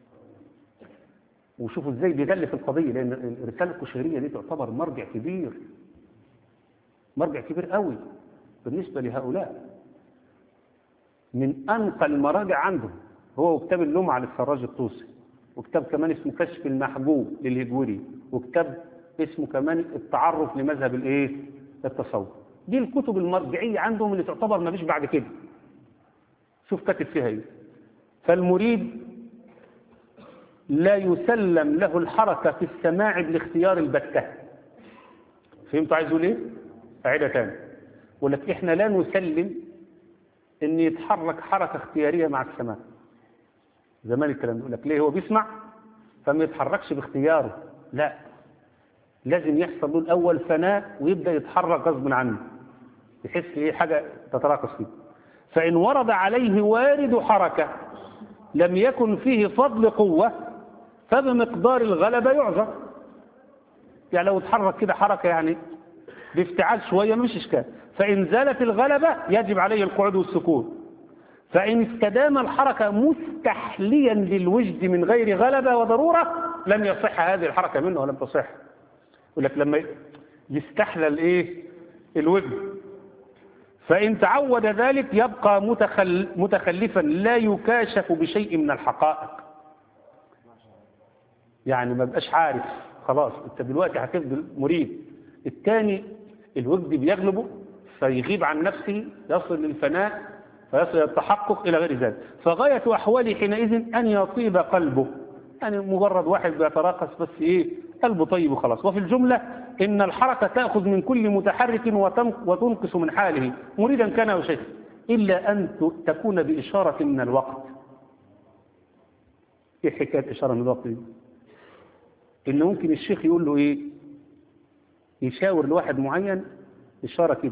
وشوفوا ازاي بيغلف القضية، لأن الرسالة القشيرية دي تعتبر مرجع كبير، مرجع كبير قوي بالنسبة لهؤلاء، من أنقى المراجع عندهم هو وكتاب اللمعة للسراج الطوسي، وكتاب كمان اسمه كشف المحبوب للهجوري، وكتاب اسمه كمان التعرف لمذهب الايه؟ التصوف. دي الكتب المرجعية عندهم اللي تعتبر ما فيش بعد كده. شوف كاتب فيها ايه: فالمريد لا يسلم له الحركة في السماع بالاختيار البتة. فهمتوا عايز يقول ايه؟ أعيدها تاني. يقول لك احنا لا نسلم ان يتحرك حركة اختيارية مع السماع. زمان الكلام يقول لك ليه؟ هو بيسمع فما يتحركش باختياره، لا، لازم يحصل له الأول فناء ويبدأ يتحرك غصب عنه، يحس ايه حاجة تتراقص فيه. فإن ورد عليه وارد حركة لم يكن فيه فضل قوة فبمقدار الغلبة يعذر. يعني لو اتحرك كده حركة يعني بافتعال شوية مش إشكال. فإن زالت الغلبة يجب عليه القعود والسكون. فإن استدام الحركة مستحليا للوجد من غير غلبة وضرورة لم يصح هذه الحركة منه ولم تصح. يقول لك لما يستحلل ايه؟ الوجد. فإن تعود ذلك يبقى متخلفا لا يكاشف بشيء من الحقائق. يعني ما بقاش عارف خلاص، انت دلوقتي هتفضل مريد. الثاني الوجد بيغلبه فيغيب عن نفسه، يصل للفناء فيصل إلى التحقق إلى غير ذلك. فغاية أحواله حينئذ أن يطيب قلبه، يعني مجرد واحد بيتراقص بس إيه قلبه طيب وخلاص. وفي الجملة إن الحركة تأخذ من كل متحرك وتنقص من حاله مريدا كان أو شيخ، إلا أن تكون بإشارة من الوقت. إيه حكاية إشارة من الوقت دي؟ إن ممكن الشيخ يقول له إيه، يشاور لواحد معين إشارة كده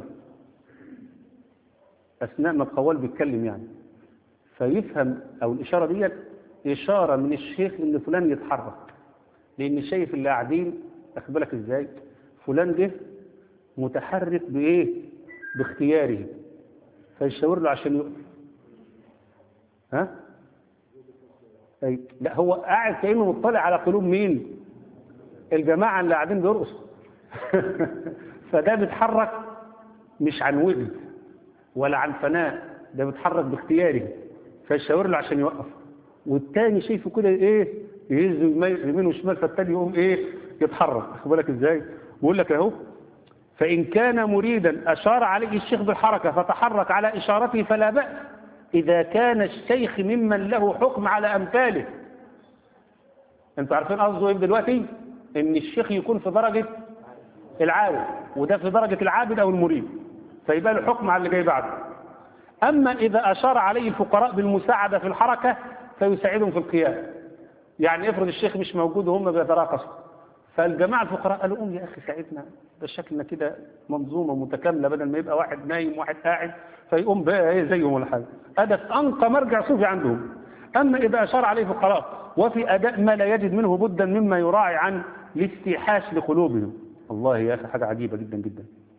أثناء ما القوال بيتكلم يعني، فيفهم أو الإشارة دي إشارة من الشيخ إن فلان يتحرك، لأن شايف اللي قاعدين أخد بالك إزاي فلان ده متحرك بإيه؟ باختياره، فيشاور له عشان يقف. ها؟ أي لا، هو قاعد كأنه مطلع على قلوب مين؟ الجماعة اللي قاعدين بيرقصوا. فده بيتحرك مش عن وجد ولا عن فناء، ده بيتحرك باختياره، فيشاور له عشان يوقف. والتاني شايفه كده ايه يهز يمين وشمال، فالتاني يقوم ايه يتحرك. خد بالك ازاي؟ بيقول لك اهو فإن كان مريدا أشار عليه الشيخ بالحركة فتحرك على إشارته فلا بأس، إذا كان الشيخ ممن له حكم على أمثاله. أنتوا عارفين قصده إيه دلوقتي؟ إن الشيخ يكون في درجة العاود، وده في درجة العابد أو المريد، فيبقى له حكم على اللي جاي بعده. أما إذا أشار عليه الفقراء بالمساعدة في الحركة فيساعدهم في القيام. يعني افرض الشيخ مش موجود وهم بيتراقصوا، فالجماعة الفقراء قالوا قوم يا أخي ساعدنا، ده شكلنا كده منظومة متكاملة، بدل ما يبقى واحد نايم واحد قاعد فيقوم بقى ايه زيهم ولا حاجة. هذا أنقى مرجع صوفي عندهم. أما إذا أشار عليه فقراء وفي أداء ما لا يجد منه بدا مما يراعي عن الاستيحاش لقلوبهم. الله يا أخي حاجة عجيبة جدا جدا.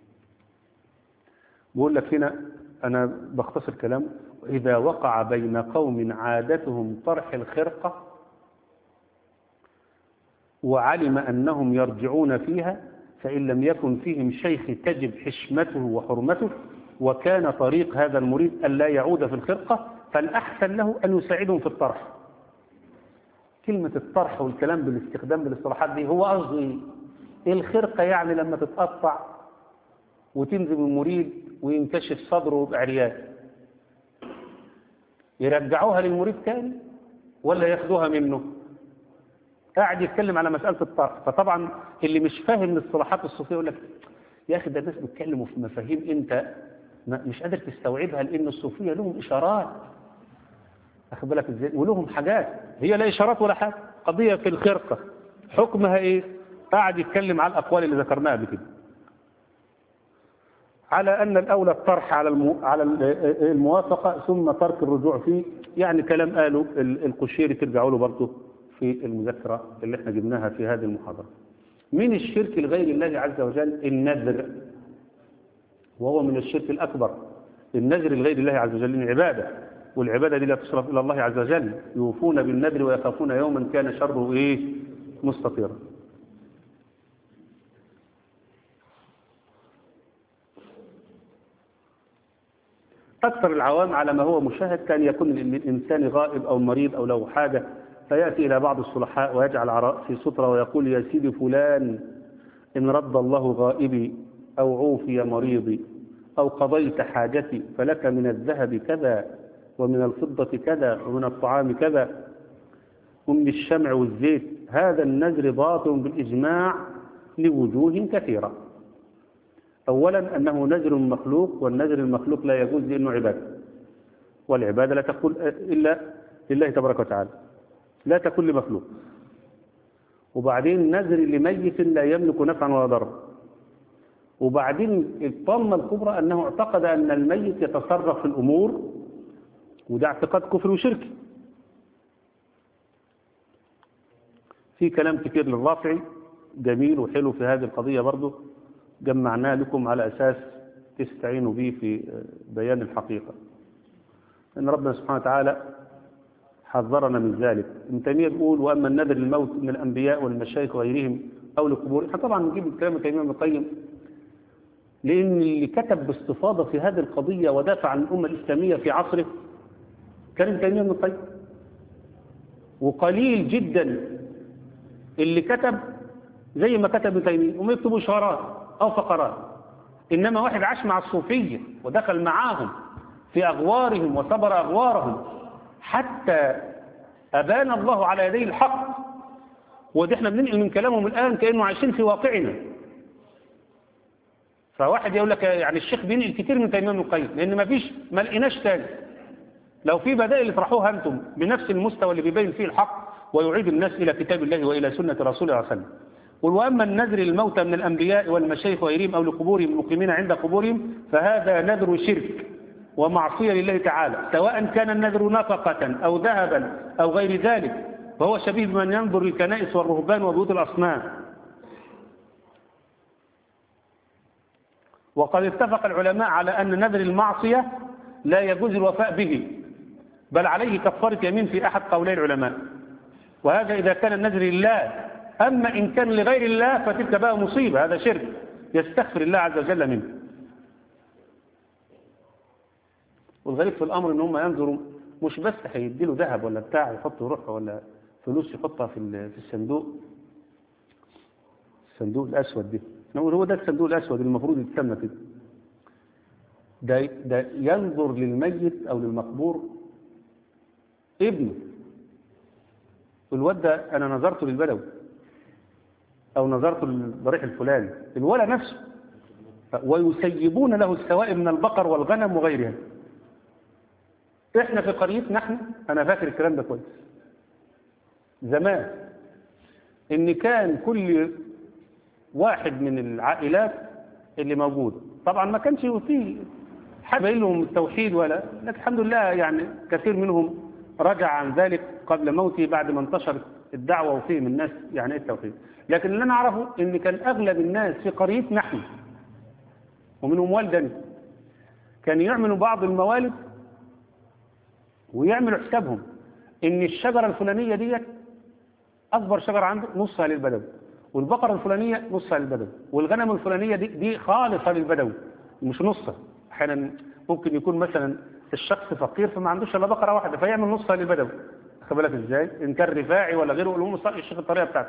بقول لك هنا أنا بختصر كلام: إذا وقع بين قوم عادتهم طرح الخرقة وعلم أنهم يرجعون فيها، فإن لم يكن فيهم شيخ تجب حشمته وحرمته، وكان طريق هذا المريد أن لا يعود في الخرقة، فالأحسن له أن يساعدهم في الطرح. كلمة الطرح والكلام بالاستخدام بالاصطلاحات دي هو قصدي الخرقة يعني لما تتقطع وتنزل المريد وينكشف صدره ويبقى عريان، يرجعوها للمريد تاني ولا ياخدوها منه؟ قاعد يتكلم على مسألة الطرح. فطبعا اللي مش فاهم الاصطلاحات الصوفية يقول لك يا أخي ده الناس بيتكلموا في مفاهيم أنت مش قادر تستوعبها، لأن الصوفية لهم إشارات، أخذ بالك إزاي، ولهم حاجات هي لا إشارات ولا حاجة. قضية في الخرقة حكمها إيه؟ قاعد يتكلم على الأقوال اللي ذكرناها قبل كده، على أن الأولى الطرح على الموافقة ثم ترك الرجوع فيه. يعني كلام قاله القشيري ترجعوا له برضه في المذكرة اللي احنا جبناها في هذه المحاضرة. من الشرك لغير الله عز وجل النذر، وهو من الشرك الأكبر. النذر لغير الله عز وجل عبادة، والعبادة دي لا تصرف إلى الله عز وجل. يوفون بالنذر ويخافون يوما كان شره إيه؟ مستطيرا. أكثر العوام على ما هو مشاهد كان يكون الإنسان غائب أو مريض أو له حاجة، فيأتي إلى بعض الصلحاء ويجعل على رأسه سترة ويقول يا سيدي فلان إن رد الله غائبي أو عوفي مريضي أو قضيت حاجتي فلك من الذهب كذا ومن الفضة كذا ومن الطعام كذا ومن الشمع والزيت. هذا النذر باطل بالإجماع لوجوه كثيرة. أولا أنه نذر مخلوق، والنذر المخلوق لا يجوز لأنه عبادة، والعبادة لا تكون إلا لله تبارك وتعالى، لا تكون لمخلوق. وبعدين نذر لميت لا يملك نفعا ولا ضرا. وبعدين الطامة الكبرى أنه اعتقد أن الميت يتصرف في الأمور، وده اعتقاد كفر وشرك. في كلام كتير للرافعي جميل وحلو في هذه القضية برضه، جمعناه لكم على أساس تستعينوا به في بيان الحقيقة. إن ربنا سبحانه وتعالى حذرنا من ذلك. ابن تيمية بيقول وأما النذر للموت من الأنبياء والمشايخ وغيرهم أو لقبور، احنا طبعا نجيب الكلام ابن تيمية ابن القيم لأن اللي كتب باستفاضة في هذه القضية ودافع عن الأمة الإسلامية في عصره كان ابن تيمية ابن القيم، وقليل جدا اللي كتب زي ما كتب ابن تيمية وما يكتبوا إشارات أو فقرات. إنما واحد عاش مع الصوفية ودخل معاهم في أغوارهم وصبر أغوارهم حتى أبان الله على يديه الحق، ودي احنا بننقل من كلامهم الآن كأنه عايشين في واقعنا. فواحد يقول لك يعني الشيخ بينقل كتير من تيمية ابن القيم لأن ما لقيناش تاني. لو في بدائل اطرحوها أنتم بنفس المستوى اللي بيبين فيه الحق ويعيد الناس إلى كتاب الله وإلى سنة رسوله صلى الله عليه وسلم. وأما النذر للموتى من الأنبياء والمشايخ وغيرهم أو لقبورهم المقيمين عند قبورهم فهذا نذر شرك ومعصية لله تعالى، سواء كان النذر نفقة أو ذهبا أو غير ذلك، فهو شبيه بمن ينظر للكنائس والرهبان وبيوت الأصنام. وقد اتفق العلماء على أن نذر المعصية لا يجوز الوفاء به، بل عليه كفارة يمين في أحد قولي العلماء، وهذا إذا كان النذر لله. أما إن كان لغير الله فتلك بقى مصيبة، هذا شرك يستغفر الله عز وجل منه. والغريب في الأمر إن هم ينظروا مش بس هيديله ذهب ولا بتاع يحطه روحه ولا فلوس يحطها في الصندوق الأسود ده، نقول هو ده الصندوق الأسود المفروض يتسمى كده. ده ينظر للميت أو للمقبور ابنه، الواد ده أنا نظرته للبدوي أو نظرته للضريح الفلاني، الولد نفسه، ويسيبون له السوائب من البقر والغنم وغيرها. احنا في قريتنا احنا، انا فاكر الكلام ده كويس زمان، ان كان كل واحد من العائلات اللي موجوده، طبعا ما كانش فيه حد باين لهم التوحيد ولا، لكن الحمد لله يعني كثير منهم رجع عن ذلك قبل موته بعد ما انتشرت الدعوه وفهم الناس يعني ايه التوحيد. لكن اللي انا اعرفه ان كان اغلب الناس في قريتنا احنا ومنهم والدني كان يعملوا بعض الموالد ويعملوا حسابهم ان الشجره الفلانيه ديت اكبر شجره عنده نصها للبدوي، والبقره الفلانيه نصها للبدوي، والغنم الفلانيه دي خالصه للبدوي مش نصها. احيانا ممكن يكون مثلا الشخص فقير فما عندوش الا بقره واحده فيعمل نصها للبدوي، واخد بالك ازاي؟ ان كان رفاعي ولا غيره يقول له الشيخ الطريقه بتاعته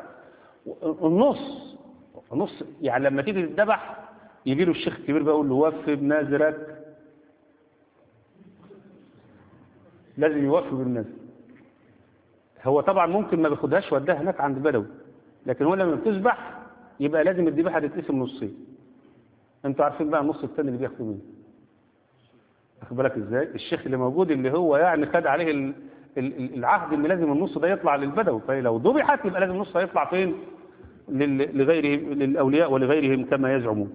النص يعني لما تيجي تذبح يجي له الشيخ الكبير بقى يقول له وفي بنذرك، لازم يوفي بالنذر. هو طبعا ممكن ما بياخدهاش وداها هناك عند البدوي، لكن هو لما بتذبح يبقى لازم الذبيحه تتقسم نصين. انتوا عارفين بقى النص الثاني اللي بياخدوا منه، واخد بالك ازاي؟ الشيخ اللي موجود اللي هو يعني خد عليه العهد ان لازم النص ده يطلع للبدوي، فلو ذبحت يبقى لازم النص يطلع فين؟ لغيرهم، للاولياء ولغيرهم كما يزعمون.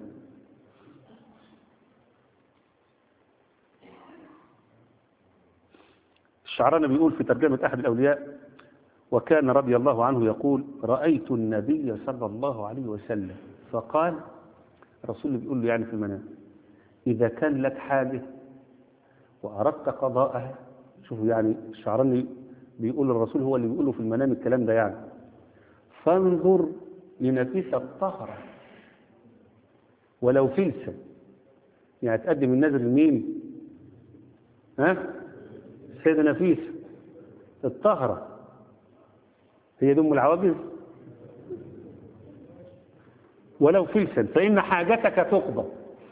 الشعراني بيقول في ترجمة أحد الأولياء: وكان رضي الله عنه يقول: رأيت النبي صلى الله عليه وسلم فقال، الرسول اللي بيقول له يعني في المنام: إذا كان لك حاجة وأردت قضاءها. شوفوا يعني الشعراني بيقول للرسول، هو اللي بيقوله في المنام الكلام ده يعني: فانظر لنفيسة الطهرة ولو فلسا. يعني تقدم النذر لمين؟ السيدة نفيسة الطهرة، هي دم العواجز، ولو فلسا فإن حاجتك تقضى.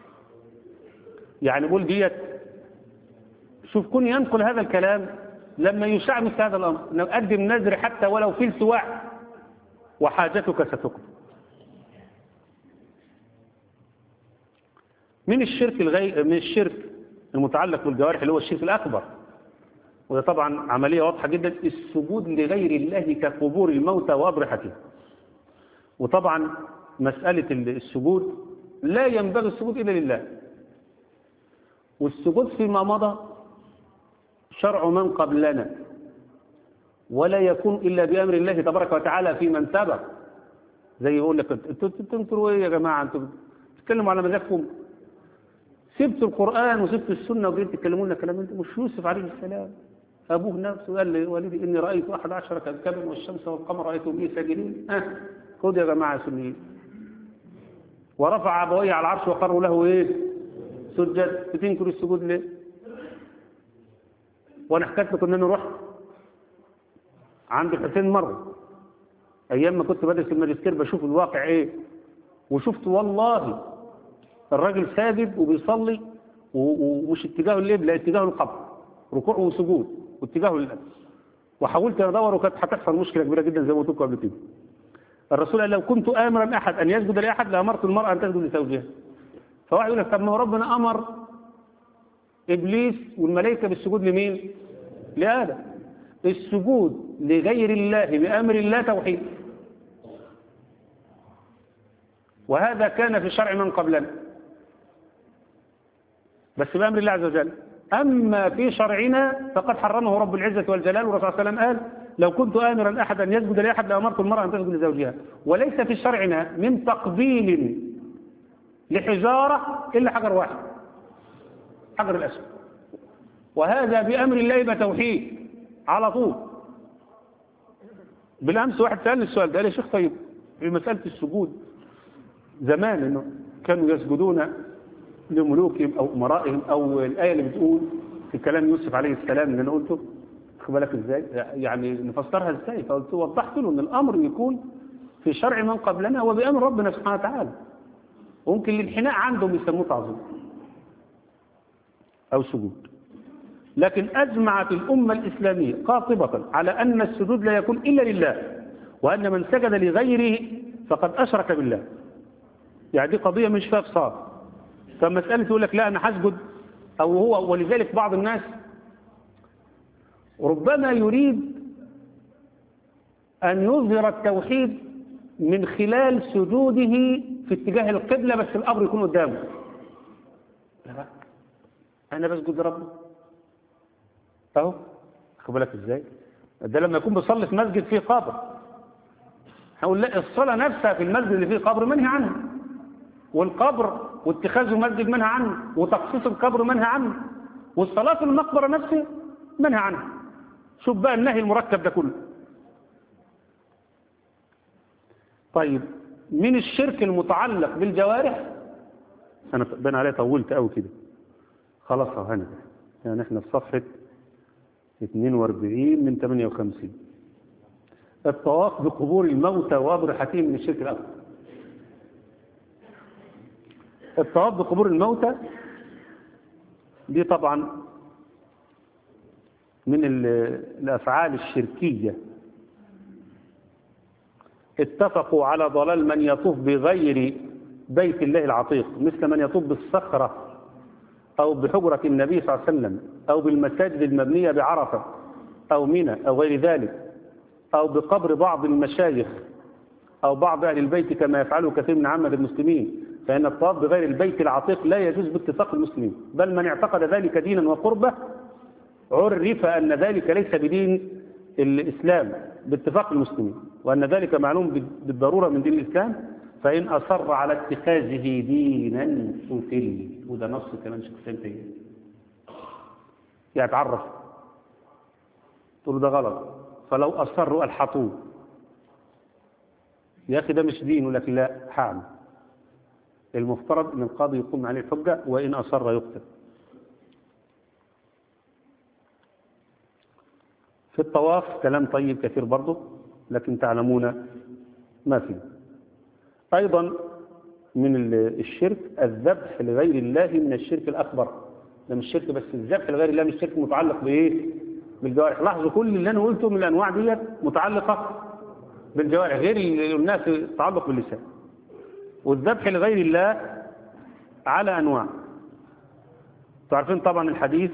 يعني بقول ديت، شوف كن ينقل هذا الكلام لما يشاع مثل هذا الأمر، نقدم نذر حتى ولو فلس واحد وحاجتك ستقضى. من الشرك المتعلق بالجوارح اللي هو الشرك الأكبر، وده طبعا عملية واضحة جدا، السجود لغير الله كقبور الموتى وأضرحته. وطبعا مسألة السجود لا ينبغي السجود إلا لله، والسجود فيما مضى شرع من قبلنا، ولا يكون إلا بأمر الله تبارك وتعالى في من سبق. زي يقول لك انتوا تنكروا ايه يا جماعة؟ انتوا بتتكلموا على مزاجكم، سبتوا القرآن وسبتوا السنة وجيتوا تتكلموا لنا كلام. انتوا مش يوسف عليه السلام أبوه نفسه قال لوالدي إني رأيت 11 كوكبا والشمس والقمر رأيتهم لي ساجدين. خذ يا جماعة سنين. ورفع أبويه على العرش وقروا له إيه؟ سجد. بتنكر السجود ليه؟ وأنا حكيت لكم إن أنا رحت عند الحسين مرة أيام ما كنت بدرس الماجستير بشوف الواقع إيه، وشفت والله الراجل ساجد وبيصلي ومش اتجاهه الليل، لا اتجاهه القبر، ركوع وسجود واتجاهه للأسف. وحاولت أدور وكانت هتحصل مشكلة كبيرة جدا زي ما قلت لكم قبل كده. الرسول قال: لو كنت آمرا أحد أن يسجد لأحد لأمرت المرأة أن تسجد لزوجها. فواحد يقول لك: طب ما هو ربنا أمر إبليس والملائكة بالسجود لمين؟ لآدم. السجود لغير الله بأمر الله توحيد، وهذا كان في شرع من قبلنا بس بأمر الله عز وجل. أما في شرعنا فقد حرمه رب العزة والجلال، والرسول صلى الله عليه وسلم قال: لو كنت آمرا أحد أن يسجد لأحد لأمرت المرأة أن تسجد لزوجها. وليس في شرعنا من تقبيل لحجارة إلا حجر واحد، حجر الأسود، وهذا بأمر الله يبقى توحيد على طول. بالأمس واحد سألني السؤال ده، قال: يا شيخ طيب في مسألة السجود زمان إنه كانوا يسجدون لملوكهم أو أمرائهم، أو الآية اللي بتقول في كلام يوسف عليه السلام اللي أنا قلته، خد بالك إزاي؟ يعني نفسرها إزاي؟ فقلت وضحت له إن الأمر يكون في شرع من قبلنا وبأمر ربنا سبحانه وتعالى. وممكن الانحناء عندهم يسموه تعظيم أو سجود. لكن أجمعت الأمة الإسلامية قاطبة على أن السجود لا يكون إلا لله، وأن من سجد لغيره فقد أشرك بالله. يعني دي قضية مش فيها فصال. فمسألة يقول لك لا أنا هسجد أو هو، ولذلك بعض الناس ربما يريد أن يظهر التوحيد من خلال سجوده في اتجاه القبلة، بس القبر يكون قدامه. لا، أنا بسجد لربي أهو. خد بالك إزاي؟ ده لما يكون بيصلي في مسجد فيه قبر، هقول لا، الصلاة نفسها في المسجد اللي فيه قبر منهي عنها، والقبر واتخاذه مسجد منهى عنه، وتخصيص القبر منهى عنه، والصلاة في المقبرة نفسها منهى عنها. شوف بقى النهي المركب ده كله. طيب من الشرك المتعلق بالجوارح، أنا بان عليه طولت قوي كده، خلاص هاني. يعني احنا في صفحة 42 من 58. الطواف بقبور الموتى وأضرحتهم من الشرك الأكبر. الطواف بقبور الموتى دي طبعا من الأفعال الشركية. اتفقوا على ضلال من يطوف بغير بيت الله العتيق، مثل من يطوف بالصخرة أو بحجرة النبي صلى الله عليه وسلم، أو بالمساجد المبنية بعرفة أو منى أو غير ذلك، أو بقبر بعض المشايخ أو بعض أهل البيت كما يفعله كثير من عامة المسلمين. فإن الطواف بغير البيت العتيق لا يجوز باتفاق المسلمين، بل من اعتقد ذلك دينا وقربة عرف أن ذلك ليس بدين الإسلام باتفاق المسلمين، وأن ذلك معلوم بالضرورة من دين الإسلام، فإن أصر على اتخاذه دينا فتل. وده نص كمان شخصين تاني يتعرف تقول ده غلط، فلو أصروا ألحطوه. يا أخي ده مش دين، ولكن لا حعم. المفترض أن القاضي يقوم عليه الحجة، وإن أصر يقتل. في الطواف كلام طيب كثير برضه، لكن تعلمون ما فيه. أيضا من الشرك الذبح لغير الله من الشرك الأكبر. ده مش شرك بس، الذبح لغير الله مش شرك متعلق بإيه؟ بالجوارح. لاحظوا كل اللي أنا قلته من الأنواع دي متعلقة بالجوارح، غير اللي الناس تعلق باللسان. والذبح لغير الله على أنواع. تعرفين طبعا الحديث،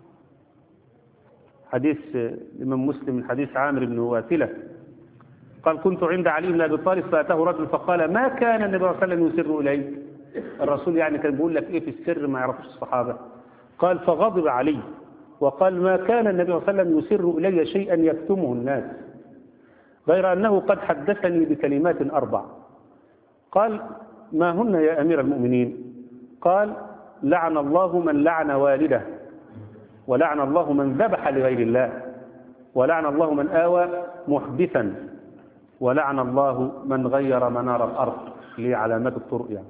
حديث الإمام مسلم من حديث عامر بن واثلة قال كنت عند علي بن أبي طالب فأتاه رجل فقال ما كان النبي صلى الله عليه وسلم يسر إليه. الرسول يعني كان بيقول لك إيه في السر ما يعرفش الصحابة. قال فغضب علي وقال ما كان النبي صلى الله عليه وسلم يسر إلي شيئا يكتمه الناس، غير أنه قد حدثني بكلمات 4. قال ما هن يا أمير المؤمنين؟ قال لعن الله من لعن والده، ولعن الله من ذبح لغير الله، ولعن الله من آوى محدثا، ولعن الله من غير منار الأرض. ليه علامات الطرق يعني.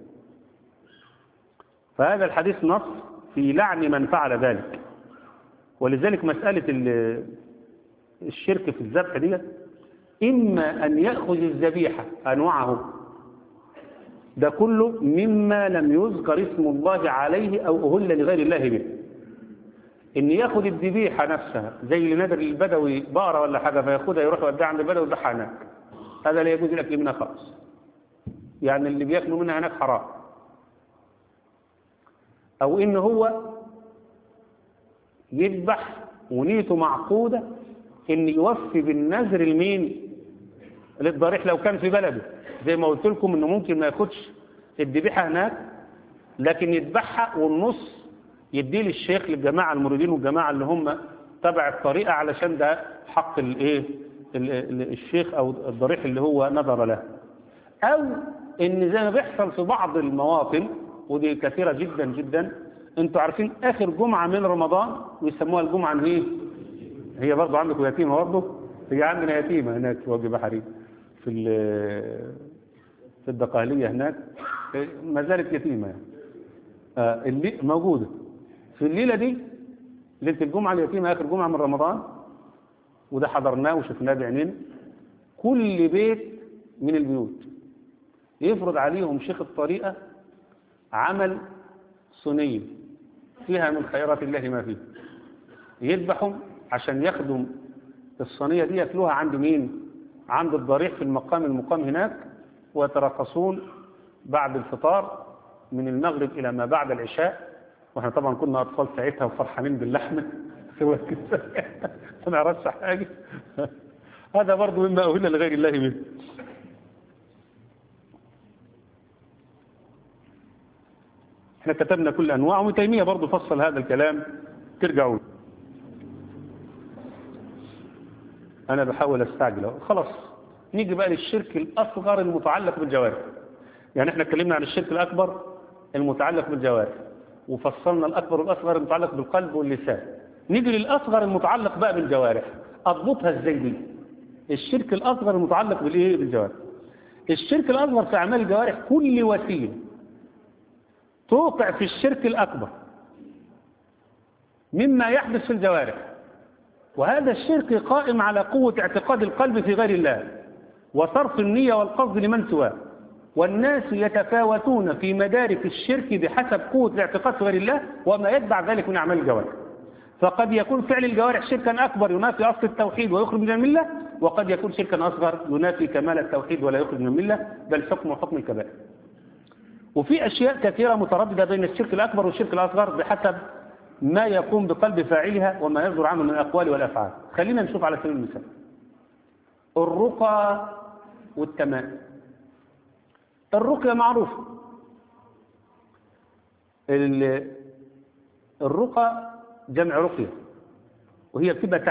فهذا الحديث نص في لعن من فعل ذلك. ولذلك مسألة الشرك في الذبح دي إما أن يأخذ الذبيحة أنواعه ده كله مما لم يذكر اسم الله عليه أو أهل لغير الله به، إن يأخذ الذبيحة نفسها زي اللي نادر البدوي بقرة ولا حاجة فياخدها يروح يوديها عند البدوي ويذبحها هناك، هذا لا يجوز الأكل منها خالص. يعني اللي بياكلوا منها هناك حرام. أو إن هو يذبح ونيته معقودة إن يوفي بالنذر المين للضريح لو كان في بلده. زي ما قلت لكم إنه ممكن ما ياخدش الذبيحة هناك لكن يذبحها والنص يديه للشيخ للجماعة المريدين والجماعة اللي هم تبع الطريقة علشان ده حق الايه الشيخ او الضريح اللي هو نذر له. او ان زي ما بيحصل في بعض المواطن ودي كثيرة جدا جدا، انتوا عارفين اخر جمعة من رمضان ويسموها الجمعة ايه؟ هي برضه عندكم يتيمة برضه؟ هي عندنا يتيمة هناك في وجه بحري في الدقهلية هناك ما زالت يتيمة يعني. اللي موجودة في الليلة دي ليلة الجمعة اليتيمة آخر جمعة من رمضان، وده حضرناه وشفناه بعينين. كل بيت من البيوت يفرض عليهم شيخ الطريقة عمل صينية فيها من خيرات الله ما فيه، يذبحوا عشان ياخدوا الصينية دي ياكلوها عند مين؟ عند الضريح في المقام هناك، ويترقصون بعد الفطار من المغرب إلى ما بعد العشاء. واحنا طبعا كنا أطفال ساعتها وفرحانين باللحمة سوى كده ما نعرفش حاجة. هذا برضو مما أهل لغير الله منه. احنا كتبنا كل أنواع، وابن تيمية برضو فصل هذا الكلام، ترجعوا. أنا بحاول أستعجل خلاص. نيجي بقى للشرك الأصغر المتعلق بالجوارح. يعني احنا اتكلمنا عن الشرك الأكبر المتعلق بالجوارح، وفصلنا الأكبر والأصغر المتعلق بالقلب واللسان. نيجي للأصغر المتعلق بقى بالجوارح، أضبطها ازاي دي؟ الشرك الأصغر المتعلق بالإيه؟ بالجوارح. الشرك الأصغر في أعمال الجوارح كل وسيلة توقع في الشرك الأكبر مما يحدث في الجوارح، وهذا الشرك قائم على قوة اعتقاد القلب في غير الله وصرف النية والقصد لمن سواه، والناس يتفاوتون في مدارك الشرك بحسب قوة الاعتقاد في غير الله وما يتبع ذلك من أعمال الجوارح. فقد يكون فعل الجوارح شركا أكبر ينافي أصل التوحيد ويخرج من الملة، وقد يكون شركا أصغر ينافي كمال التوحيد ولا يخرج من الملة، بل حكم وحكم الكبائر. وفي أشياء كثيرة مترددة بين الشرك الأكبر والشرك الأصغر بحسب ما يقوم بقلب فاعلها وما يصدر عنه من الأقوال والأفعال. خلينا نشوف على سبيل المثال الرقى والتمائم. الرقية معروفة. الرقى جمع رقية، وهي بتبقى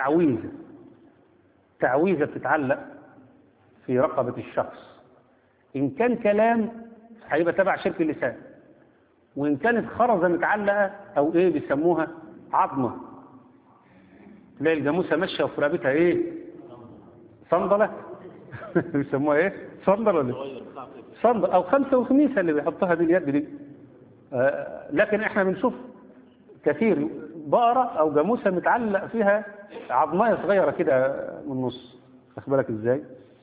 تعويذة بتتعلق في رقبة الشخص. إن كان كلام هيبقى تبع شرك اللسان، وإن كانت خرزة متعلقة أو إيه بيسموها عظمة، تلاقي الجاموسة ماشية وفي رقبتها إيه؟ صندلة. بيسموها إيه؟ صندلة ولا صندل أو خمسة وخميسة اللي بيحطها دي اليد دي. لكن إحنا بنشوف كثير بقرة أو جاموسة متعلق فيها عظماية صغيرة كده من النص، واخد بالك إزاي؟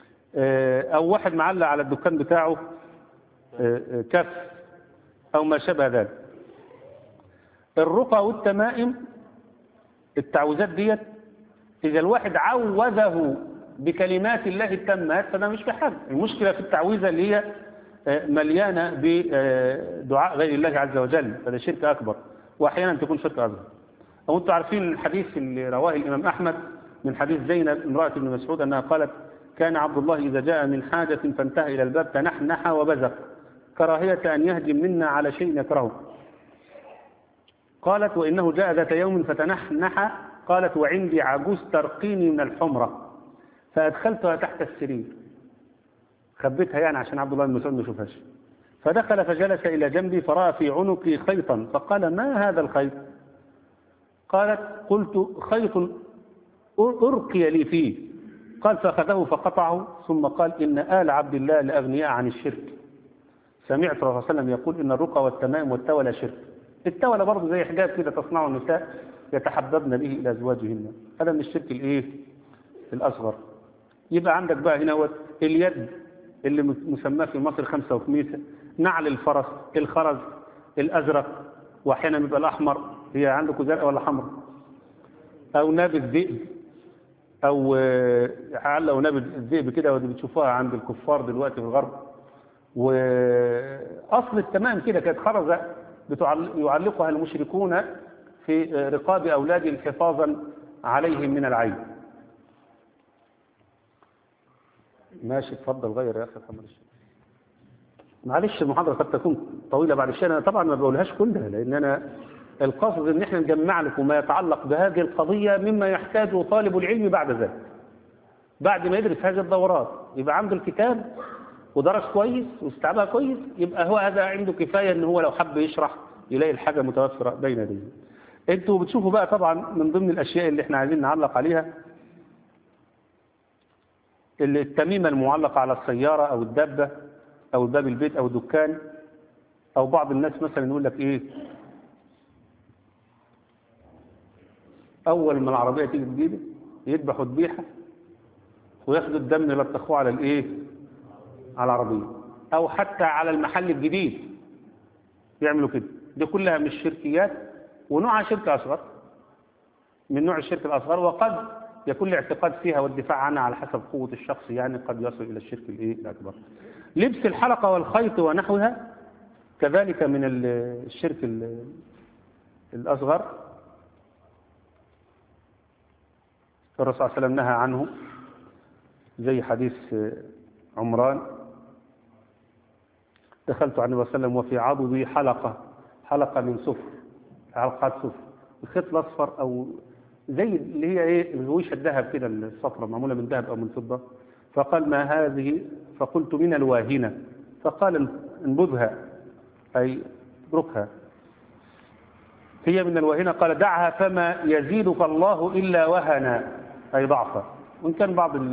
أو واحد معلق على الدكان بتاعه كف أو ما شابه ذلك. الرقى والتمائم التعوذات ديت إذا الواحد عوذه بكلمات الله التامات فده مش في حاجة. المشكلة في التعويذة اللي هي مليانة بدعاء غير الله عز وجل، فده شرك أكبر، وأحيانا تكون شرك أصغر. أو أنتم عارفين الحديث اللي رواه الإمام أحمد من حديث زينب امرأة ابن مسعود أنها قالت: كان عبد الله إذا جاء من حاجة فانتهى إلى الباب تنحنح وبزق كراهية أن يهجم منا على شيء يكرهه. قالت: وإنه جاء ذات يوم فتنحنح، قالت: وعندي عجوز ترقيني من الحمرة فأدخلتها تحت السرير، خبتها يعني عشان عبد الله بن مسعود ما يشوفهاش. فدخل فجلس إلى جنبي فرأى في عنقي خيطا فقال: ما هذا الخيط؟ قالت: قلت: خيط أرقي لي فيه. قال: فأخذه فقطعه ثم قال: إن آل عبد الله لأغنياء عن الشرك. سمعت رسول الله صلى الله عليه وسلم يقول: إن الرقى والتمائم والتولى شرك. التولى برضه زي حجاب كده تصنعه النساء يتحببن به إلى أزواجهن، هذا من الشرك الإيه؟ الأصغر. يبقى عندك بقى هنا اليد اللي مسماه في مصر خمسة وخميسة، نعل الفرس، الخرز الأزرق، وأحيانا يبقى الأحمر. هي عندكم زرق ولا حمر؟ أو ناب الذئب، أو علقوا ناب الذئب كده ودي بتشوفوها عند الكفار دلوقتي في الغرب. وأصل التمام كده كانت خرزة يعلقها المشركون في رقاب أولادهم حفاظا عليهم من العين. ماشي، اتفضل غير يا أخي محمد الشيخ. معلش المحاضرة قد تكون طويلة بعد الشيء، أنا طبعا ما بقولهاش كلها لأن أنا القصد ان احنا نجمع لكم ما يتعلق بهذه القضية مما يحتاجه طالب العلم بعد ذلك، بعد ما يدرس هذه الدورات يبقى عنده الكتاب ودرس كويس واستوعبها كويس، يبقى هو هذا عنده كفاية ان هو لو حب يشرح يلاقي الحاجة متوفرة بين يديه. انتوا بتشوفوا بقى طبعا من ضمن الاشياء اللي احنا عايزين نعلق عليها التميمة المعلقة على السيارة او الدابة او باب البيت او الدكان، او بعض الناس مثلا يقول لك ايه، اول ما العربية تيجي جديدة يذبحوا ذبيحة وياخدوا الدم يلطخوه على الايه، على العربية او حتى على المحل الجديد. يعملوا كده. دي كلها من الشركيات، ونوعها شرك أصغر، من نوع الشرك الأصغر، وقد يكون الاعتقاد فيها والدفاع عنها على حسب قوة الشخص، يعني قد يصل إلى الشرك الأكبر. لبس الحلقة والخيط ونحوها كذلك من الشرك الأصغر. الرسول صلى الله عليه وسلم نهى عنه، زي حديث عمران: دخلت على النبي صلى الله عليه وسلم وفي عضدي حلقة من صفر، حلقات صفر، الخيط الأصفر أو زي اللي هي ايه الهويشه الذهب كده الصفرة معمولة من ذهب أو من فضة. فقال: ما هذه؟ فقلت: من الواهنة. فقال: انبذها، أي اتركها، هي من الواهنة. قال: دعها فما يزيدك الله إلا وهنا، أي ضعفا. وإن كان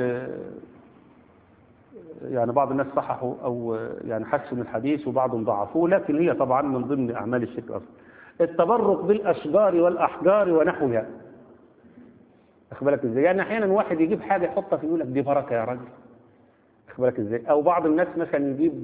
بعض الناس صححوا أو يعني حسنوا الحديث وبعضهم ضعفوه، لكن هي طبعا من ضمن أعمال الشرك الأصغر. التبرك بالأشجار والأحجار ونحوها، أخد بالك إزاي؟ يعني أحيانا واحد يجيب حاجة يحطها في، يقول لك دي بركة يا راجل، أخد بالك إزاي؟ أو بعض الناس مثلا يجيب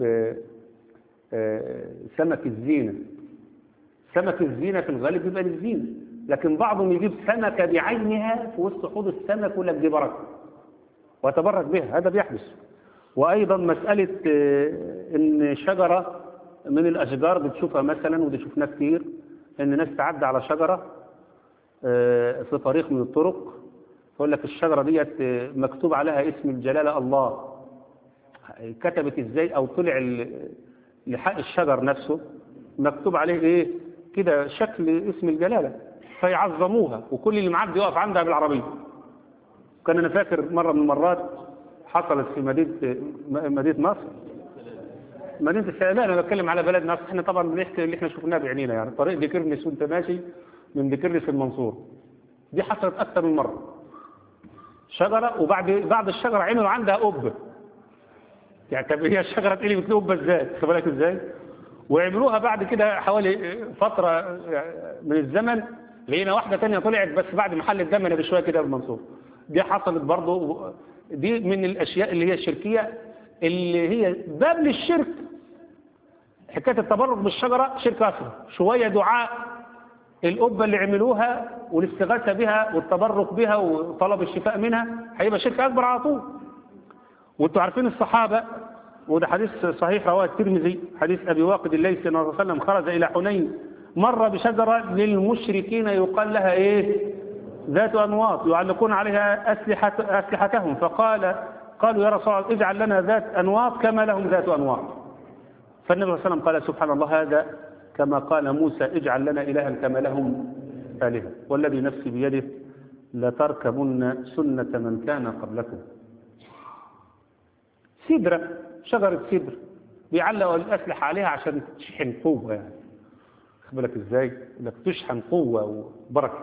سمك الزينة. سمك الزينة في الغالب بيبقى للزينة، لكن بعضهم يجيب سمكة بعينها في وسط حوض السمك ويقول لك دي بركة ويتبرك بها. هذا بيحدث. وأيضا مسألة إن شجرة من الأشجار بتشوفها مثلا، ودي شفناها كتير، إن ناس تعدي على شجرة في طريق من الطرق، يقول لك الشجرة ديت مكتوب عليها اسم الجلالة الله. كتبت إزاي؟ أو طلع لحق الشجر نفسه مكتوب عليه إيه كده شكل اسم الجلالة، فيعظموها، وكل اللي معدي يقف عندها بالعربية. كان أنا فاكر مرة من المرات حصلت في مدينة مصر، مدينة السعودية. أنا بتكلم على بلد مصر، احنا طبعا بنحكي اللي احنا شفناه بعينينا، يعني طريق ديكرنس وانت ماشي من ديكرنس المنصور. دي حصلت أكثر من مرة. شجرة، وبعد الشجرة عملوا عندها قبة. يعني طب هي الشجرة اتقلبت له قبة ازاي؟ خد بالك ازاي؟ وعملوها بعد كده حوالي فترة من الزمن، لقينا واحدة تانية طلعت بس بعد محل الدمنة بشوية كده بالمنصور. دي حصلت برضه. دي من الأشياء اللي هي الشركية، اللي هي باب للشرك. حكاية التبرك بالشجرة شرك أصغر، شوية دعاء القبة اللي عملوها والاستغاثة بها والتبرك بها وطلب الشفاء منها، هيبقى شرك أكبر على طول. وانتوا عارفين الصحابة، وده حديث صحيح رواه الترمذي، حديث أبي واقد الليثي، النبي صلى الله عليه وسلم خرج إلى حنين، مر بشجرة للمشركين يقال لها إيه؟ ذات أنواط، يعلقون عليها أسلحتهم. قالوا يا رسول الله اجعل لنا ذات أنواط كما لهم ذات أنواط. فالنبي صلى الله عليه وسلم قال: سبحان الله، هذا كما قال موسى اجعل لنا إلها كما لهم آلهة، والذي نفسي بيده لتركبن سنة من كان قبلكم. سدرة، شجرة سدر بيعلقوا الأسلحة عليها عشان تشحن قوة، يعني خد بالك ازاي؟ انك تشحن قوة وبركة.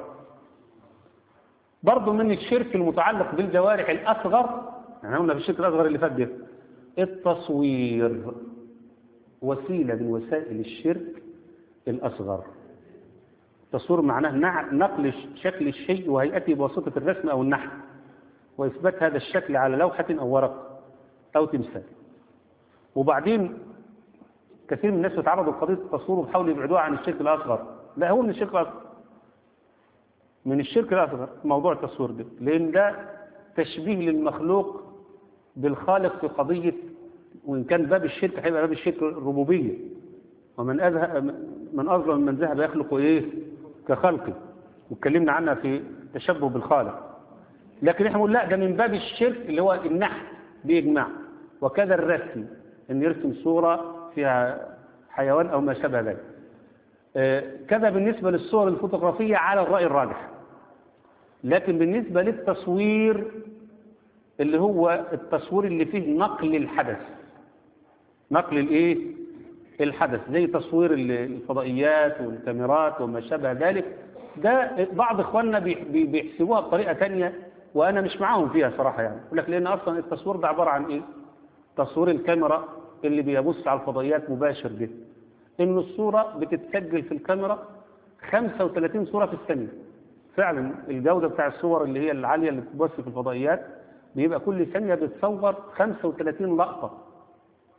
برضه من الشرك المتعلق بالجوارح الأصغر، يعني قلنا في الشرك الأصغر اللي فات ده التصوير، وسيلة من وسائل الشرك الأصغر. التصوير معناه نقل شكل الشيء وهيئته بواسطة الرسم أو النحت، وإثبات هذا الشكل على لوحة أو ورق أو تمثال. وبعدين كثير من الناس بيتعرضوا لقضية التصوير وبيحاولوا يبعدوها عن الشرك الأصغر. لا، هو من الشرك الأصغر، من الشرك الأصغر موضوع التصوير ده، لأن ده تشبيه للمخلوق بالخالق في قضية، وإن كان باب الشرك هيبقى باب الشرك الربوبية، ومن أظلم من ذهب يخلق إيه كخلقه، واتكلمنا عنها في تشبه بالخالق. لكن احنا نقول لا، ده من باب الشرك اللي هو النحت بإجماع، وكذا الرسم، أن يرسم صورة فيها حيوان أو ما شابه ذلك. كذا بالنسبة للصور الفوتوغرافية على الرأي الراجح. لكن بالنسبة للتصوير اللي هو التصوير اللي فيه نقل الحدث، نقل الايه الحدث، زي تصوير الفضائيات والكاميرات وما شابه ذلك، ده بعض اخواننا بيحسبوها بطريقة تانية، وانا مش معاهم فيها صراحة. يعني يقول لك لان اصلا التصوير ده عبارة عن ايه؟ تصوير الكاميرا اللي بيبص على الفضائيات مباشر ده، ان الصورة بتتسجل في الكاميرا 35 صورة في الثانية. فعلا الجودة بتاع الصور اللي هي العالية اللي بتبص في الفضائيات بيبقى كل ثانية بتصور 35 لقطة.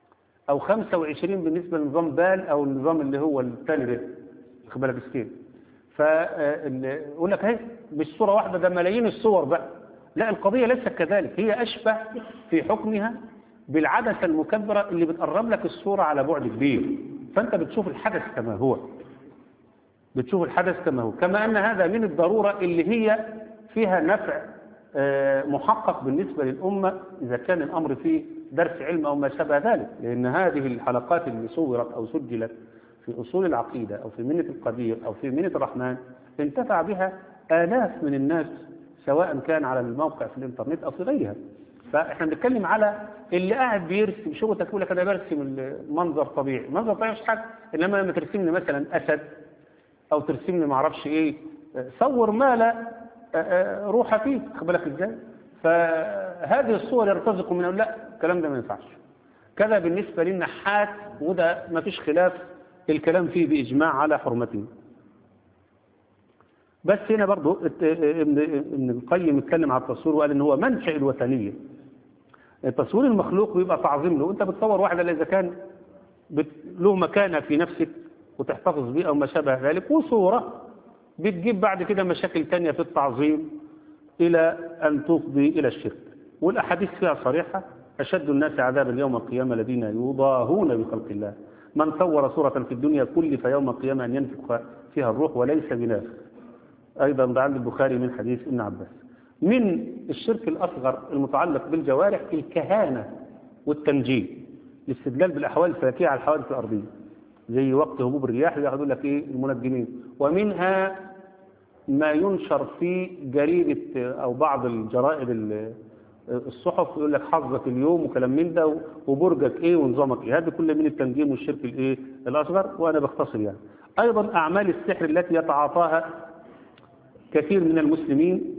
أو 25 بالنسبة لنظام بال أو النظام اللي هو الثاني ده، واخد بالك سكيل. فيقول لك اهي مش صورة واحدة، ده ملايين الصور بقى. لا، القضية ليست كذلك، هي أشبه في حكمها بالعدسة المكبرة اللي بتقرب لك الصورة على بعد كبير، فأنت بتشوف الحدث كما هو، بتشوف الحدث كما هو. كما أن هذا من الضرورة اللي هي فيها نفع محقق بالنسبة للأمة إذا كان الأمر فيه درس علم أو ما شابه ذلك، لأن هذه الحلقات اللي صورت أو سجلت في أصول العقيدة أو في منة القدير أو في منة الرحمن انتفع بها آلاف من الناس، سواء كان على الموقع في الإنترنت أو في غيرها. فإحنا بنتكلم على اللي قاعد بيرسم شغلك، يقول لك أنا برسم المنظر طبيعي، منظر طبيعي مش حاجة، إنما لما ترسم لي مثلا أسد أو ترسم لي معرفش إيه، صور ما لا روح فيه، خد بالك إزاي؟ فهذه الصور يرتزق من لا، الكلام ده ما ينفعش. كذا بالنسبة للنحات، وده ما فيش خلاف الكلام فيه بإجماع على حرمته. بس هنا برضو ابن القيم اتكلم على التصوير وقال ان هو منشأ الوثنية. التصوير المخلوق بيبقى تعظيم له، انت بتصور واحد اذا كان له مكانة في نفسك وتحتفظ بيه او ما شابه ذلك، وصورة بتجيب بعد كده مشاكل تانية في التعظيم الى ان تفضي الى الشرك. والاحاديث فيها صريحة: اشد الناس عذابا يوم القيامة الذين يضاهون بخلق الله، من صور صورة في الدنيا كلف يوم القيامة ان ينفخ فيها الروح وليس بنافخ. أيضا ده عند البخاري من حديث ابن عباس. من الشرك الأصغر المتعلق بالجوارح الكهانة والتنجيم، الاستدلال بالأحوال الفلكية على الحوادث الأرضية، زي وقت هبوب الرياح يقول لك إيه المنجمين. ومنها ما ينشر في جريدة أو بعض الجرائد الصحف، يقول لك حظك اليوم وكلام من ده وبرجك إيه ونظامك إيه. هذا كله من التنجيم والشرك الإيه الأصغر، وأنا بختصر يعني. أيضا أعمال السحر التي يتعاطاها كثير من المسلمين،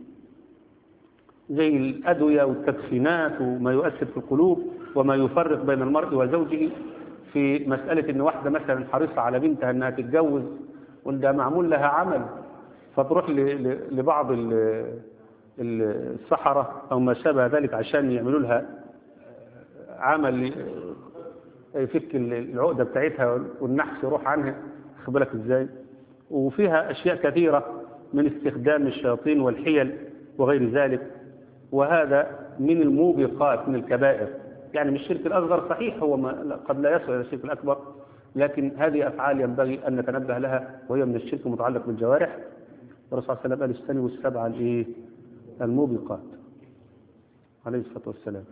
زي الأدوية والتدخينات وما يؤثر في القلوب وما يفرق بين المرء وزوجه، في مسألة إن واحدة مثلا حريصة على بنتها أنها تتجوز وده معمول لها عمل، فتروح لبعض السحرة أو ما شابه ذلك عشان يعملوا لها عمل يفك العقدة بتاعتها والنحس يروح عنها، خد بالك إزاي. وفيها أشياء كثيرة من استخدام الشياطين والحيل وغير ذلك، وهذا من الموبقات من الكبائر. يعني مش الشرك الأصغر صحيح، هو قد لا يصل إلى الشرك الأكبر، لكن هذه أفعال ينبغي أن نتنبه لها، وهي من الشرك المتعلق بالجوارح. الرسول صلى الله عليه وسلم قال: اجتنبوا السبع الموبقات عليه الصلاة والسلام.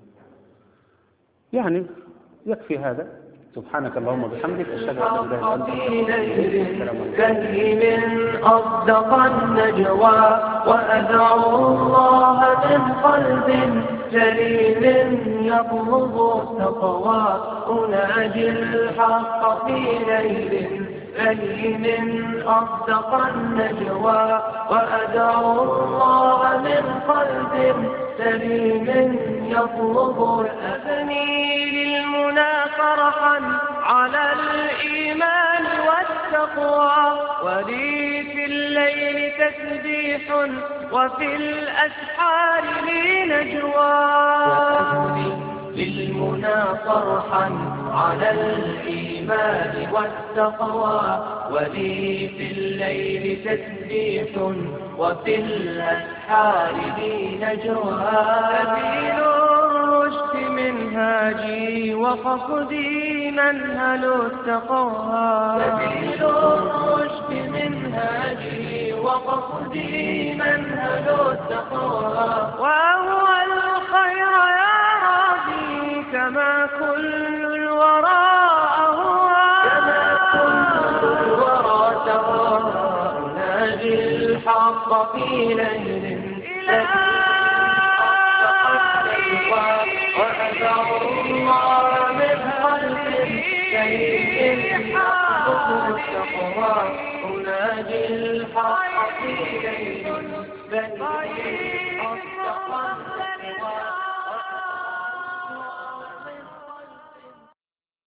يعني يكفي هذا. سبحانك اللهم وبحمدك، أشهد أن لا إله إلا أنت. كلم أصدق النجوى وأدعو الله من قلب سليم يطلب التقوى، أناجي الحق في ليل كلم أصدق النجوى وأدعو الله من قلب سليم يطلب. أبني للمنى فرحا على الإيمان والتقوى، ولي في الليل تسبيح وفي الأسحار لي نجوى. للمنى فرحا على الإيمان والتقوى، ولي في الليل تسبيح وفي الأسحار لي نجوى. سبيل الرشد منهاجي وقصدي منهل التقوى، سبيل الرشد منهاجي وقصدي منهل التقوى. وهو الخير يا ربي كما كل الورى أهوى، كما كل الورى تهوى. أناجي الحق في ليل إلى وأدعو الله من قلب سليم يطلب التقوى. أناجي الحق في ليل